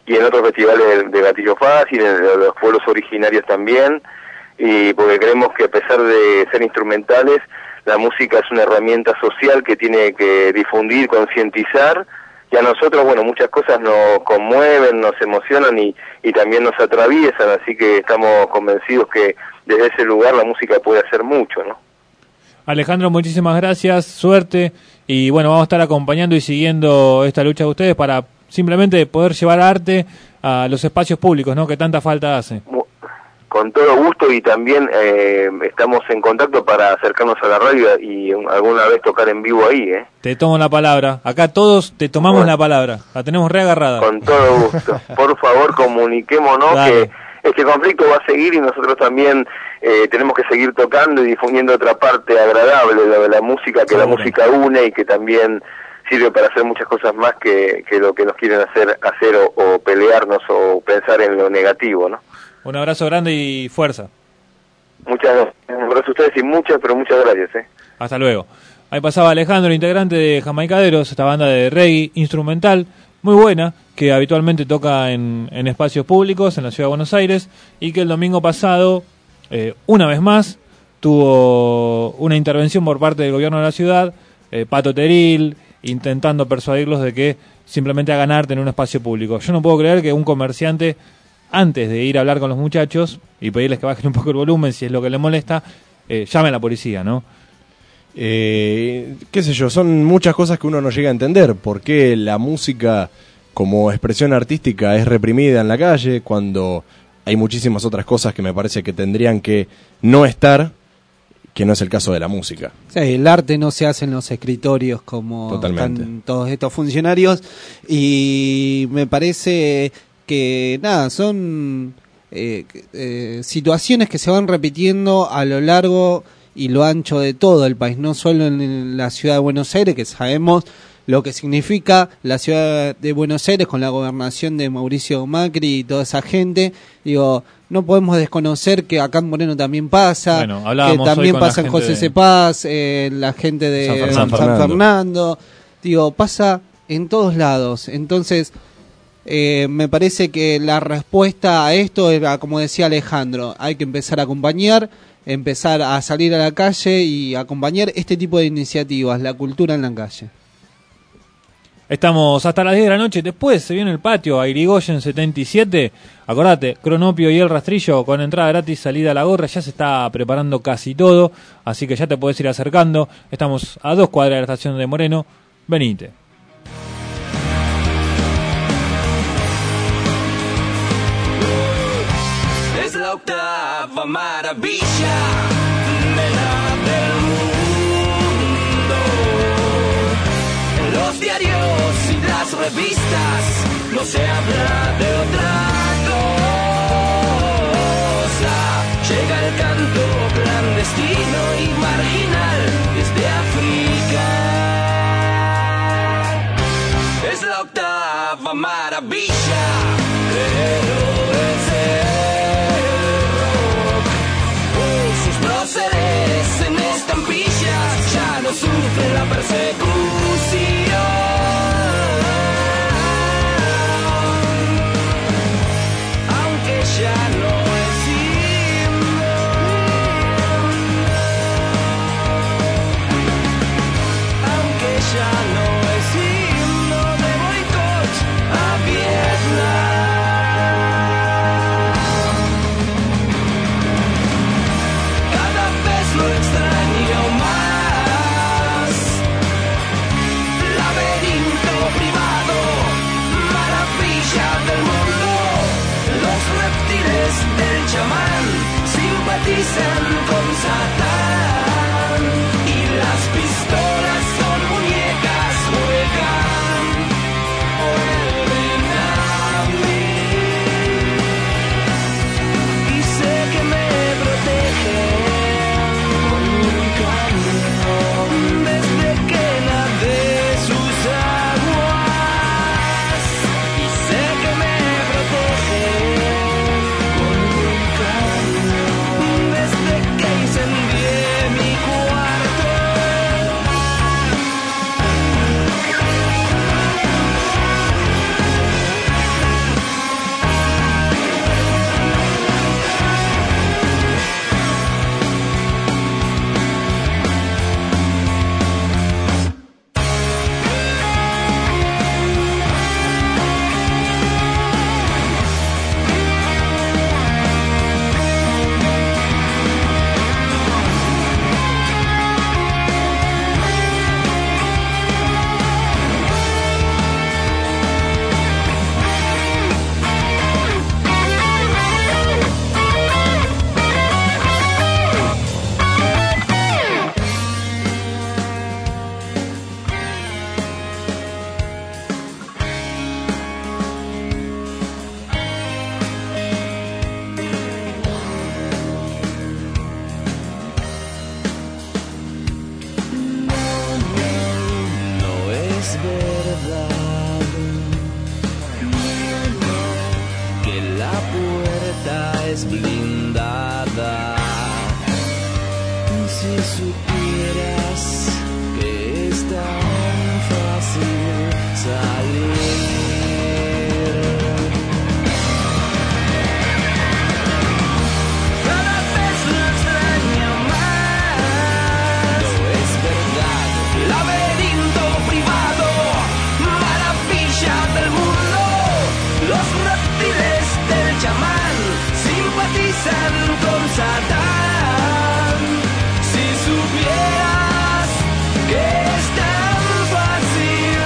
y en otros festivales de Gatillo Fácil, en los pueblos originarios también, y porque creemos que a pesar de ser instrumentales, la música es una herramienta social que tiene que difundir, concientizar, y a nosotros, bueno, muchas cosas nos conmueven, nos emocionan y también nos atraviesan, así que estamos convencidos que desde ese lugar la música puede hacer mucho, ¿no? Alejandro, muchísimas gracias, suerte, y bueno, vamos a estar acompañando y siguiendo esta lucha de ustedes para simplemente poder llevar arte a los espacios públicos, ¿no?, que tanta falta hace. Con todo gusto, y también estamos en contacto para acercarnos a la radio y alguna vez tocar en vivo ahí, ¿eh? Te tomo la palabra. Acá todos te tomamos la palabra. La tenemos reagarrada. Con todo gusto. Por favor, comuniquémonos. Dale. Que este conflicto va a seguir y nosotros también tenemos que seguir tocando y difundiendo otra parte agradable de la música, que la música une y que también sirve para hacer muchas cosas más que lo que nos quieren hacer o pelearnos o pensar en lo negativo, ¿no? Un abrazo grande y fuerza. Muchas gracias. Un abrazo a ustedes y muchas gracias. Hasta luego. Ahí pasaba Alejandro, integrante de Jamaicaderos, esta banda de reggae instrumental muy buena, que habitualmente toca en espacios públicos en la ciudad de Buenos Aires, y que el domingo pasado, una vez más, tuvo una intervención por parte del gobierno de la ciudad, Pato Teril, intentando persuadirlos de que simplemente hagan arte en un espacio público. Yo no puedo creer que un comerciante, antes de ir a hablar con los muchachos y pedirles que bajen un poco el volumen, si es lo que les molesta, llame a la policía, ¿no? Qué sé yo, son muchas cosas que uno no llega a entender. ¿Por qué la música como expresión artística es reprimida en la calle cuando hay muchísimas otras cosas que me parece que tendrían que no estar, que no es el caso de la música? Sí, el arte no se hace en los escritorios como están todos estos funcionarios, y me parece que nada, son situaciones que se van repitiendo a lo largo y lo ancho de todo el país, no solo en la ciudad de Buenos Aires, que sabemos lo que significa la ciudad de Buenos Aires con la gobernación de Mauricio Macri y toda esa gente. Digo, no podemos desconocer que acá en Moreno también pasa, que también pasa en José Cepaz, la gente de San Fernando. Digo, pasa en todos lados. Entonces, me parece que la respuesta a esto era, como decía Alejandro, hay que empezar a acompañar, empezar a salir a la calle y acompañar este tipo de iniciativas, la cultura en la calle. Estamos hasta las 10 de la noche, después se viene el patio a Irigoyen 77, acordate, Cronopio y El Rastrillo con entrada gratis, salida a la gorra, ya se está preparando casi todo, así que ya te podés ir acercando, estamos a 2 cuadras de la estación de Moreno, venite. Es la octava maravilla del mundo. En los diarios y las revistas no se habla de otra cosa. Llega el canto clandestino y marginal desde África. Es la octava maravilla, pero es sus próceres en estampillas ya no sufren la persecución. Aunque ya no es himno, aunque ya no es himno de boicot a Vietnam. Lo extraño más, laberinto privado, maravilla del mundo. Los reptiles del chamán simpatizan con Satán y las pistolas son muñecas, juegan a mí y sé que me protegen desde que nadé sus aguas, y sé que me protege con un cañón desde que incendié es blindada. Si supieras que es tan fácil salir. Cada vez lo extraño más. No es verdad. Laberinto privado, maravilla del mundo. Los reptiles del chamán simpatizan con Satán. Si supieras que es tan fácil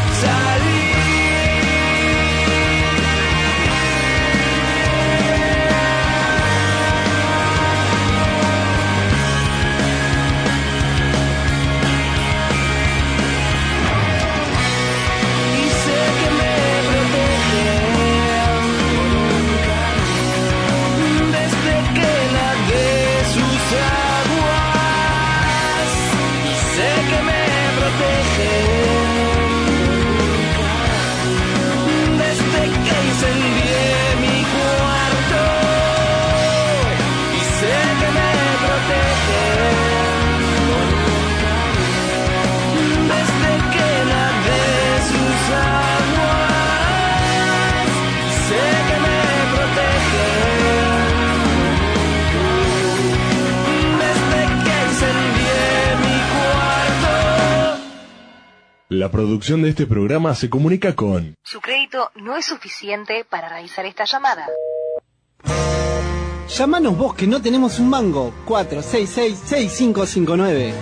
y sé que me protegen desde que nadie sus aguas y sé que me protegen desde que incendié mi cuarto y sé que me protegen desde que nadie sus aguas y sé que me protegen desde que incendié mi cuarto. La producción de este programa se comunica con... Su crédito no es suficiente para realizar esta llamada. Llámanos vos que no tenemos un mango. 466-6559.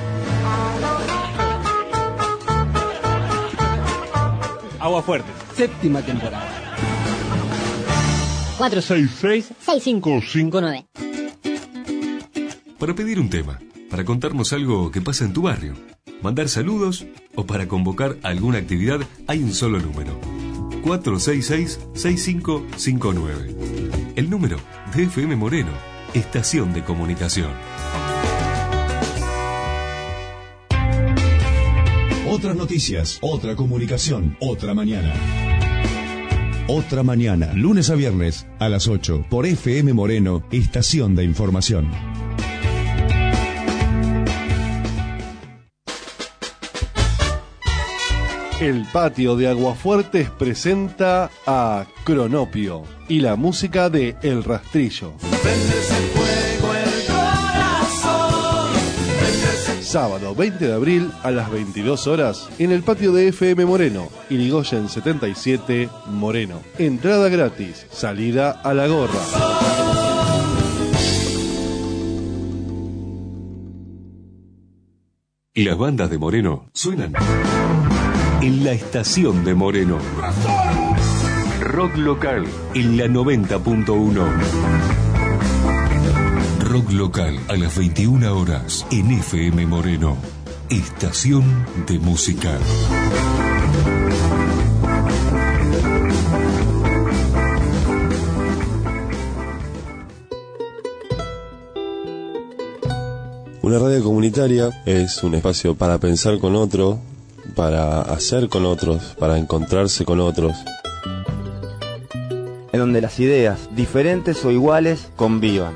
Agua fuerte. Séptima temporada. 466-6559. Para pedir un tema, para contarnos algo que pasa en tu barrio, mandar saludos o para convocar alguna actividad, hay un solo número. 466-6559. El número de FM Moreno, estación de comunicación. Otras noticias, otra comunicación, otra mañana. Otra mañana, lunes a viernes a las 8 por FM Moreno, estación de información. El patio de Aguafuertes presenta a Cronopio y la música de El Rastrillo. Sábado 20 de abril a las 22 horas en el patio de FM Moreno, Irigoyen 77, Moreno. Entrada gratis, salida a la gorra. Y las bandas de Moreno suenan en la estación de Moreno. Rock local en la 90.1. Rock local a las 21 horas en FM Moreno. Estación de música. Una radio comunitaria es un espacio para pensar con otro, para hacer con otros, para encontrarse con otros. En donde las ideas, diferentes o iguales, convivan.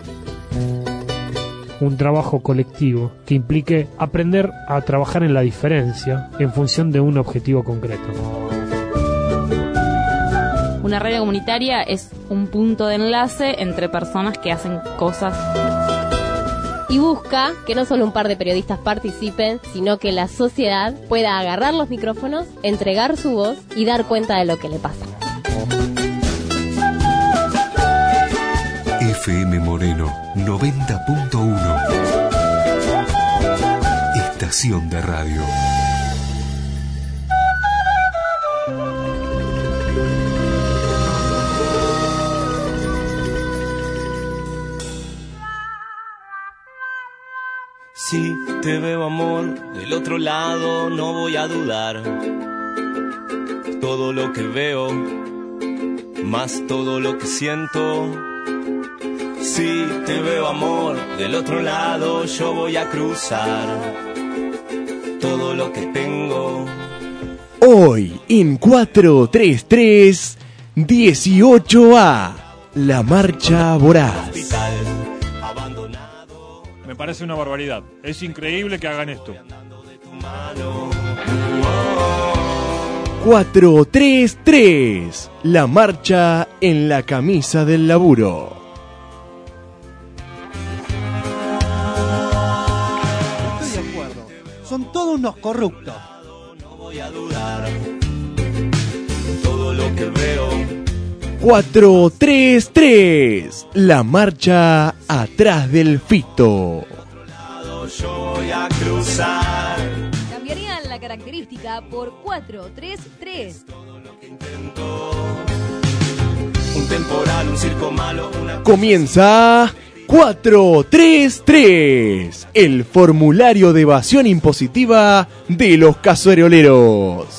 Un trabajo colectivo que implique aprender a trabajar en la diferencia en función de un objetivo concreto. Una radio comunitaria es un punto de enlace entre personas que hacen cosas. Y busca que no solo un par de periodistas participen, sino que la sociedad pueda agarrar los micrófonos, entregar su voz y dar cuenta de lo que le pasa. FM Moreno 90.1. Estación de radio. Si te veo, amor, del otro lado no voy a dudar. Todo lo que veo, más todo lo que siento. Si te veo, amor, del otro lado yo voy a cruzar todo lo que tengo. Hoy en 433 18A, La Marcha Voraz. Me parece una barbaridad. Es increíble que hagan esto. 433. La marcha en la camisa del laburo. Estoy de acuerdo. Son todos unos corruptos. No voy a dudar. Todo lo que veo. 433. La marcha atrás del Fito. Yo voy a cruzar. Cambiarían la característica por 433. Un temporal, un circo malo, una... Comienza 433. El formulario de evasión impositiva de los caceroleros.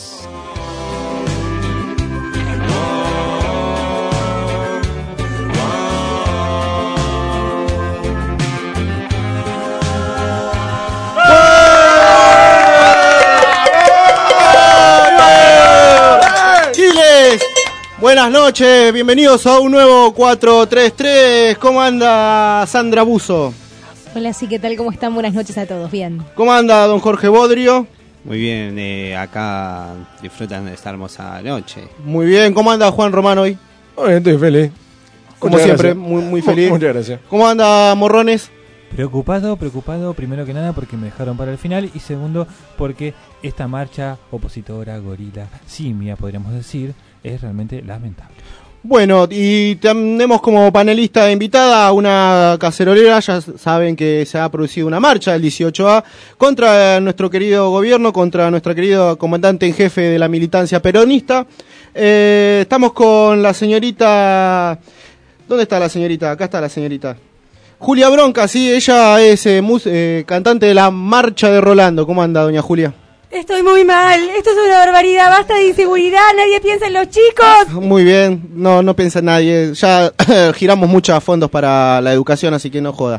Buenas noches, bienvenidos a un nuevo 433. ¿Cómo anda Sandra Buzo? Hola, sí, ¿qué tal? ¿Cómo están? Buenas noches a todos, bien. ¿Cómo anda don Jorge Bodrio? Muy bien, acá disfrutan de esta hermosa noche. Muy bien, ¿cómo anda Juan Román hoy? Estoy feliz. Como Muchas siempre, gracias. muy feliz. Muchas gracias. ¿Cómo anda Morrones? Preocupado, primero que nada porque me dejaron para el final y segundo porque esta marcha opositora, gorila, simia, podríamos decir, es realmente lamentable. Bueno, y tenemos como panelista invitada a una cacerolera. Ya saben que se ha producido una marcha el 18A contra nuestro querido gobierno, contra nuestra querida comandante en jefe de la militancia peronista. Estamos con la señorita... ¿Dónde está la señorita? Acá está la señorita. Julia Bronca, sí, ella es cantante de la Marcha de Rolando. ¿Cómo anda, doña Julia? Estoy muy mal, esto es una barbaridad, basta de inseguridad, nadie piensa en los chicos. Muy bien, no piensa nadie, ya giramos muchos fondos para la educación, así que no joda.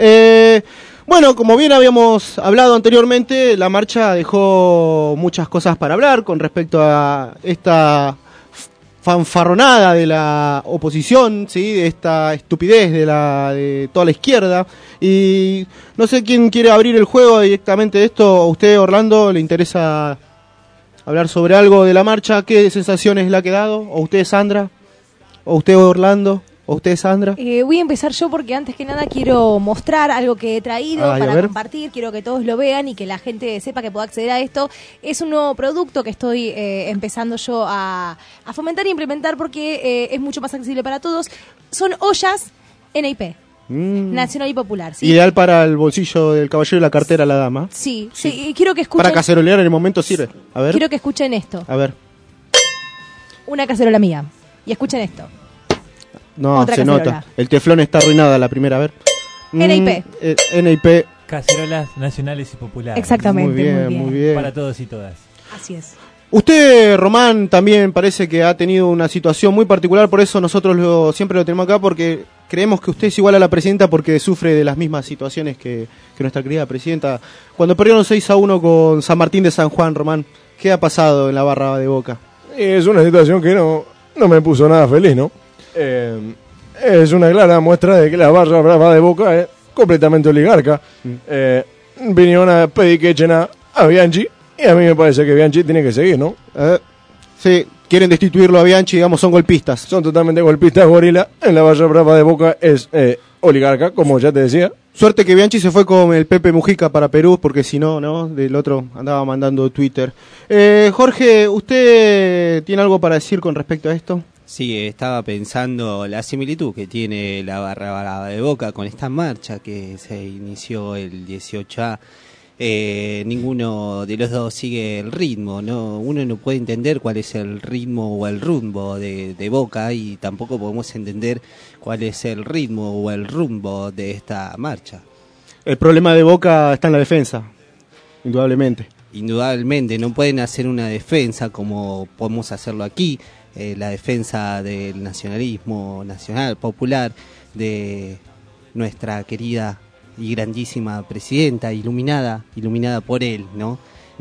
Bueno, como bien habíamos hablado anteriormente, la marcha dejó muchas cosas para hablar con respecto a esta fanfarronada de la oposición, ¿sí? De esta estupidez de toda la izquierda. Y no sé quién quiere abrir el juego directamente de esto. ¿A usted, Orlando, le interesa hablar sobre algo de la marcha? ¿Qué sensaciones le ha quedado? ¿O usted, Sandra? ¿O usted, Orlando? ¿O usted, Sandra? Voy a empezar yo porque antes que nada quiero mostrar algo que he traído para compartir. Quiero que todos lo vean y que la gente sepa que pueda acceder a esto. Es un nuevo producto que estoy empezando yo a fomentar e implementar porque es mucho más accesible para todos. Son ollas NIP. Nacional y Popular, ¿sí? Ideal para el bolsillo del caballero y la cartera a la dama. Sí. Y quiero que escuchen... Para cacerolear en el momento sirve. A ver. Quiero que escuchen esto. A ver. Una cacerola mía. Y escuchen esto. No, otra se cacerola. nota. El teflón está arruinada la primera, a ver. NIP. NIP. Cacerolas nacionales y populares. Exactamente, muy bien. Para todos y todas. Así es. Usted, Román, también parece que ha tenido una situación muy particular, por eso nosotros siempre lo tenemos acá, porque creemos que usted es igual a la presidenta porque sufre de las mismas situaciones que nuestra querida presidenta. Cuando perdieron 6-1 con San Martín de San Juan, Román, ¿qué ha pasado en la barra de Boca? Es una situación que no me puso nada feliz, ¿no? Es una clara muestra de que la barra brava de Boca es completamente oligarca. Vinieron a pedir que echen a Bianchi y a mí me parece que Bianchi tiene que seguir, ¿no? Sí, quieren destituirlo a Bianchi, digamos, son golpistas. Son totalmente golpistas, gorila. En la barra brava de Boca es oligarca, como ya te decía. Suerte que Bianchi se fue con el Pepe Mujica para Perú, porque si no, del otro andaba mandando Twitter. Jorge, ¿usted tiene algo para decir con respecto a esto? Sí, estaba pensando la similitud que tiene la barra brava de Boca con esta marcha que se inició el 18A. Ninguno de los dos sigue el ritmo, ¿no? Uno no puede entender cuál es el ritmo o el rumbo de Boca y tampoco podemos entender cuál es el ritmo o el rumbo de esta marcha. El problema de Boca está en la defensa, indudablemente. Indudablemente, no pueden hacer una defensa como podemos hacerlo aquí. La defensa del nacionalismo nacional, popular, de nuestra querida y grandísima presidenta, iluminada por él, ¿no?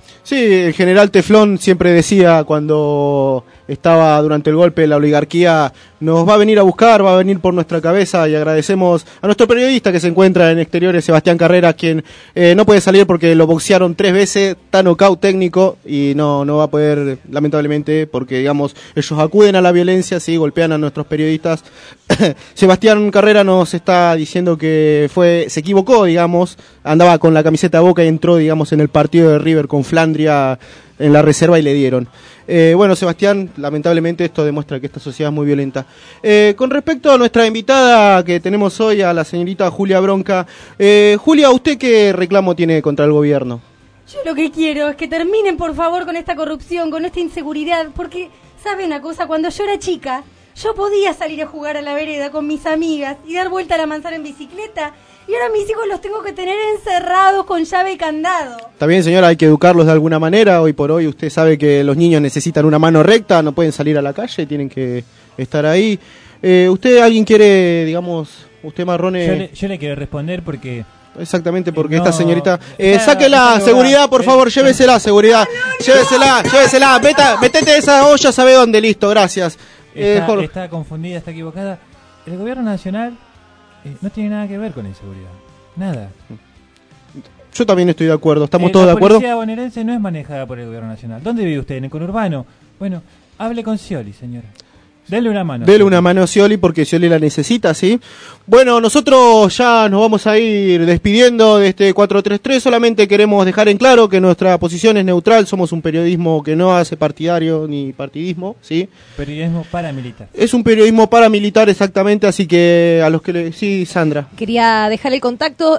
Sí, el general Teflón siempre decía cuando estaba durante el golpe de la oligarquía, nos va a venir a buscar, va a venir por nuestra cabeza, y agradecemos a nuestro periodista que se encuentra en exteriores, Sebastián Carreras, quien no puede salir porque lo boxearon 3 veces, está nocaut técnico y no va a poder, lamentablemente, porque digamos ellos acuden a la violencia, sí, golpean a nuestros periodistas. Sebastián Carreras nos está diciendo que se equivocó, digamos, andaba con la camiseta de Boca y entró, digamos, en el partido de River con Flandria en la reserva y le dieron. Bueno, Sebastián, lamentablemente esto demuestra que esta sociedad es muy violenta. Con respecto a nuestra invitada que tenemos hoy, a la señorita Julia Bronca, Julia, ¿usted qué reclamo tiene contra el gobierno? Yo lo que quiero es que terminen, por favor, con esta corrupción, con esta inseguridad, porque, ¿sabe una cosa? Cuando yo era chica, yo podía salir a jugar a la vereda con mis amigas y dar vuelta a la manzana en bicicleta, y ahora mis hijos los tengo que tener encerrados con llave y candado. Está bien, señora, hay que educarlos de alguna manera. Hoy por hoy usted sabe que los niños necesitan una mano recta, no pueden salir a la calle, tienen que estar ahí. ¿Alguien quiere, digamos, usted Marrone? Yo le quiero responder porque... Exactamente, porque esta señorita... sáquela, seguridad, por favor, llévesela, seguridad. Llévesela, metete esa olla, sabe dónde, listo, gracias. Está confundida, está equivocada. El gobierno nacional no tiene nada que ver con la inseguridad. Nada. Yo también estoy de acuerdo, ¿estamos todos de acuerdo? La policía bonaerense no es manejada por el gobierno nacional. ¿Dónde vive usted? ¿En el conurbano? Bueno, hable con Scioli, señora. Dele una mano. Dele una mano a Scioli porque Scioli la necesita, ¿sí? Bueno, nosotros ya nos vamos a ir despidiendo de este 433. Solamente queremos dejar en claro que nuestra posición es neutral. Somos un periodismo que no hace partidario ni partidismo, ¿sí? Periodismo paramilitar. Es un periodismo paramilitar, exactamente. Así que a los que Sí, Sandra. Quería dejar el contacto,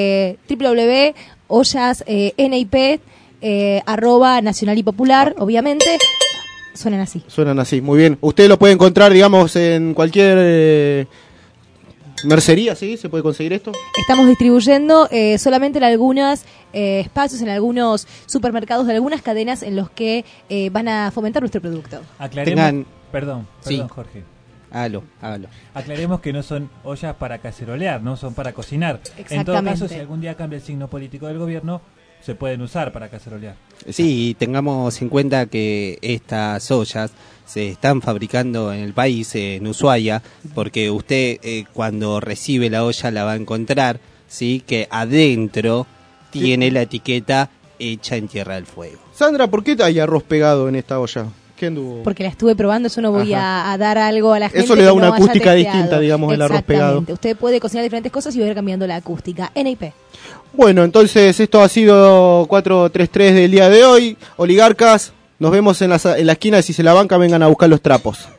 www.ollasnip, @Nacional y Popular, obviamente. Suenan así, muy bien. Usted lo puede encontrar, digamos, en cualquier mercería, ¿sí? ¿Se puede conseguir esto? Estamos distribuyendo solamente en algunos espacios, en algunos supermercados de algunas cadenas en los que van a fomentar nuestro producto. Aclaremos, perdón, sí. Jorge. Hágalo. Aclaremos que no son ollas para cacerolear, no son para cocinar. En todo caso, si algún día cambia el signo político del gobierno, se pueden usar para cacerolear. Sí, tengamos en cuenta que estas ollas se están fabricando en el país, en Ushuaia, porque usted cuando recibe la olla la va a encontrar, sí, que adentro tiene la etiqueta hecha en Tierra del Fuego. Sandra, ¿por qué hay arroz pegado en esta olla? ¿Qué anduvo? Porque la estuve probando, yo no voy a dar algo a la gente. Eso le da una acústica distinta, digamos, el arroz pegado. Usted puede cocinar diferentes cosas y va a ir cambiando la acústica. NIP. Bueno, entonces esto ha sido 433 del día de hoy. Oligarcas, nos vemos en la esquina. Si se la banca, vengan a buscar los trapos.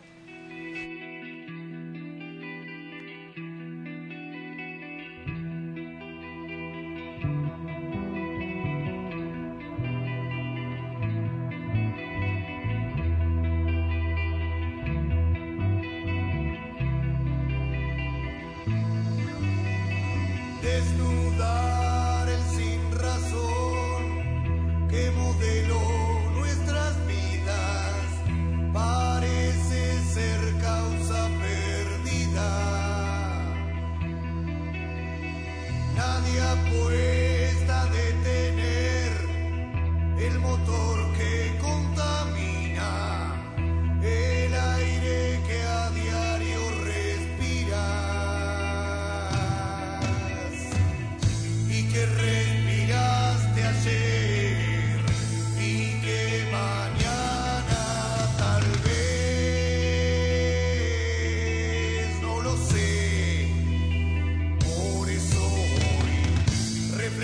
Desnudar el sin razón que modeló nuestras vidas parece ser causa perdida. Nadie apuesta a detener el motor que contamina el aire que a diario respiras y que respiraste ayer y que mañana tal vez, no lo sé. Por eso hoy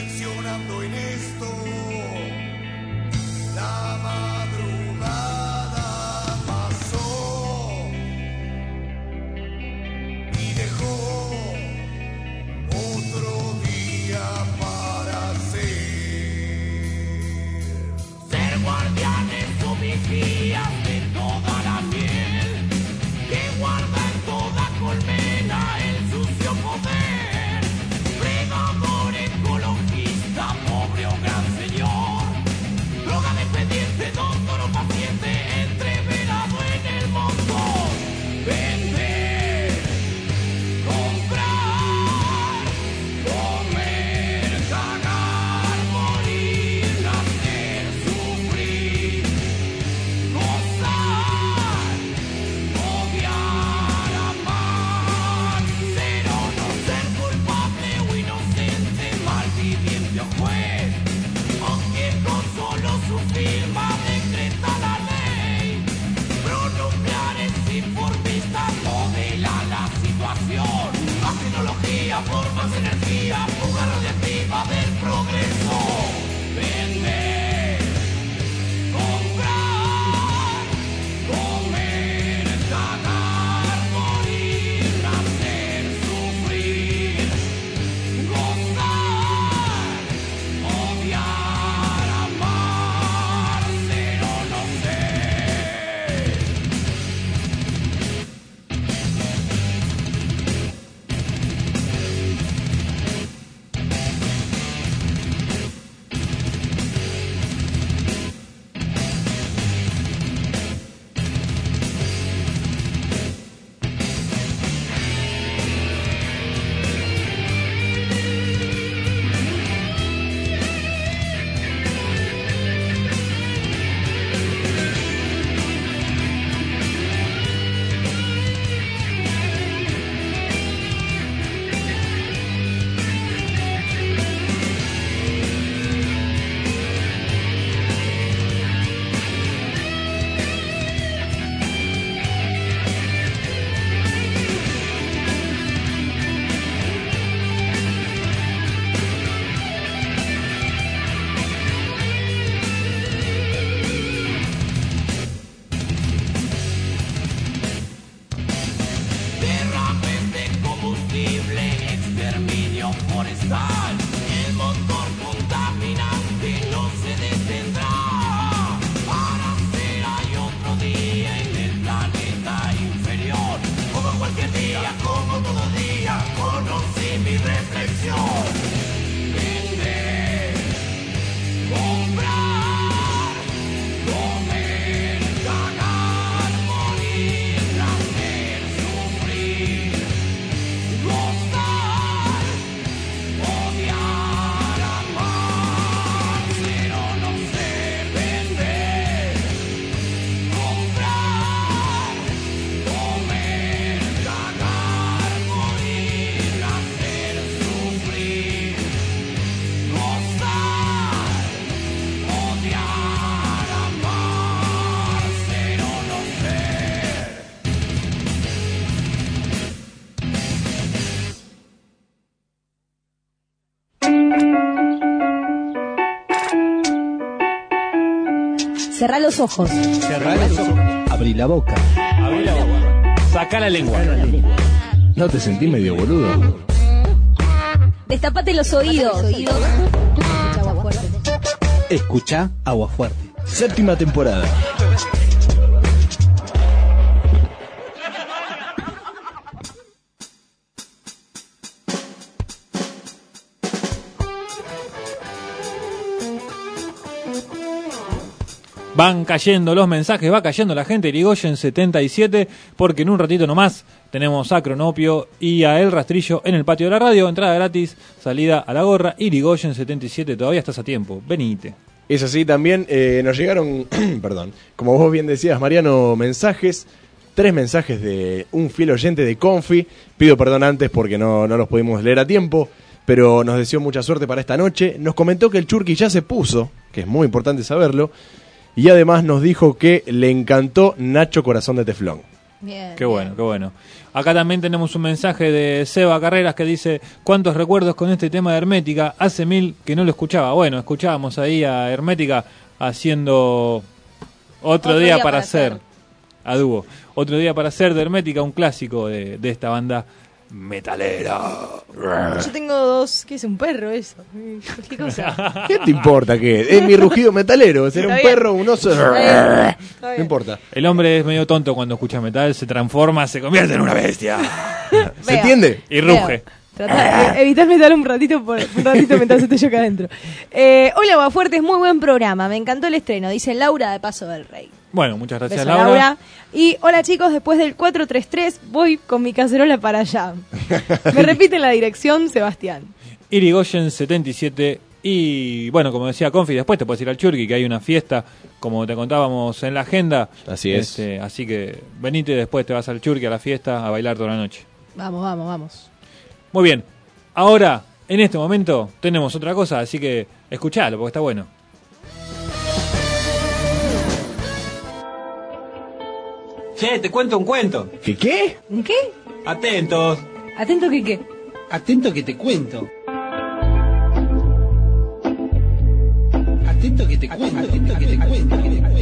energía por más energía, fuga radiactiva del progreso. Vender, comprar, comer, cagar, morir, nacer, sufrir, gozar, odiar, amar, ser o no ser. Derrames de combustible, exterminio forestal. El motor contaminante no se detendrá. Para ser hay otro día en el planeta inferior. Como cualquier día, como todo día, conocí mi reflexión. Vender, comprar, comer, cagar, morir, nacer, sufrir, gozar, odiar, amar, ser o no ser, vender, comprar, comer, cagar, morir, nacer, sufrir, gozar, odiar, amar, ser o no ser. Cerrá los ojos. Abrí la boca. Abrí la boca. Sacá la lengua. ¿No te sentís medio boludo? Destapate los oídos. Escucha agua fuerte. Escucha Agua Fuerte. Séptima temporada. Van cayendo los mensajes, va cayendo la gente. Irigoyen 77, porque en un ratito nomás tenemos a Cronopio y a El Rastrillo en el patio de la radio. Entrada gratis, salida a la gorra. Irigoyen 77, todavía estás a tiempo. Venite. Es así también, nos llegaron, perdón, como vos bien decías, Mariano, mensajes, 3 mensajes de un fiel oyente de Confi. Pido perdón antes porque no los pudimos leer a tiempo, pero nos deseó mucha suerte para esta noche. Nos comentó que el Churqui ya se puso, que es muy importante saberlo, y además nos dijo que le encantó Nacho Corazón de Teflón. Bien. Qué bueno, qué bueno. Acá también tenemos un mensaje de Seba Carreras que dice: ¿cuántos recuerdos con este tema de Hermética? Hace 1000 que no lo escuchaba. Bueno, escuchábamos ahí a Hermética haciendo Otro día para hacer. A dúo. Otro día para hacer de Hermética, un clásico de esta banda metalera. Yo tengo 2, ¿qué es un perro eso? ¿Qué cosa? ¿Qué te importa qué? Es mi rugido metalero, será un perro, un oso. No importa. El hombre es medio tonto cuando escucha metal, se transforma, se convierte en una bestia. ¿Se entiende? Y ruge. Evitar metal un ratito mientras estoy yo acá adentro. Hola, Aguafuerte, es muy buen programa. Me encantó el estreno, dice Laura de Paso del Rey. Bueno, muchas gracias, Beso, Laura. Y hola chicos, después del 433 voy con mi cacerola para allá. Me repiten la dirección, Sebastián. Irigoyen 77. Y bueno, como decía Confi, después te puedes ir al Churqui, que hay una fiesta, como te contábamos en la agenda. Así es. Así que venite y después te vas al Churqui a la fiesta a bailar toda la noche. Vamos. Muy bien. Ahora, en este momento, tenemos otra cosa, así que escuchalo, porque está bueno. Che, te cuento un cuento. ¿Qué? ¿Un qué? Atentos. ¿Atento qué? Atento que te cuento. Atento que te cuento. Atento que te cuento.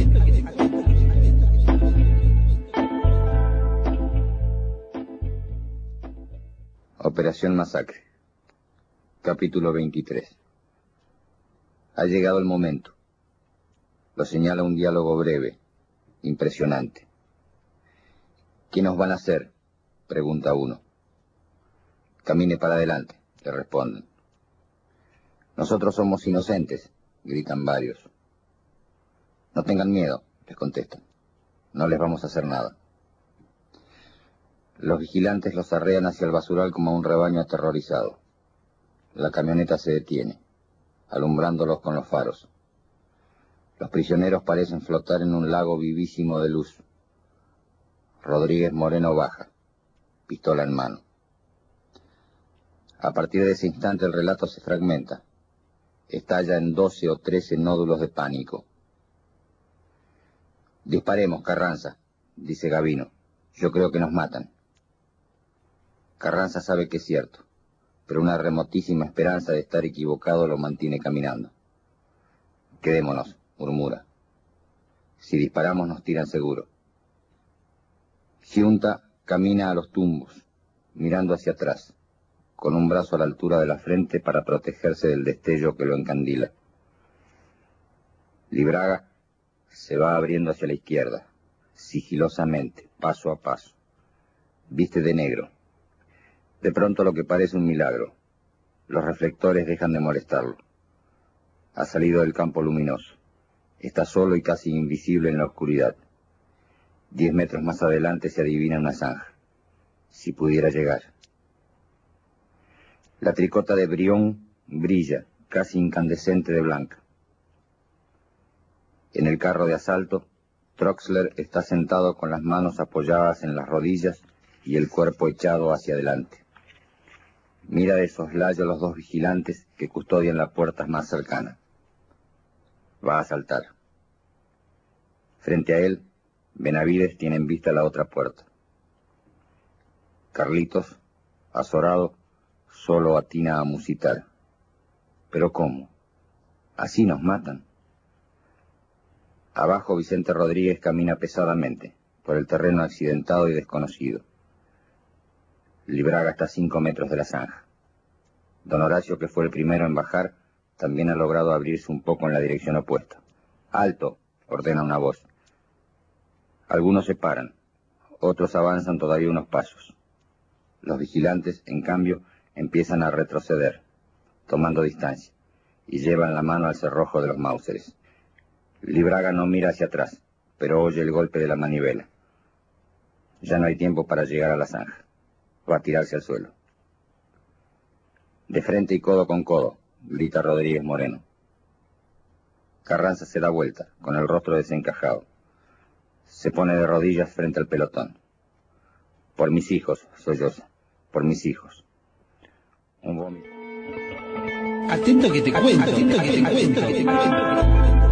Operación Masacre. Capítulo 23. Ha llegado el momento. Lo señala un diálogo breve, impresionante. ¿Qué nos van a hacer?, pregunta uno. Camine para adelante, le responden. Nosotros somos inocentes, gritan varios. No tengan miedo, les contestan. No les vamos a hacer nada. Los vigilantes los arrean hacia el basural como un rebaño aterrorizado. La camioneta se detiene, alumbrándolos con los faros. Los prisioneros parecen flotar en un lago vivísimo de luz. Rodríguez Moreno baja, pistola en mano. A partir de ese instante el relato se fragmenta. Estalla en 12 o 13 nódulos de pánico. Disparemos, Carranza, dice Gavino. Yo creo que nos matan. Carranza sabe que es cierto, pero una remotísima esperanza de estar equivocado lo mantiene caminando. Quedémonos, murmura. Si disparamos nos tiran seguro. Giunta camina a los tumbos, mirando hacia atrás, con un brazo a la altura de la frente para protegerse del destello que lo encandila. Libraga se va abriendo hacia la izquierda, sigilosamente, paso a paso. Viste de negro. De pronto lo que parece un milagro. Los reflectores dejan de molestarlo. Ha salido del campo luminoso. Está solo y casi invisible en la oscuridad. 10 metros más adelante se adivina una zanja. Si pudiera llegar. La tricota de Brión brilla, casi incandescente de blanca. En el carro de asalto, Troxler está sentado con las manos apoyadas en las rodillas y el cuerpo echado hacia adelante. Mira de soslayo a los dos vigilantes que custodian la puerta más cercana. Va a saltar. Frente a él, Benavides tiene en vista la otra puerta. Carlitos, azorado, solo atina a musitar. ¿Pero cómo? ¿Así nos matan? Abajo Vicente Rodríguez camina pesadamente, por el terreno accidentado y desconocido. Libraga está a 5 metros de la zanja. Don Horacio, que fue el primero en bajar, también ha logrado abrirse un poco en la dirección opuesta. ¡Alto!, ordena una voz. Algunos se paran, otros avanzan todavía unos pasos. Los vigilantes, en cambio, empiezan a retroceder, tomando distancia, y llevan la mano al cerrojo de los Mauseres. Libraga no mira hacia atrás, pero oye el golpe de la manivela. Ya no hay tiempo para llegar a la zanja. Va a tirarse al suelo. De frente y codo con codo, grita Rodríguez Moreno. Carranza se da vuelta, con el rostro desencajado. Se pone de rodillas frente al pelotón. Por mis hijos, solloza. Por mis hijos. Un vómito. Atento que te cuento. Atento que te cuento.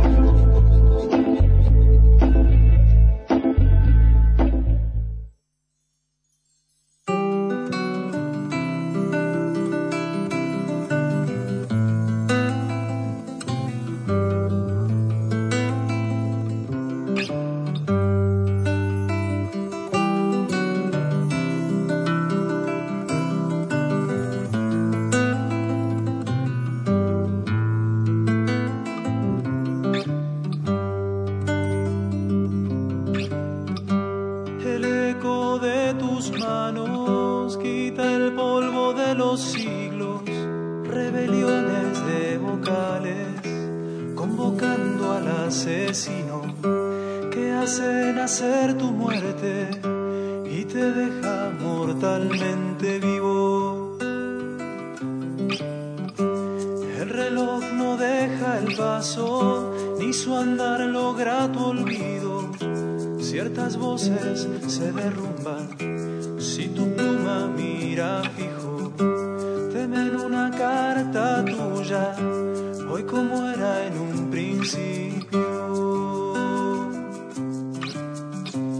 Se derrumban si tu pluma mira fijo. Temen una carta tuya, hoy como era en un principio.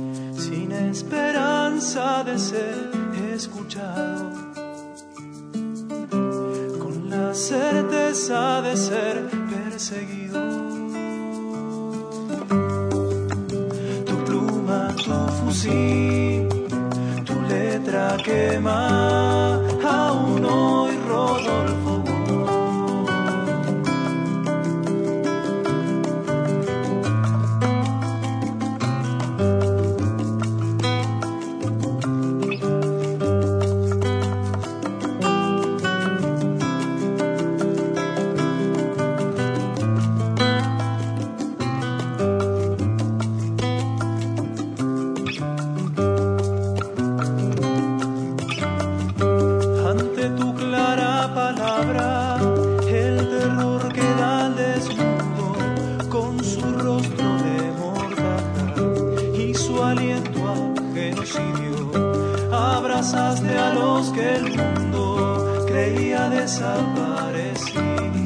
Sin esperanza de ser escuchado, certeza de ser perseguido. Tu pluma, tu fusil, tu letra quema aún hoy, Rodolfo. Abrazaste a los que el mundo creía desaparecidos.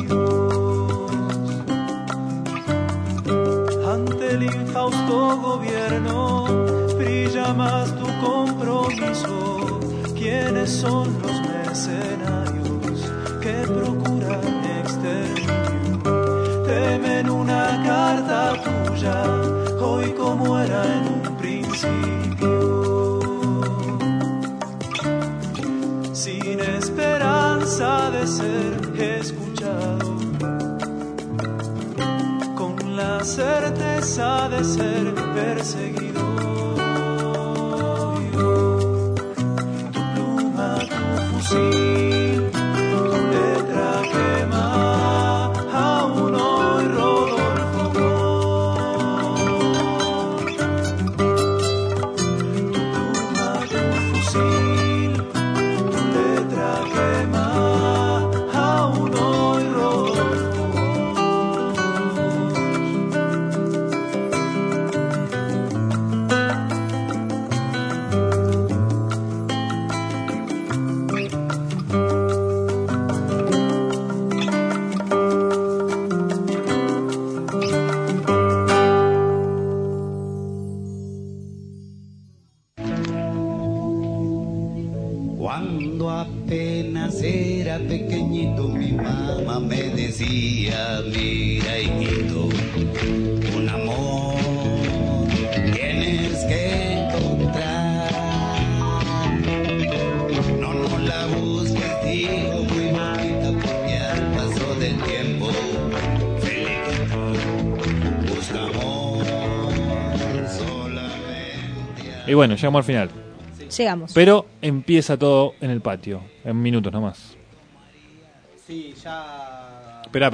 Ante el infausto gobierno brilla más tu compromiso. ¿Quiénes son los mercenarios que procuran exterminio? Temen una carta tuya, hoy como era en un principio. Sin esperanza de ser escuchado, con la certeza de ser perseguido. Tu pluma, tu fusil, tu letra quema aún hoy, Rodolfo. Tu pluma, tu fusil. Cuando apenas era pequeñito, mi mamá me decía, mira hijito, un amor tienes que encontrar. No la busques, digo, muy bonita, porque al paso del tiempo, Felipito, busca amor solamente. Y bueno, llegamos al final. Llegamos. Pero empieza todo en el patio, en minutos nomás. Sí, ya. Espera.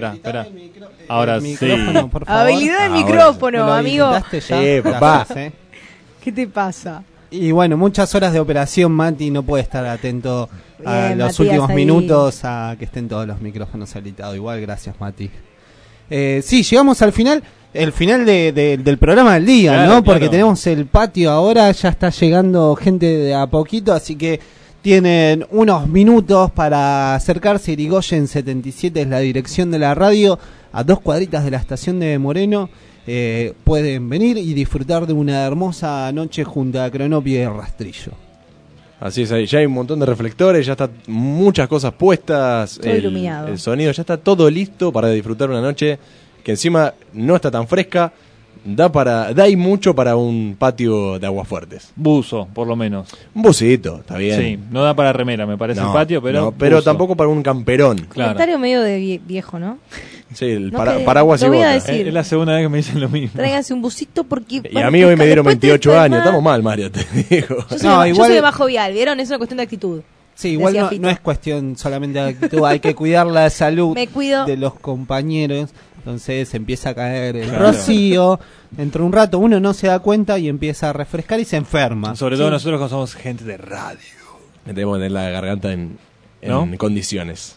Ahora sí. Por favor. Habilidad de micrófono, amigo. Sí, papá. ¿Qué te pasa? Y bueno, muchas horas de operación, Mati no puede estar atento a Bien, los Matías, últimos ahí. minutos, a que estén todos los micrófonos habilitados. Igual, gracias, Mati. Sí, llegamos al final. El final del programa del día, claro, ¿no? Porque claro. tenemos el patio ahora, ya está llegando gente de a poquito, así que tienen unos minutos para acercarse. Irigoyen 77 es la dirección de la radio, a 2 cuadritas de la estación de Moreno. Pueden venir y disfrutar de una hermosa noche junto a Cronopio y el Rastrillo. Así es, ahí ya hay un montón de reflectores, ya está muchas cosas puestas, Todo iluminado. el sonido, ya está todo listo para disfrutar una noche que encima no está tan fresca, da y mucho para un patio de Aguasfuertes. Buzo, por lo menos. Un busito, está bien. Sí, no da para remera, me parece, No, el patio, pero no, pero buzo. tampoco para un camperón. Claro. Comentario medio de viejo, ¿no? Sí, el No, paraguas lo y voy a bota. decir. Es la segunda vez que me dicen lo mismo. Tráiganse un busito porque... Y a mí hoy me dieron 28 años, estamos mal, Mario, te digo. Yo soy de bajo vial, ¿vieron? Es una cuestión de actitud. Sí, igual Decía no, Fito. no es cuestión solamente de actitud, hay que cuidar la salud Me cuido. de los compañeros. Entonces empieza a caer el Claro. rocío, dentro de un rato uno no se da cuenta y empieza a refrescar y se enferma. Sobre todo nosotros que somos gente de radio. Tenemos que tener la garganta en ¿No? condiciones.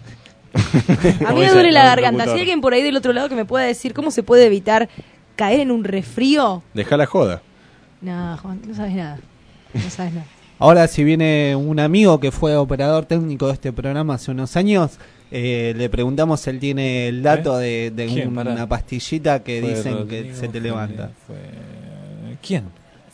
A mí me duele la garganta. Si hay alguien por ahí del otro lado que me pueda decir cómo se puede evitar caer en un resfrío. Deja la joda. No, Juan, no sabes nada. No sabes nada. Ahora si viene un amigo que fue operador técnico de este programa hace unos años, le preguntamos si él tiene el dato de ¿Quién? una Pará. pastillita que Fue dicen Rodrigo, que se te levanta. ¿Quién?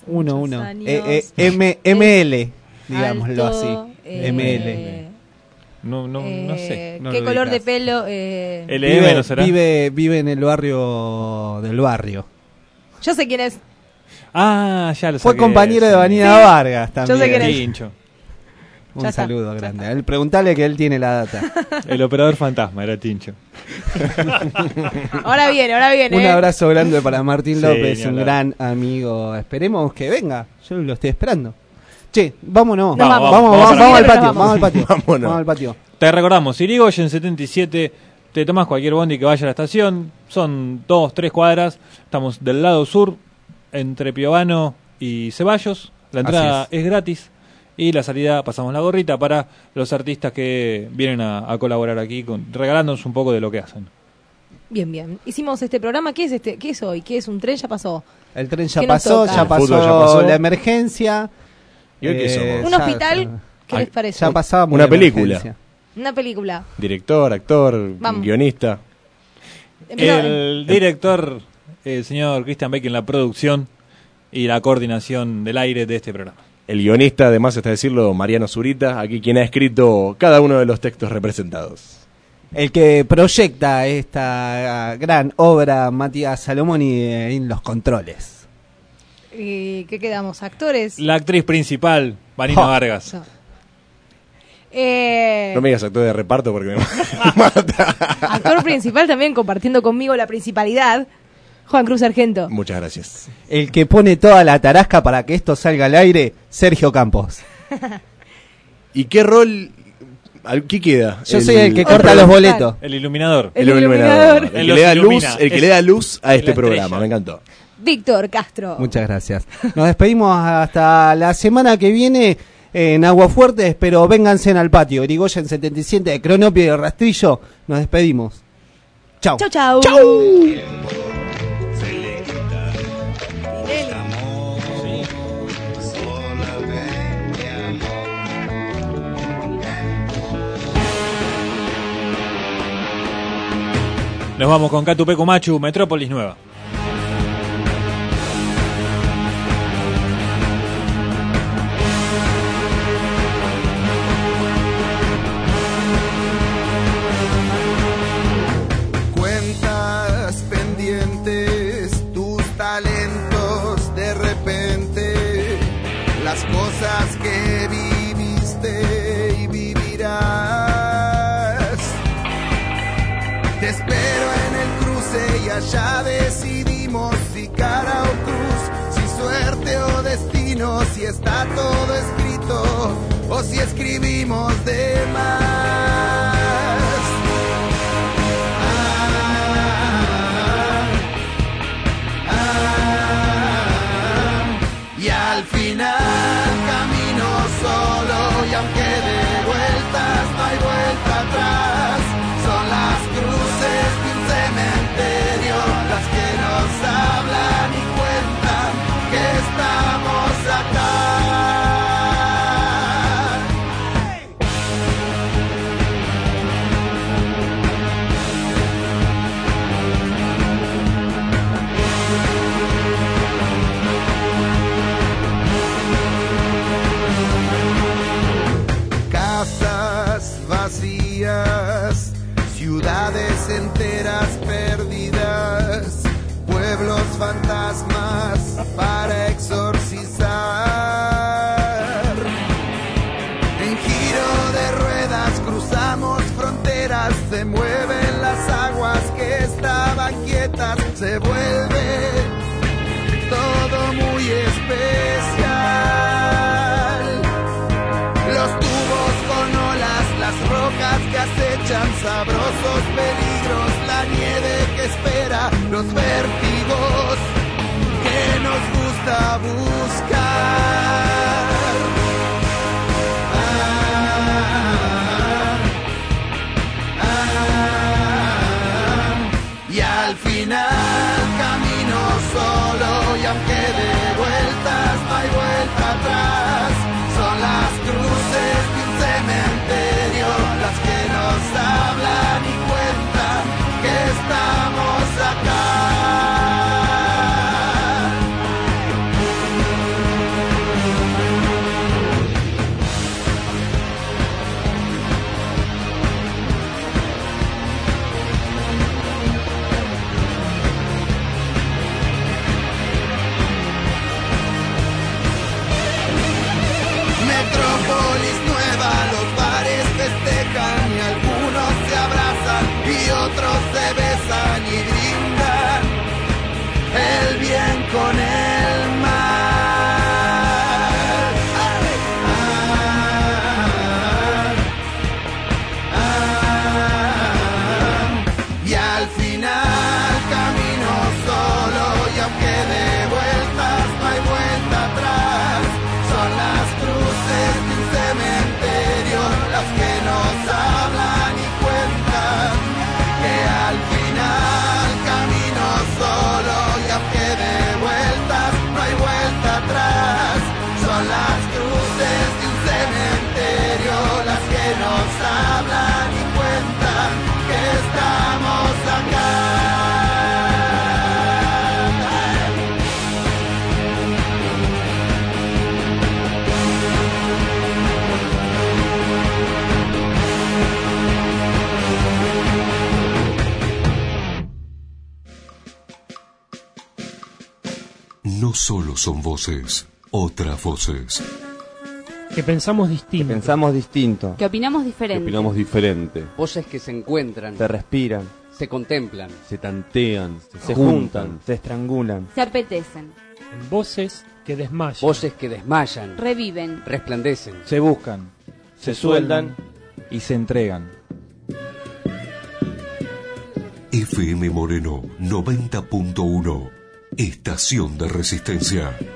Uno. años. ML, digámoslo Alto, así. ML. No sé. No ¿Qué lo color de ubicás. pelo? LM, ¿no será? Vive en el barrio del barrio. Yo sé quién es. Ah, ya lo sé. Fue compañero de Vanina Vargas también. Yo sé quién es. Tincho. Un Ya está, saludo grande. Él, preguntale que él tiene la data. El operador fantasma era Tincho. Ahora viene. Un abrazo grande para Martín Sí, López, ni un hablar. gran amigo. Esperemos que venga. Yo lo estoy esperando. Che, vámonos. No, Vamos al patio. Vamos al patio. Vámonos. Vamos al patio. Te recordamos, Irigoyen 77, te tomas cualquier bondi que vaya a la estación, son 2-3 cuadras, estamos del lado sur, entre Piovano y Ceballos, la entrada Así es gratis y la salida pasamos la gorrita para los artistas que vienen a colaborar aquí, regalándonos un poco de lo que hacen. Bien. Hicimos este programa. ¿Qué es este? ¿Qué es hoy? ¿Qué es un tren? ¿Ya pasó? El tren ya ¿Qué nos pasó, toca? El fútbol ya pasó. la emergencia. ¿Y hoy qué somos? ¿Un hospital? ¿Qué les parece? Ya pasábamos Una la película. emergencia. Una película. Director, actor, Vamos. guionista. El director, el señor Christian Beck en la producción y la coordinación del aire de este programa. El guionista, además está decirlo, Mariano Zurita, aquí quien ha escrito cada uno de los textos representados. El que proyecta esta gran obra, Matías Salomoni, en los controles. ¿Y qué quedamos? ¿Actores? La actriz principal, Vanina Vargas. No me digas actor de reparto porque me Actor principal también compartiendo conmigo la principalidad, Juan Cruz Sargento. Muchas gracias. El que pone toda la tarasca para que esto salga al aire, Sergio Campos. ¿Y qué rol? ¿Qué queda? Yo soy el que corta los boletos. El iluminador. El iluminador. El que le da luz, ilumina. le da luz a este la programa. estrella. Me encantó. Víctor Castro. Muchas gracias. Nos despedimos hasta la semana que viene en Aguafuerte. Pero vénganse al patio. Irigoyen 77 de Cronopio y el Rastrillo. Nos despedimos. Chau. Chau. Nos vamos con Catupecu Machu, Metrópolis Nueva. Cuentas pendientes, tus talentos de repente, las cosas que viviste y vivirás. Te espero en el cruce y allá decidimos si cara o cruz, si suerte o destino, si está todo escrito o si escribimos de más. Y al final camino solo y aunque de vueltas no hay vuelta atrás, son las cruces de un cementerio las que nos hablan y cuentan que estamos acá. Casas vacías, ciudades enteras perdidas, pueblos fantasmas para exorcizar. En giro de ruedas cruzamos fronteras, se mueven las aguas que estaban quietas, se vuelve todo muy especial. Los tubos con olas, las rocas que acechan, sabrosos peligros, la nieve que espera, los vértigos que nos gusta buscar. Y al final camino solo y aunque de vueltas no hay vuelta atrás, son las cruces de un cementerio las que nos hablan y cuentan que estamos acá. otros se besan y brindan el bien con el mal. Y al final camino solo y aunque de vueltas no hay vuelta atrás, son las cruces de un cementerio las que nos hablan y cuentan que al final camino solo y aunque de vueltas no hay vuelta atrás, son las cruces de un cementerio las que nos hablan y cuentan que estamos acá. No solo son voces, otras voces. Que pensamos distinto. Que pensamos distinto. Que opinamos diferente. Que opinamos diferente. Voces que se encuentran. Se respiran. Se contemplan. Se tantean. Se juntan. Se estrangulan. Se apetecen. Voces que desmayan. Voces que desmayan. Reviven. Resplandecen. Se buscan. Se sueldan. Y se entregan. FM Moreno 90.1. Estación de Resistencia.